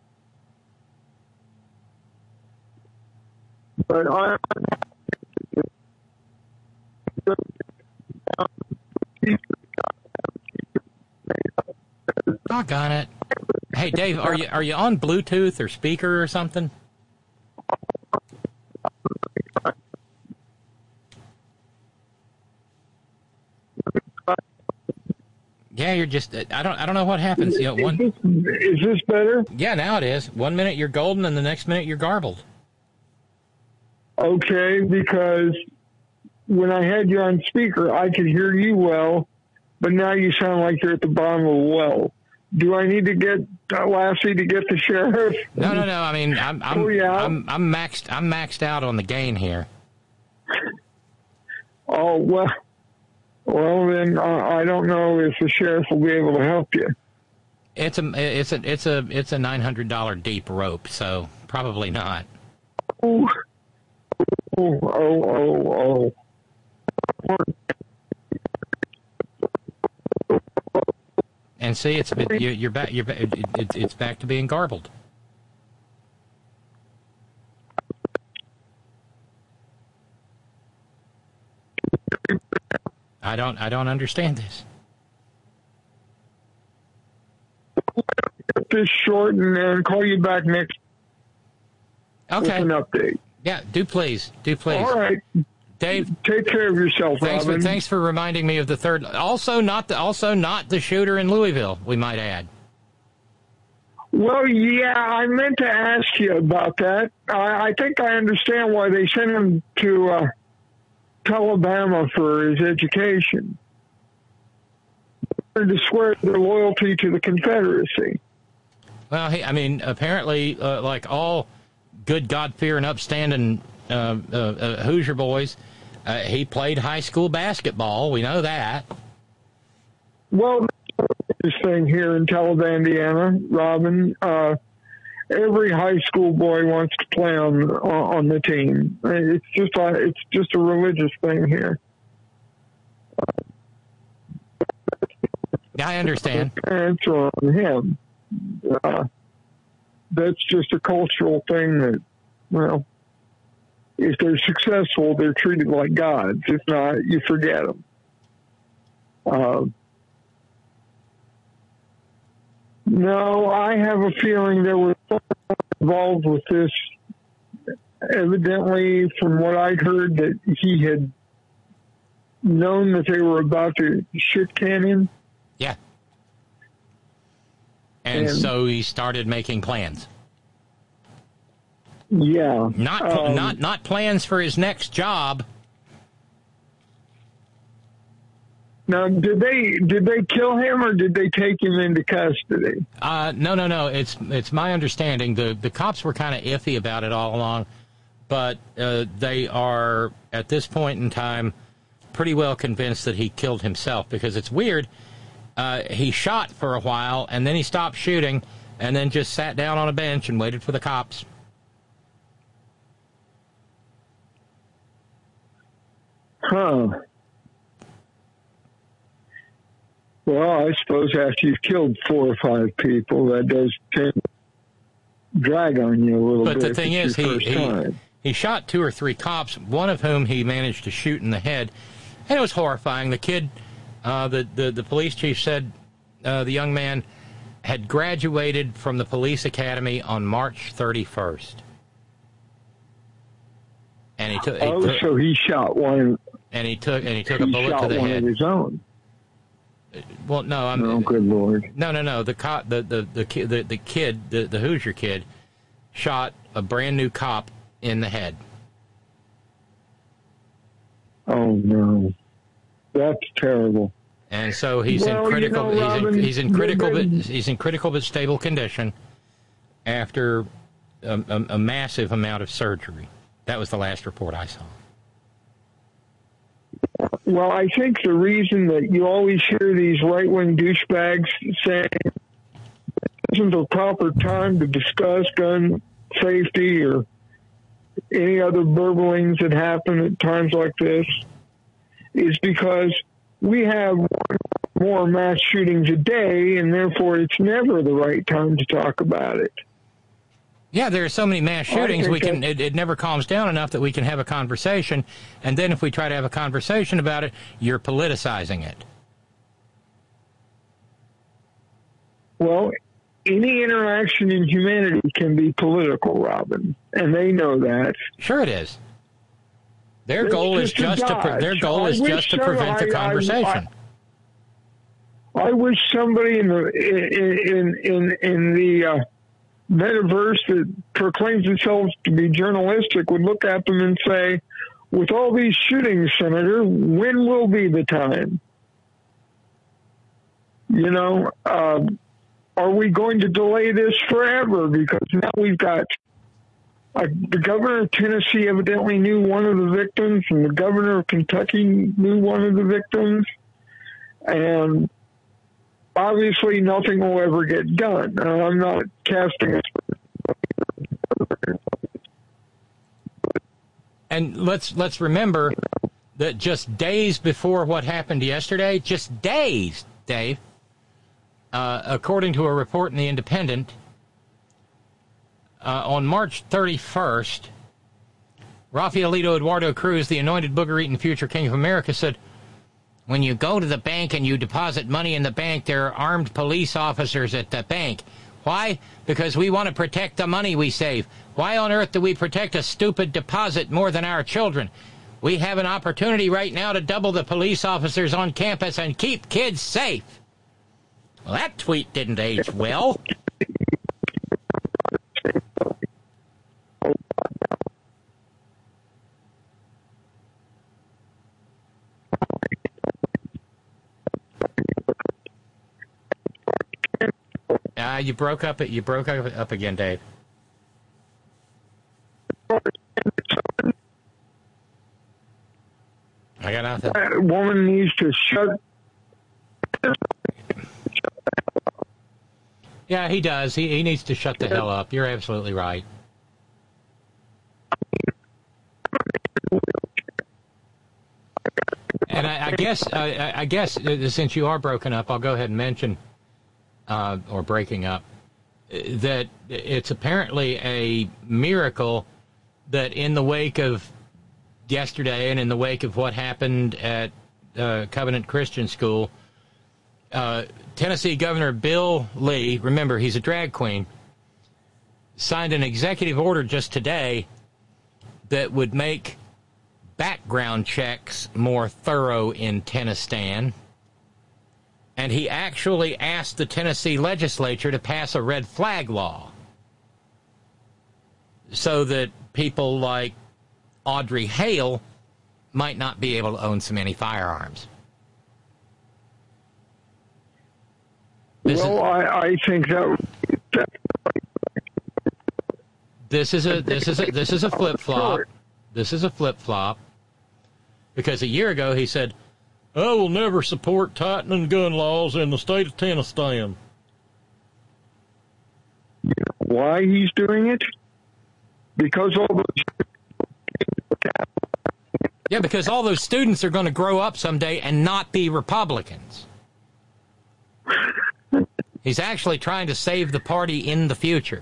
But I. Doggone it. Hey Dave, are you are you on Bluetooth or speaker or something? Yeah, you're just. I don't. I don't know what happens. You know, one. Is this, is this better? Yeah, now it is. One minute you're golden, and the next minute you're garbled. Okay, because when I had you on speaker, I could hear you well, but now you sound like you're at the bottom of a well. Do I need to get uh, Lassie to get the sheriff? No, no, no. I mean, I'm, I'm, Oh, yeah. I'm, I'm maxed. I'm maxed out on the gain here. Oh, well, well then uh, I don't know if the sheriff will be able to help you. It's a, it's a, it's a, it's a nine hundred dollar deep rope, so probably not. Oh, oh, oh, oh, oh. And see, it's you, you're back. You're ba- it, it, it's back to being garbled. I don't. I don't understand this. Cut this short and then call you back next Okay. with an update. Yeah. Do please. Do please. All right. Dave. Take care of yourself, Thanks for Robin. thanks for reminding me of the third. Also not the also not the shooter in Louisville. We might add. Well, yeah, I meant to ask you about that. I, I think I understand why they sent him to uh, to Alabama for his education. To swear their loyalty to the Confederacy. Well, he, I mean, apparently, uh, like all good, God-fearing, upstanding uh, uh, uh, Hoosier boys, uh, he played high school basketball. We know that. Well, this thing here in Talladega, Indiana, Robin, uh, every high school boy wants to play on on the team. It's just a, it's just a religious thing here. I understand. Parents are on him. Uh, that's just a cultural thing that, well, if they're successful, they're treated like gods. If not, you forget them. Uh, no, I have a feeling there was someone involved with this. Evidently, from what I'd heard, that he had known that they were about to shit can him. Yeah. And, and so he started making plans. Yeah. Not um, not not plans for his next job. Now, did they did they kill him or did they take him into custody? Uh, no, no, no. It's it's my understanding the the cops were kind of iffy about it all along, but uh, they are at this point in time pretty well convinced that he killed himself, because it's weird. Uh, he shot for a while, and then he stopped shooting, and then just sat down on a bench and waited for the cops. Huh. Well, I suppose after you've killed four or five people, that does tend to drag on you a little but bit. But the thing is, he, he, he shot two or three cops, one of whom he managed to shoot in the head, and it was horrifying. The kid... Uh, the, the, the police chief said uh, the young man had graduated from the police academy on March thirty-first. And he took. Oh, took, so he shot one. And he took and he took he a bullet to the one head. Of his own. Well, no, I'm. Oh, good Lord. No, no, no. The cop, the the the kid, the, the kid, the, the Hoosier kid, shot a brand new cop in the head. Oh no. That's terrible. And so he's well, in critical. You know, he's, Robin, in, he's in critical. But, he's in critical but stable condition after a, a, a massive amount of surgery. That was the last report I saw. Well, I think the reason that you always hear these right-wing douchebags saying this isn't the proper time to discuss gun safety or any other burblings that happen at times like this is because we have more mass shootings a day, and therefore it's never the right time to talk about it. Yeah, there are so many mass shootings, we can it, it never calms down enough that we can have a conversation, and then if we try to have a conversation about it, you're politicizing it. Well, any interaction in humanity can be political, Robin, and they know that. Sure it is. Their goal is just to pre- their goal is just to prevent the conversation. I, I, I wish somebody in the in in in the uh, metaverse that proclaims themselves to be journalistic would look at them and say, "With all these shootings, Senator, when will be the time? You know, uh, are we going to delay this forever? Because now we've got." Uh, the governor of Tennessee evidently knew one of the victims, and the governor of Kentucky knew one of the victims, and obviously nothing will ever get done. Uh, I'm not casting a... And let's let's remember that just days before what happened yesterday, just days, Dave, uh, according to a report in The Independent, Uh, on March thirty-first, Rafaelito Eduardo Cruz, the anointed booger-eating future king of America, said, when you go to the bank and you deposit money in the bank, there are armed police officers at the bank. Why? Because we want to protect the money we save. Why on earth do we protect a stupid deposit more than our children? We have an opportunity right now to double the police officers on campus and keep kids safe. Well, that tweet didn't age well. Uh, you broke up. You broke up, up again, Dave. I got nothing. That woman needs to shut. Yeah, he does. He he needs to shut the hell up. You're absolutely right. And I, I guess uh, I guess uh, since you are broken up, I'll go ahead and mention, uh, or breaking up, that it's apparently a miracle that in the wake of yesterday and in the wake of what happened at uh, Covenant Christian School, uh, Tennessee Governor Bill Lee, remember he's a drag queen, signed an executive order just today that would make background checks more thorough in Tennistan. And he actually asked the Tennessee legislature to pass a red flag law so that people like Audrey Hale might not be able to own so many firearms. This well, is, I, I think that, that. This is a this is a this is a flip flop. This is a flip flop. Because a year ago he said, "I will never support tightening gun laws in the state of Tennessee." Why he's doing it? Because all those. Yeah, because all those students are going to grow up someday and not be Republicans. He's actually trying to save the party in the future.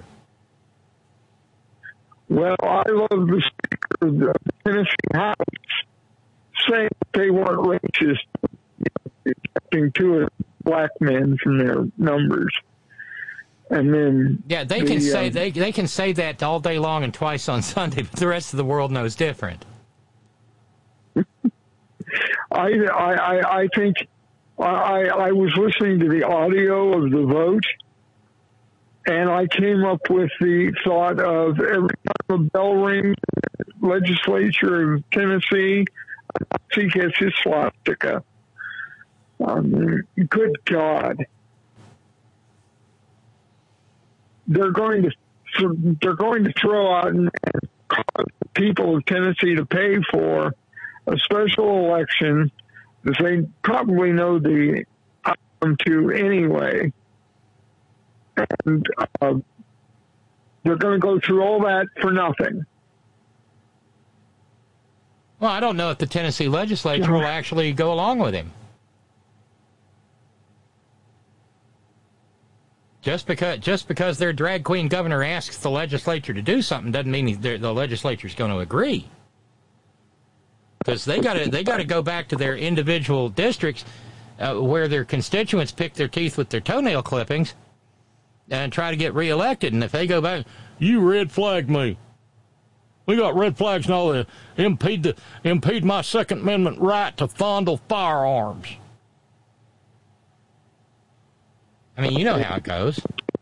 Well, I love the Speaker of the Tennessee House saying they weren't racist, accepting two black men from their numbers. And then yeah, they the, can say um, they they can say that all day long and twice on Sunday, but the rest of the world knows different. I, I, I think I, I was listening to the audio of the vote, and I came up with the thought of every time a bell rings, the legislature of Tennessee, he gets his swastika. Um, good God. They're going to they're going to throw out and cause the people of Tennessee to pay for a special election that they probably know the outcome to anyway. And uh, they're going to go through all that for nothing. Well, I don't know if the Tennessee legislature will actually go along with him. Just because just because their drag queen governor asks the legislature to do something doesn't mean the legislature's going to agree. Because they got to they got to go back to their individual districts uh, where their constituents pick their teeth with their toenail clippings and try to get reelected. And if they go back, you red flag me. We got red flags and all that impede the impede my Second Amendment right to fondle firearms. I mean, you know how it goes.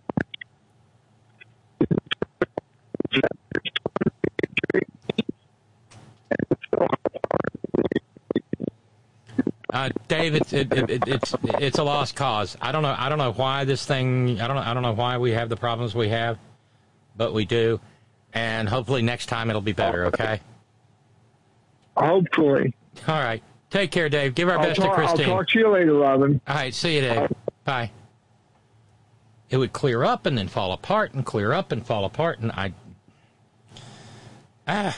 Uh, Dave, it's it, it, it's it's a lost cause. I don't know. I don't know why this thing. I don't know. I don't know why we have the problems we have, but we do, and hopefully next time it'll be better. Okay. Hopefully. All right. Take care, Dave. Give our I'll best talk, to Christine. I'll talk to you later, Robin. All right. See you, Dave. Bye. It would clear up and then fall apart and clear up and fall apart, and I. Ah.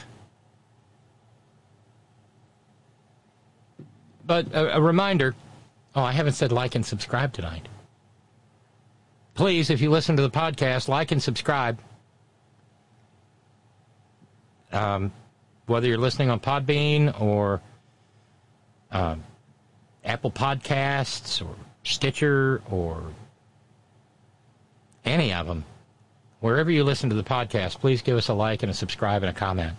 But a, a reminder, oh, I haven't said like and subscribe tonight. Please, if you listen to the podcast, like and subscribe. Um, whether you're listening on Podbean or uh, Apple Podcasts or Stitcher or any of them, wherever you listen to the podcast, please give us a like and a subscribe and a comment.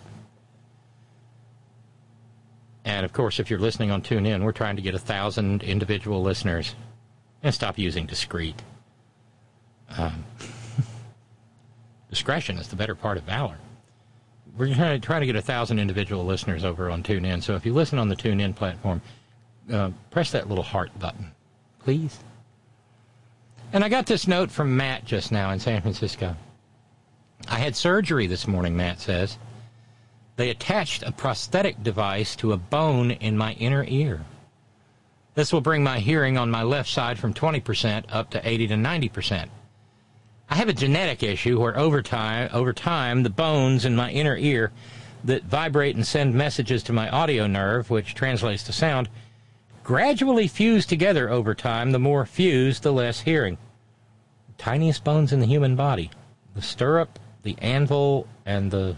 And, of course, if you're listening on TuneIn, we're trying to get a thousand individual listeners. And stop using discreet. Um, discretion is the better part of valor. We're trying to, trying to get a thousand individual listeners over on TuneIn. So if you listen on the TuneIn platform, uh, press that little heart button, please. And I got this note from Matt just now in San Francisco. I had surgery this morning, Matt says. They attached a prosthetic device to a bone in my inner ear. This will bring my hearing on my left side from twenty percent up to eighty to ninety percent. I have a genetic issue where over time, over time, the bones in my inner ear that vibrate and send messages to my audio nerve, which translates to sound, gradually fuse together over time. The more fused, the less hearing. The tiniest bones in the human body. The stirrup, the anvil, and the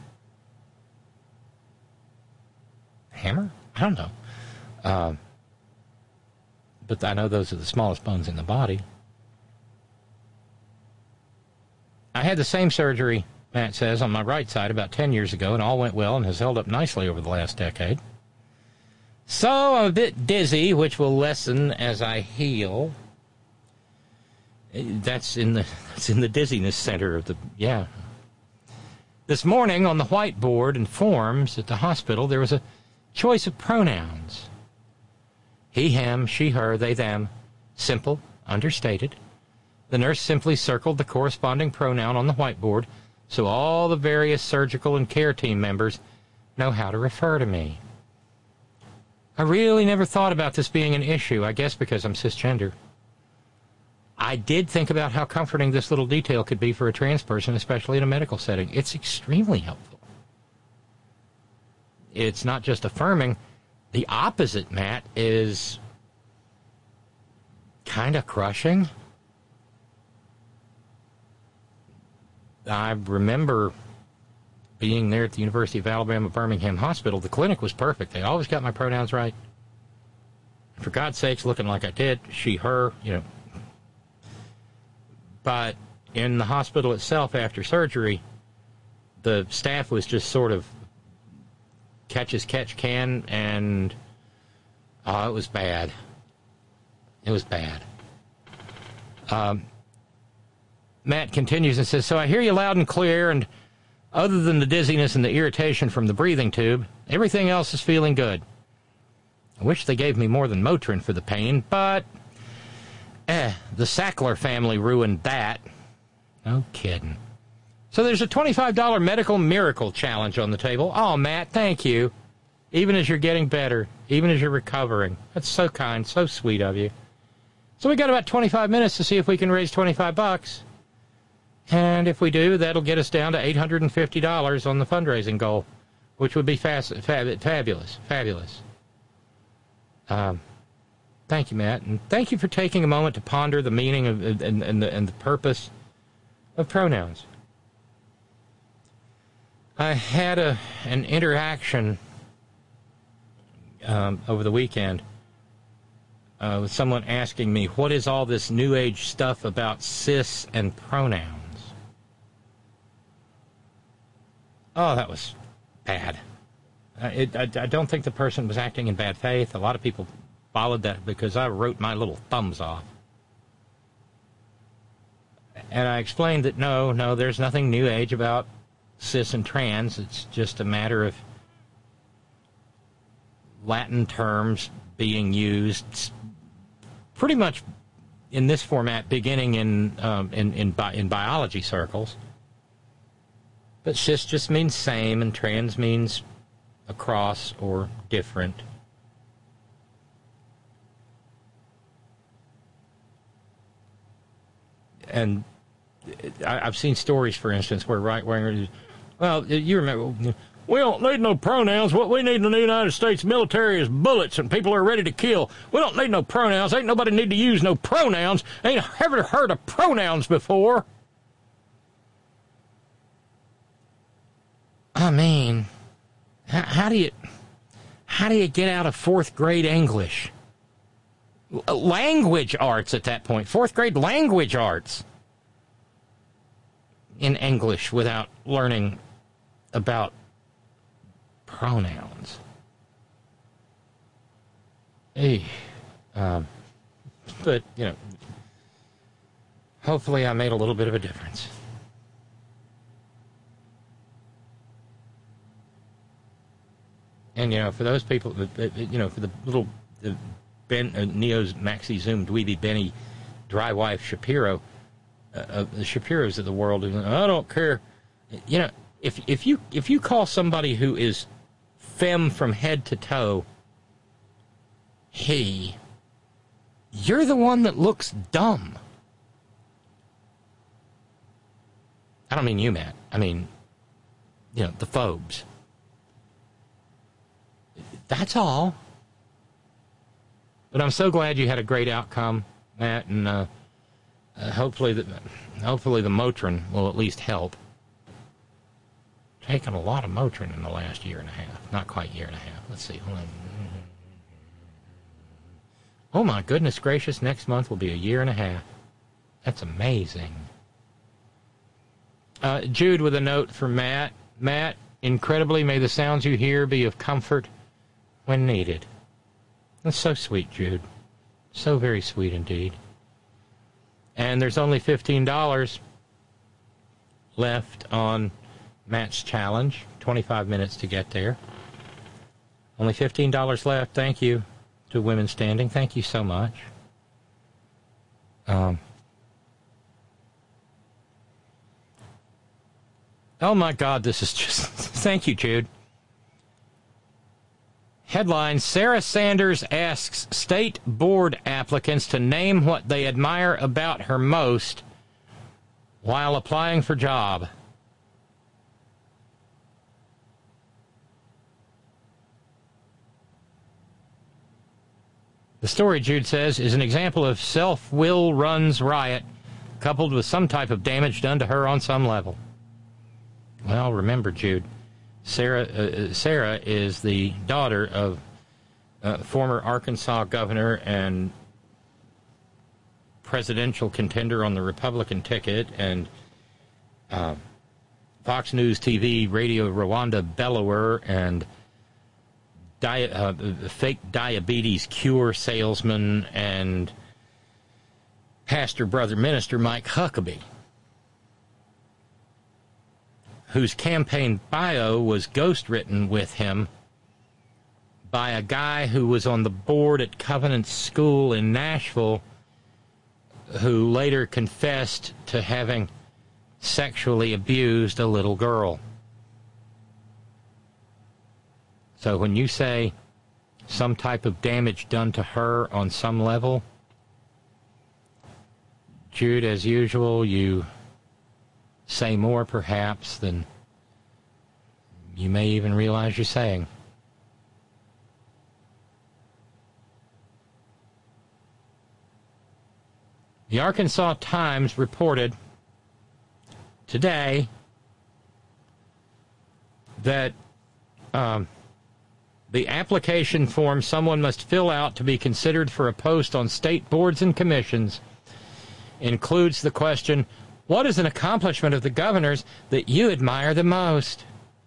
hammer? I don't know. Uh, but I know those are the smallest bones in the body. I had the same surgery, Matt says, on my right side about ten years ago, and all went well and has held up nicely over the last decade. So I'm a bit dizzy, which will lessen as I heal. That's in the that's in the dizziness center of the, yeah. This morning on the whiteboard and forms at the hospital, there was a choice of pronouns. He, him, she, her, they, them. Simple, understated. The nurse simply circled the corresponding pronoun on the whiteboard so all the various surgical and care team members know how to refer to me. I really never thought about this being an issue, I guess because I'm cisgender. I did think about how comforting this little detail could be for a trans person, especially in a medical setting. It's extremely helpful. It's not just affirming. The opposite, Matt, is kind of crushing. I remember being there at the University of Alabama Birmingham Hospital. The clinic was perfect. They always got my pronouns right. For God's sakes, looking like I did, she, her, you know. But in the hospital itself after surgery, the staff was just sort of catch as catch can, and oh, it was bad. It was bad. Um, Matt continues and says, so I hear you loud and clear, and other than the dizziness and the irritation from the breathing tube, everything else is feeling good. I wish they gave me more than Motrin for the pain, but eh, the Sackler family ruined that. No kidding. So there's a twenty-five dollars medical miracle challenge on the table. Oh, Matt, thank you. Even as you're getting better, even as you're recovering. That's so kind, so sweet of you. So we got about twenty-five minutes to see if we can raise twenty-five bucks. And if we do, that'll get us down to eight hundred fifty dollars on the fundraising goal, which would be fast, fab, fabulous, fabulous. Um, thank you, Matt, and thank you for taking a moment to ponder the meaning of and, and, the, and the purpose of pronouns. I had a an interaction um, over the weekend uh, with someone asking me, what is all this New Age stuff about cis and pronouns? Oh, that was bad. Uh, it, I, I don't think the person was acting in bad faith. A lot of people followed that because I wrote my little thumbs off. And I explained that no, no, there's nothing New Age about cis and trans. It's just a matter of Latin terms being used pretty much in this format, beginning in um, in in, bi- in biology circles. But cis just means same, and trans means across or different. And I, I've seen stories, for instance, where right-wingers, well, you remember, we don't need no pronouns. What we need in the United States military is bullets, and people are ready to kill. We don't need no pronouns. Ain't nobody need to use no pronouns. Ain't ever heard of pronouns before. I mean, how, how do you, how do you get out of fourth grade English? Language arts at that point. Fourth grade language arts in English without learning about pronouns. Hey, um, but, you know, hopefully I made a little bit of a difference. And, you know, for those people, you know, for the little the Ben, uh, Neo's Maxi Zoom Dweeby Benny dry wife Shapiro, uh, uh, the Shapiros of the world. I don't care. You know, if if you if you call somebody who is femme from head to toe, he, you're the one that looks dumb. I don't mean you, Matt. I mean, you know, the phobes. That's all. But I'm so glad you had a great outcome, Matt, and uh, uh, hopefully the hopefully the Motrin will at least help. Taken a lot of Motrin in the last year and a half. Not quite year and a half. Let's see. Hold on. Oh my goodness gracious! Next month will be a year and a half. That's amazing. Uh, Jude with a note for Matt. Matt, incredibly, may the sounds you hear be of comfort when needed. That's so sweet, Jude. So very sweet indeed. And there's only fifteen dollars left on Matt's challenge. twenty-five minutes to get there. Only fifteen dollars left. Thank you to Women Standing. Thank you so much. Um... Oh, my God, this is just... Thank you, Jude. Headline, Sarah Sanders asks state board applicants to name what they admire about her most while applying for job. The story, Jude says, is an example of self-will runs riot coupled with some type of damage done to her on some level. Well, remember, Jude, Sarah uh, Sarah is the daughter of uh, former Arkansas governor and presidential contender on the Republican ticket and uh, Fox News T V radio Rwanda bellower and di- uh, fake diabetes cure salesman and pastor brother minister Mike Huckabee, whose campaign bio was ghostwritten with him by a guy who was on the board at Covenant School in Nashville, who later confessed to having sexually abused a little girl. So when you say some type of damage done to her on some level, Jude, as usual, you say more, perhaps, than you may even realize you're saying. The Arkansas Times reported today that um, the application form someone must fill out to be considered for a post on state boards and commissions includes the question, what is an accomplishment of the governor's that you admire the most?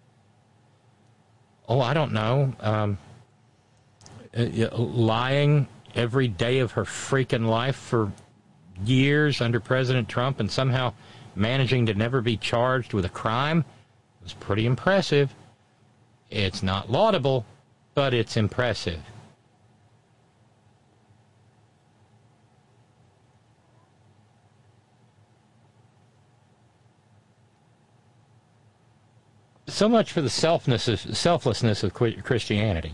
Oh, I don't know. Um, uh, lying every day of her freaking life for years under President Trump and somehow managing to never be charged with a crime was pretty impressive. It's not laudable, but it's impressive. So much for the selfness of, selflessness of Christianity.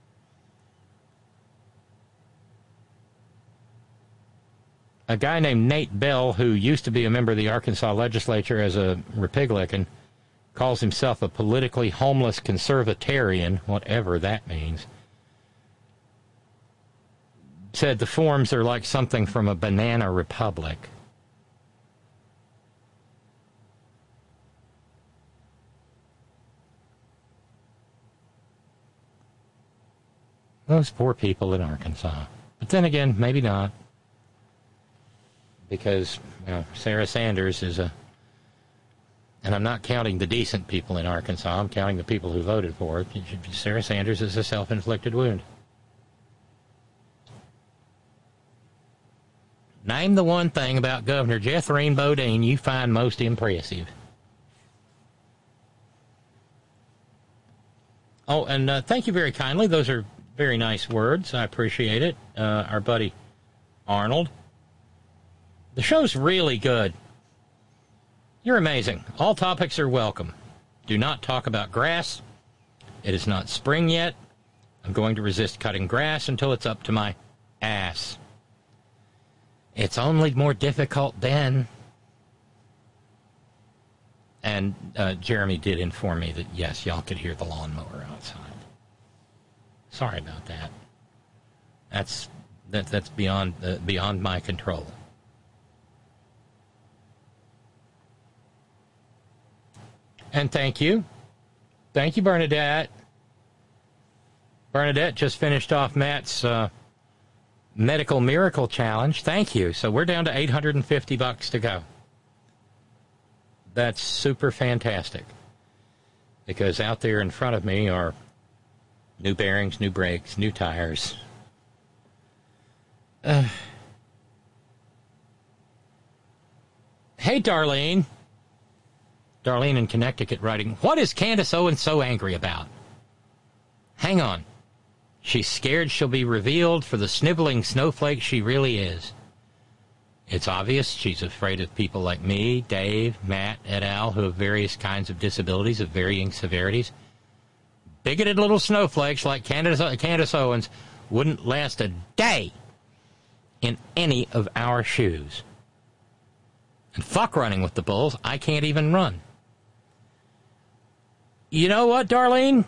A guy named Nate Bell, who used to be a member of the Arkansas legislature as a Republican, calls himself a politically homeless conservatarian, whatever that means, said the forms are like something from a banana republic. Those poor people in Arkansas. But then again, maybe not. Because, you know, Sarah Sanders is a... And I'm not counting the decent people in Arkansas. I'm counting the people who voted for it. Sarah Sanders is a self-inflicted wound. Name the one thing about Governor Jethrine Bodine you find most impressive. Oh, and uh, thank you very kindly. Those are very nice words. I appreciate it. Uh, our buddy Arnold The show's really good. You're amazing. All topics are welcome. Do not talk about grass. It is not spring yet. I'm going to resist cutting grass until it's up to my ass. It's only more difficult then. And uh, Jeremy did inform me that, yes, y'all could hear the lawnmower outside. Sorry about that. That's that, that's beyond uh, beyond my control. And thank you. Thank you, Bernadette. Bernadette just finished off Matt's uh, Medical Miracle Challenge. Thank you. So we're down to eight hundred fifty bucks to go. That's super fantastic. Because out there in front of me are new bearings, new brakes, new tires. Uh. Hey, Darlene. Darlene in Connecticut writing, what is Candace Owens so angry about? Hang on. She's scared she'll be revealed for the sniveling snowflake she really is. It's obvious she's afraid of people like me, Dave, Matt, et al., who have various kinds of disabilities of varying severities. Bigoted little snowflakes like Candace, Candace Owens wouldn't last a day in any of our shoes. And fuck running with the bulls. I can't even run. You know what, Darlene?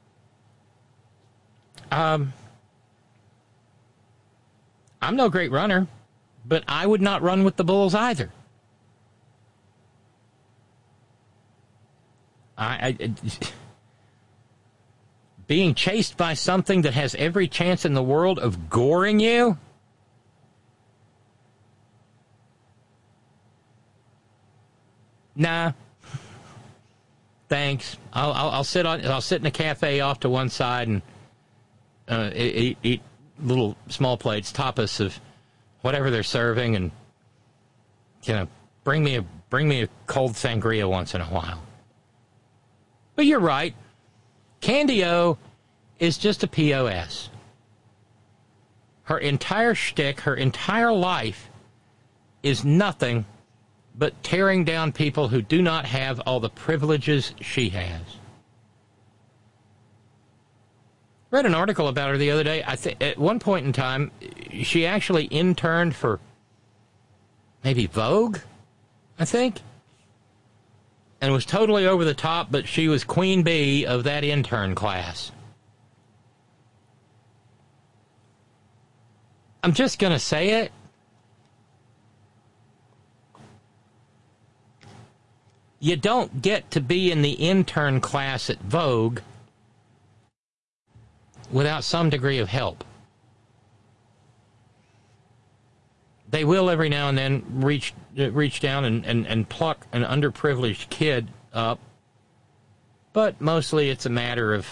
Um, I'm no great runner, but I would not run with the bulls either. I, I being chased by something that has every chance in the world of goring you? Nah. Thanks. I'll, I'll, I'll sit on. I'll sit in a cafe off to one side and uh, eat, eat little small plates, tapas of whatever they're serving, and you know, bring me a bring me a cold sangria once in a while. But you're right. Candy-O is just a P O S. Her entire shtick, her entire life, is nothing but tearing down people who do not have all the privileges she has. Read an article about her the other day. I think at one point in time, she actually interned for maybe Vogue, I think, and was totally over the top, but she was queen bee of that intern class. I'm just going to say it. You don't get to be in the intern class at Vogue without some degree of help. They will every now and then reach reach down and, and, and pluck an underprivileged kid up, but mostly it's a matter of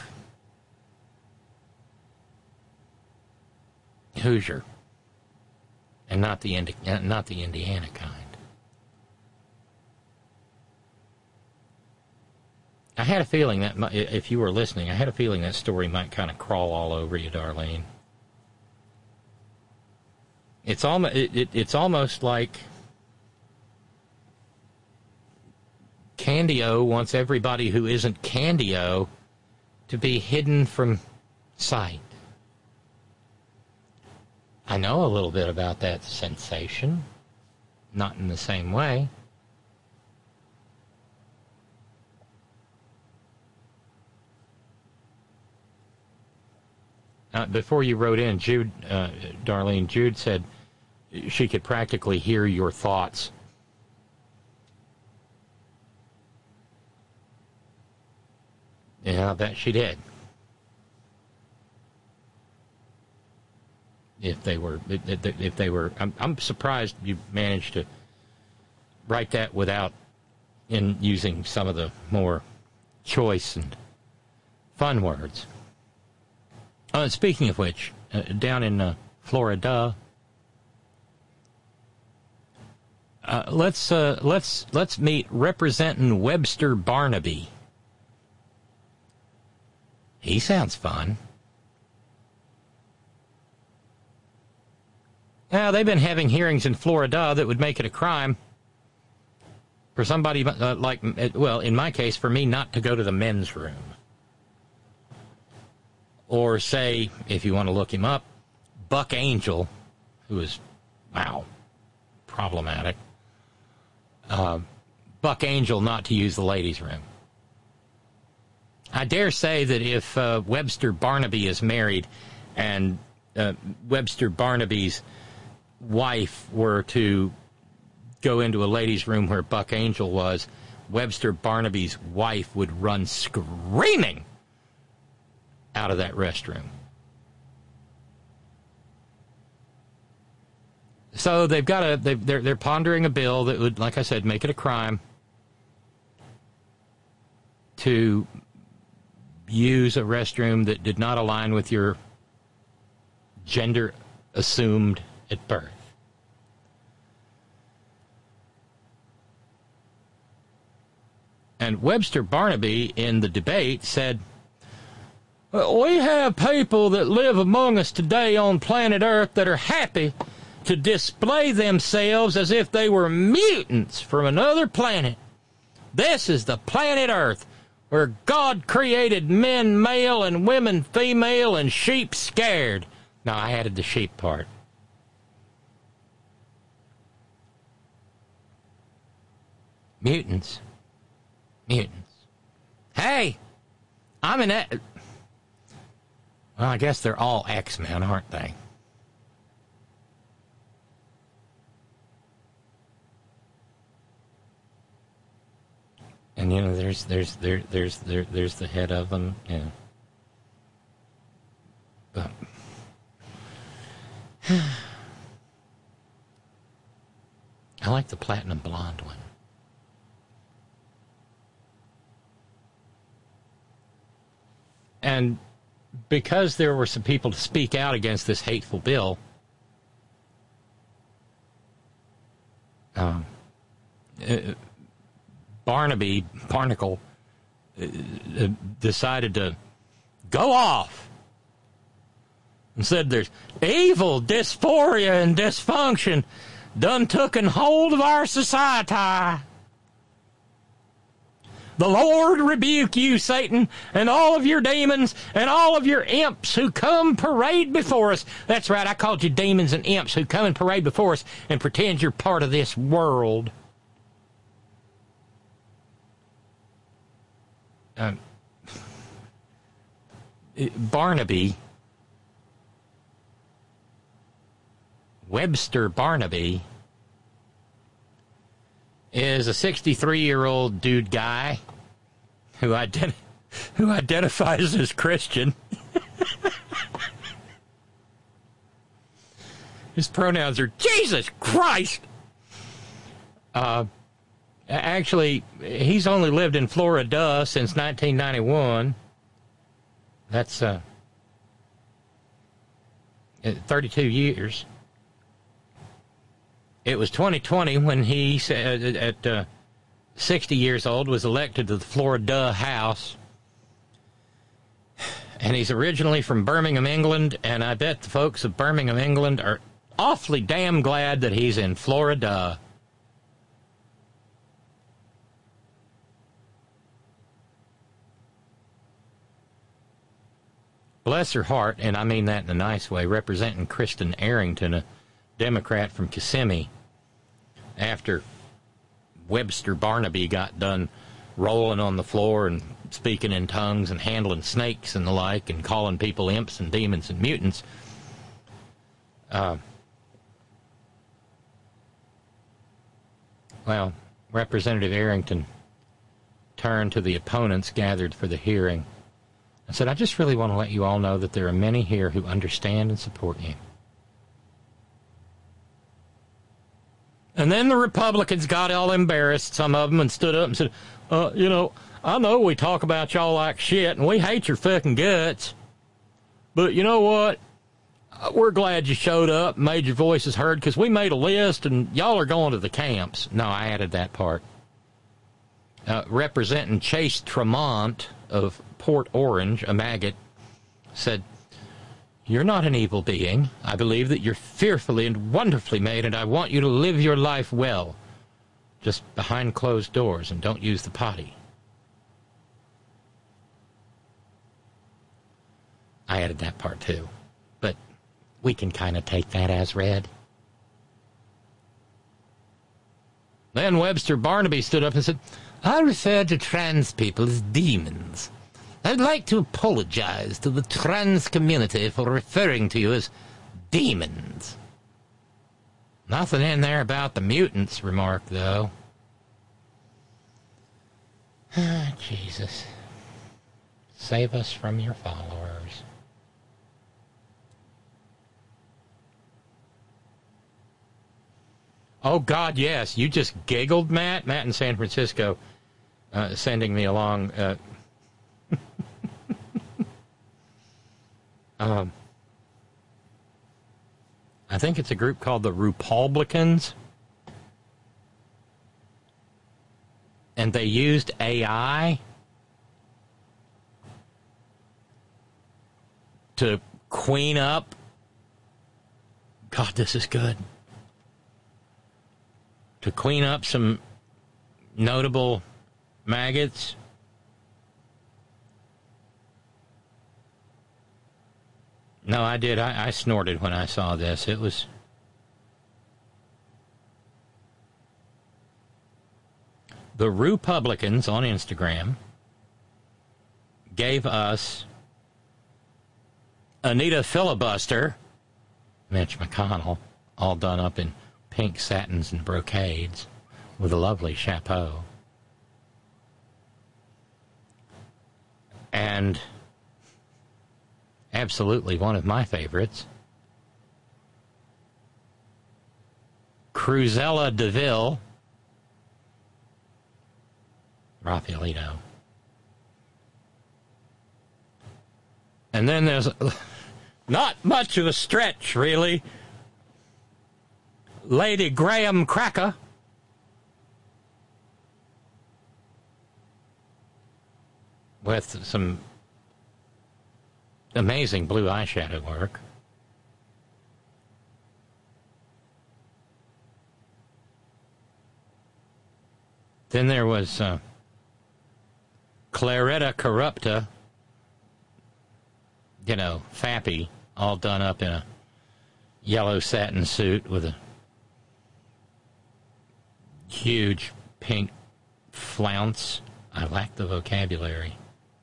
Hoosier and not the Indi- not the Indiana kind. I had a feeling that, might, if you were listening, I had a feeling that story might kind of crawl all over you, Darlene. It's almost, it, it, it's almost like Candy-O wants everybody who isn't Candy-O to be hidden from sight. I know a little bit about that sensation, not in the same way. Uh, before you wrote in, Jude, uh, Darlene, Jude said she could practically hear your thoughts. Yeah, I bet she did. If they were, if they were, I'm, I'm surprised you managed to write that without in using some of the more choice and fun words. Uh, speaking of which, uh, down in uh, Florida, uh, let's uh, let's let's meet representing Webster Barnaby. He sounds fun. Now, they've been having hearings in Florida that would make it a crime for somebody uh, like, well, in my case, for me not to go to the men's room. Or say, if you want to look him up, Buck Angel, who is, wow, problematic. Uh, Buck Angel not to use the ladies' room. I dare say that if uh, Webster Barnaby is married and uh, Webster Barnaby's wife were to go into a ladies' room where Buck Angel was, Webster Barnaby's wife would run screaming out of that restroom. So they've got a they've, they're they're pondering a bill that would, like I said, make it a crime to use a restroom that did not align with your gender assumed at birth. And Webster Barnaby in the debate said, "We have people that live among us today on planet Earth that are happy to display themselves as if they were mutants from another planet. This is the planet Earth, where God created men male and women female and sheep scared." Now, I added the sheep part. Mutants. Mutants. Hey, I'm an... E- well, I guess they're all X-Men, aren't they? And you know, there's there's there there's there there's the head of them, yeah. But I like the platinum blonde one. And because there were some people to speak out against this hateful bill, um, uh, Barnaby, Barnacle, uh, uh, decided to go off and said there's evil, dysphoria, and dysfunction done taken hold of our society. The Lord rebuke you, Satan, and all of your demons, and all of your imps who come parade before us. That's right, I called you demons and imps who come and parade before us and pretend you're part of this world. Um, Barnaby, Webster Barnaby, is a sixty-three-year-old dude guy who, ident- who identifies as Christian. His pronouns are Jesus Christ. Uh, actually, he's only lived in Florida since nineteen ninety-one. That's uh, thirty-two years. It was twenty twenty when he, at uh, sixty years old, was elected to the Florida House. And he's originally from Birmingham, England, and I bet the folks of Birmingham, England are awfully damn glad that he's in Florida. Bless her heart, and I mean that in a nice way, representing Kristen Arrington, a Democrat from Kissimmee, after Webster Barnaby got done rolling on the floor and speaking in tongues and handling snakes and the like and calling people imps and demons and mutants. Uh, well, Representative Arrington turned to the opponents gathered for the hearing and said, "I just really want to let you all know that there are many here who understand and support you." And then the Republicans got all embarrassed, some of them, and stood up and said, uh, you know, I know we talk about y'all like shit, and we hate your fucking guts, but you know what? We're glad you showed up and made your voices heard, because we made a list, and y'all are going to the camps. No, I added that part. Uh, representing Chase Tremont of Port Orange, a maggot, said, You're not an evil being. I believe that you're fearfully and wonderfully made, and I want you to live your life well. Just behind closed doors, and don't use the potty. I added that part too. But we can kind of take that as read. Then Webster Barnaby stood up and said, I refer to trans people as demons. I'd like to apologize to the trans community for referring to you as demons. Nothing in there about the mutants remark, though. Ah, Jesus. Save us from your followers. Oh, God, yes. You just giggled, Matt. Matt in San Francisco uh, sending me along. Uh, um, I think it's a group called the Republicans. And they used A I to clean up. God, this is good. To clean up some notable maggots. No, I did. I, I snorted when I saw this. It was... The Republicans on Instagram gave us Anita Filibuster, Mitch McConnell, all done up in pink satins and brocades with a lovely chapeau. And absolutely one of my favorites, Cruzella DeVille, Rafaelito. And then there's not much of a stretch, really, Lady Graham Cracker. With some amazing blue eyeshadow work. Then there was uh, Claretta Corrupta, you know, Fappy, all done up in a yellow satin suit with a huge pink flounce. I lack the vocabulary.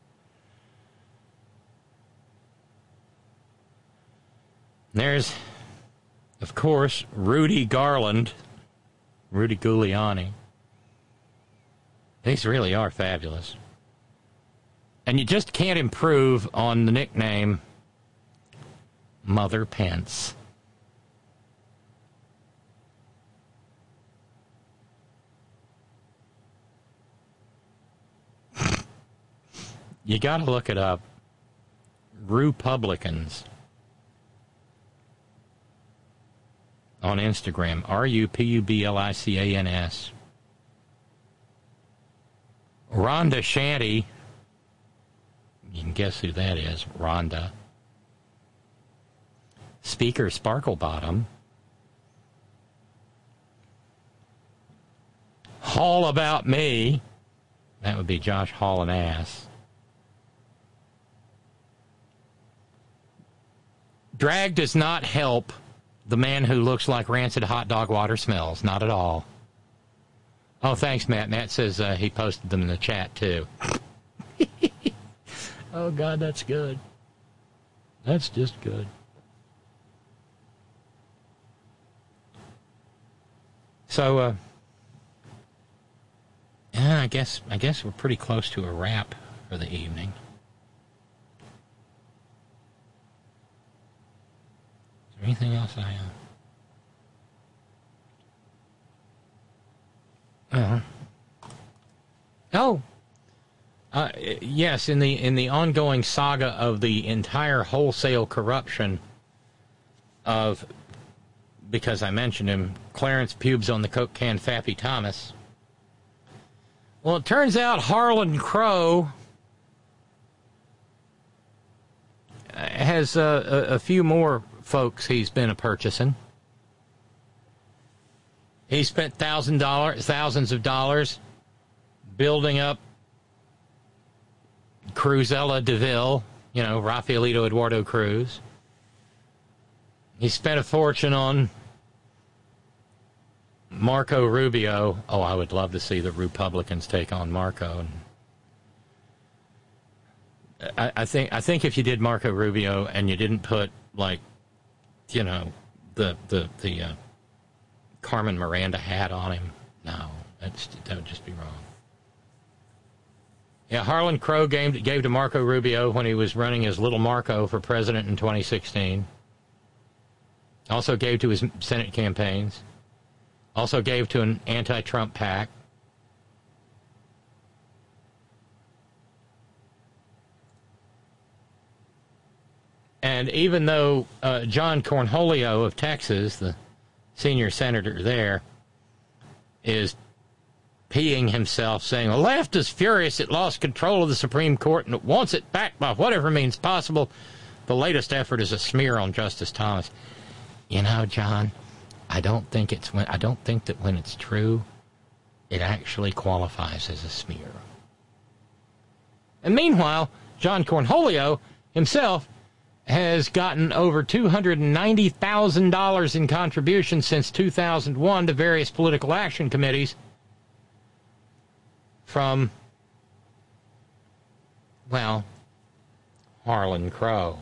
There's, of course, Rudy Garland, Rudy Giuliani. These really are fabulous. And you just can't improve on the nickname Mother Pence. You got to look it up. Republicans on Instagram. R U P U B L I C A N S. Rhonda Shanty. You can guess who that is. Rhonda. Speaker Sparklebottom. Hall About Me. That would be Josh Hall and Ass. Drag does not help the man who looks like rancid hot dog water smells. Not at all. Oh, thanks, Matt. Matt says uh, he posted them in the chat, too. Oh, God, that's good. That's just good. So, uh, yeah, I guess I guess we're pretty close to a wrap for the evening. Is there anything else I uh... Uh-huh. Oh, uh, yes. In the in the ongoing saga of the entire wholesale corruption of, because I mentioned him, Clarence Pubes on the Coke can, Fappy Thomas. Well, it turns out Harlan Crow, uh, has uh, a, a few more folks he's been a purchasing. He spent thousand dollars, thousands of dollars building up Cruzella DeVille, you know, Rafaelito Eduardo Cruz. He spent a fortune on Marco Rubio. Oh, I would love to see the Republicans take on Marco. I, I think I think if you did Marco Rubio and you didn't put, like, you know, the the the uh, Carmen Miranda hat on him, no, that's, that would just be wrong. Yeah, Harlan Crow gave, gave to Marco Rubio when he was running as Little Marco for president in twenty sixteen. Also gave to his Senate campaigns. Also gave to an anti-Trump PAC. And even though uh, John Cornholio of Texas, the senior senator there, is peeing himself, saying, the left is furious it lost control of the Supreme Court and it wants it back by whatever means possible. The latest effort is a smear on Justice Thomas. You know, John, I don't think it's when I don't think that when it's true, it actually qualifies as a smear. And meanwhile, John Cornholio himself has gotten over two hundred ninety thousand dollars in contributions since two thousand one to various political action committees from, well, Harlan Crow.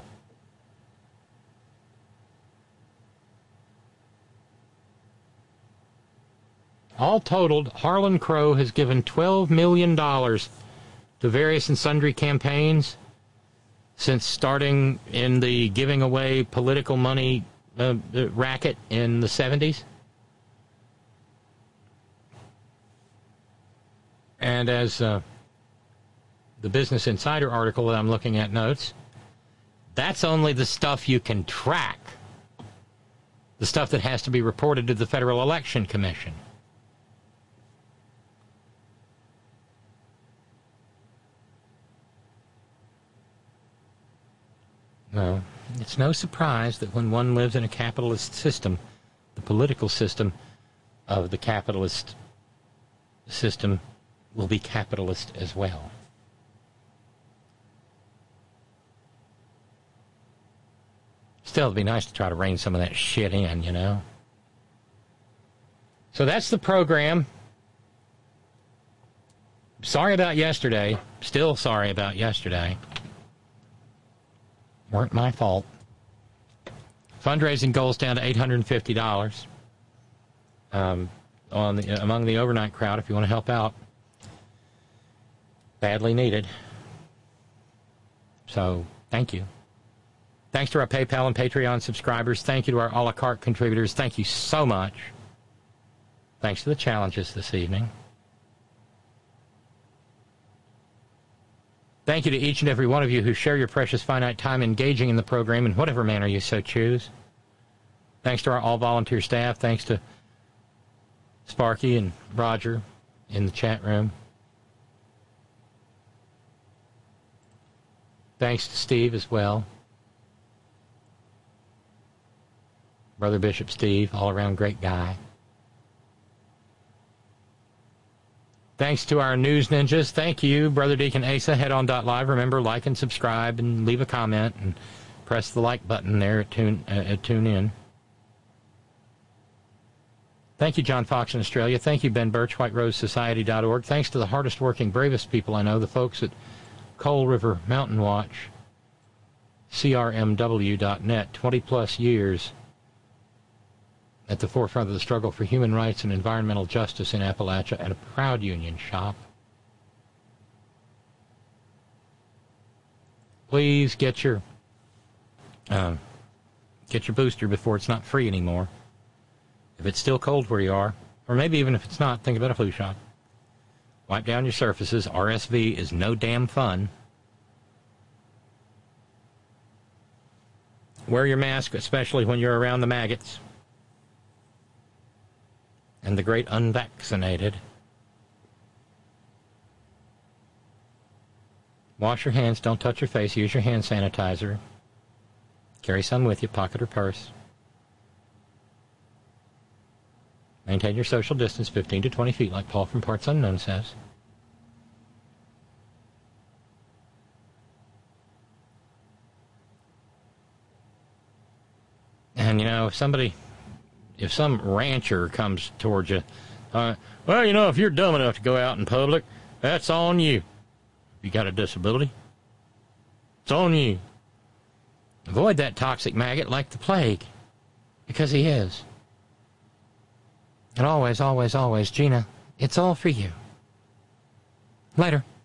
All totaled, Harlan Crow has given twelve million dollars to various and sundry campaigns since starting in the giving away political money uh, racket in the seventies. And as uh, the Business Insider article that I'm looking at notes, that's only the stuff you can track, the stuff that has to be reported to the Federal Election Commission. No, it's no surprise that when one lives in a capitalist system, the political system of the capitalist system will be capitalist as well. Still, it'd be nice to try to rein some of that shit in, you know? So that's the program. Sorry about yesterday. Still sorry about yesterday. Weren't my fault. Fundraising goals down to eight hundred fifty dollars um, on the, among the overnight crowd if you want to help out. Badly needed. So, thank you. Thanks to our PayPal and Patreon subscribers. Thank you to our a la carte contributors. Thank you so much. Thanks to the challenges this evening. Thank you to each and every one of you who share your precious finite time engaging in the program in whatever manner you so choose. Thanks to our all-volunteer staff. Thanks to Sparky and Roger in the chat room. Thanks to Steve as well. Brother Bishop Steve, all-around great guy. Thanks to our news ninjas. Thank you, Brother Deacon Asa. Head on dot live. Remember, like and subscribe and leave a comment and press the like button there at Tune, uh, at tune In. Thank you, John Fox in Australia. Thank you, Ben Birch, white rose society dot org. Thanks to the hardest working, bravest people I know, the folks at Coal River Mountain Watch, C R M W dot net, twenty plus years at the forefront of the struggle for human rights and environmental justice in Appalachia, and a proud union shop. Please get your uh, get your booster before it's not free anymore. If it's still cold where you are, or maybe even if it's not, think about a flu shot. Wipe down your surfaces. R S V is no damn fun. Wear your mask, especially when you're around the maggots and the great unvaccinated. Wash your hands. Don't touch your face. Use your hand sanitizer. Carry some with you, pocket or purse. Maintain your social distance, fifteen to twenty feet, like Paul from Parts Unknown says. And, you know, if somebody, if some rancher comes towards you, uh, well, you know, if you're dumb enough to go out in public, that's on you. You got a disability, it's on you. Avoid that toxic maggot like the plague, because he is. And always, always, always, Gina, it's all for you. Later.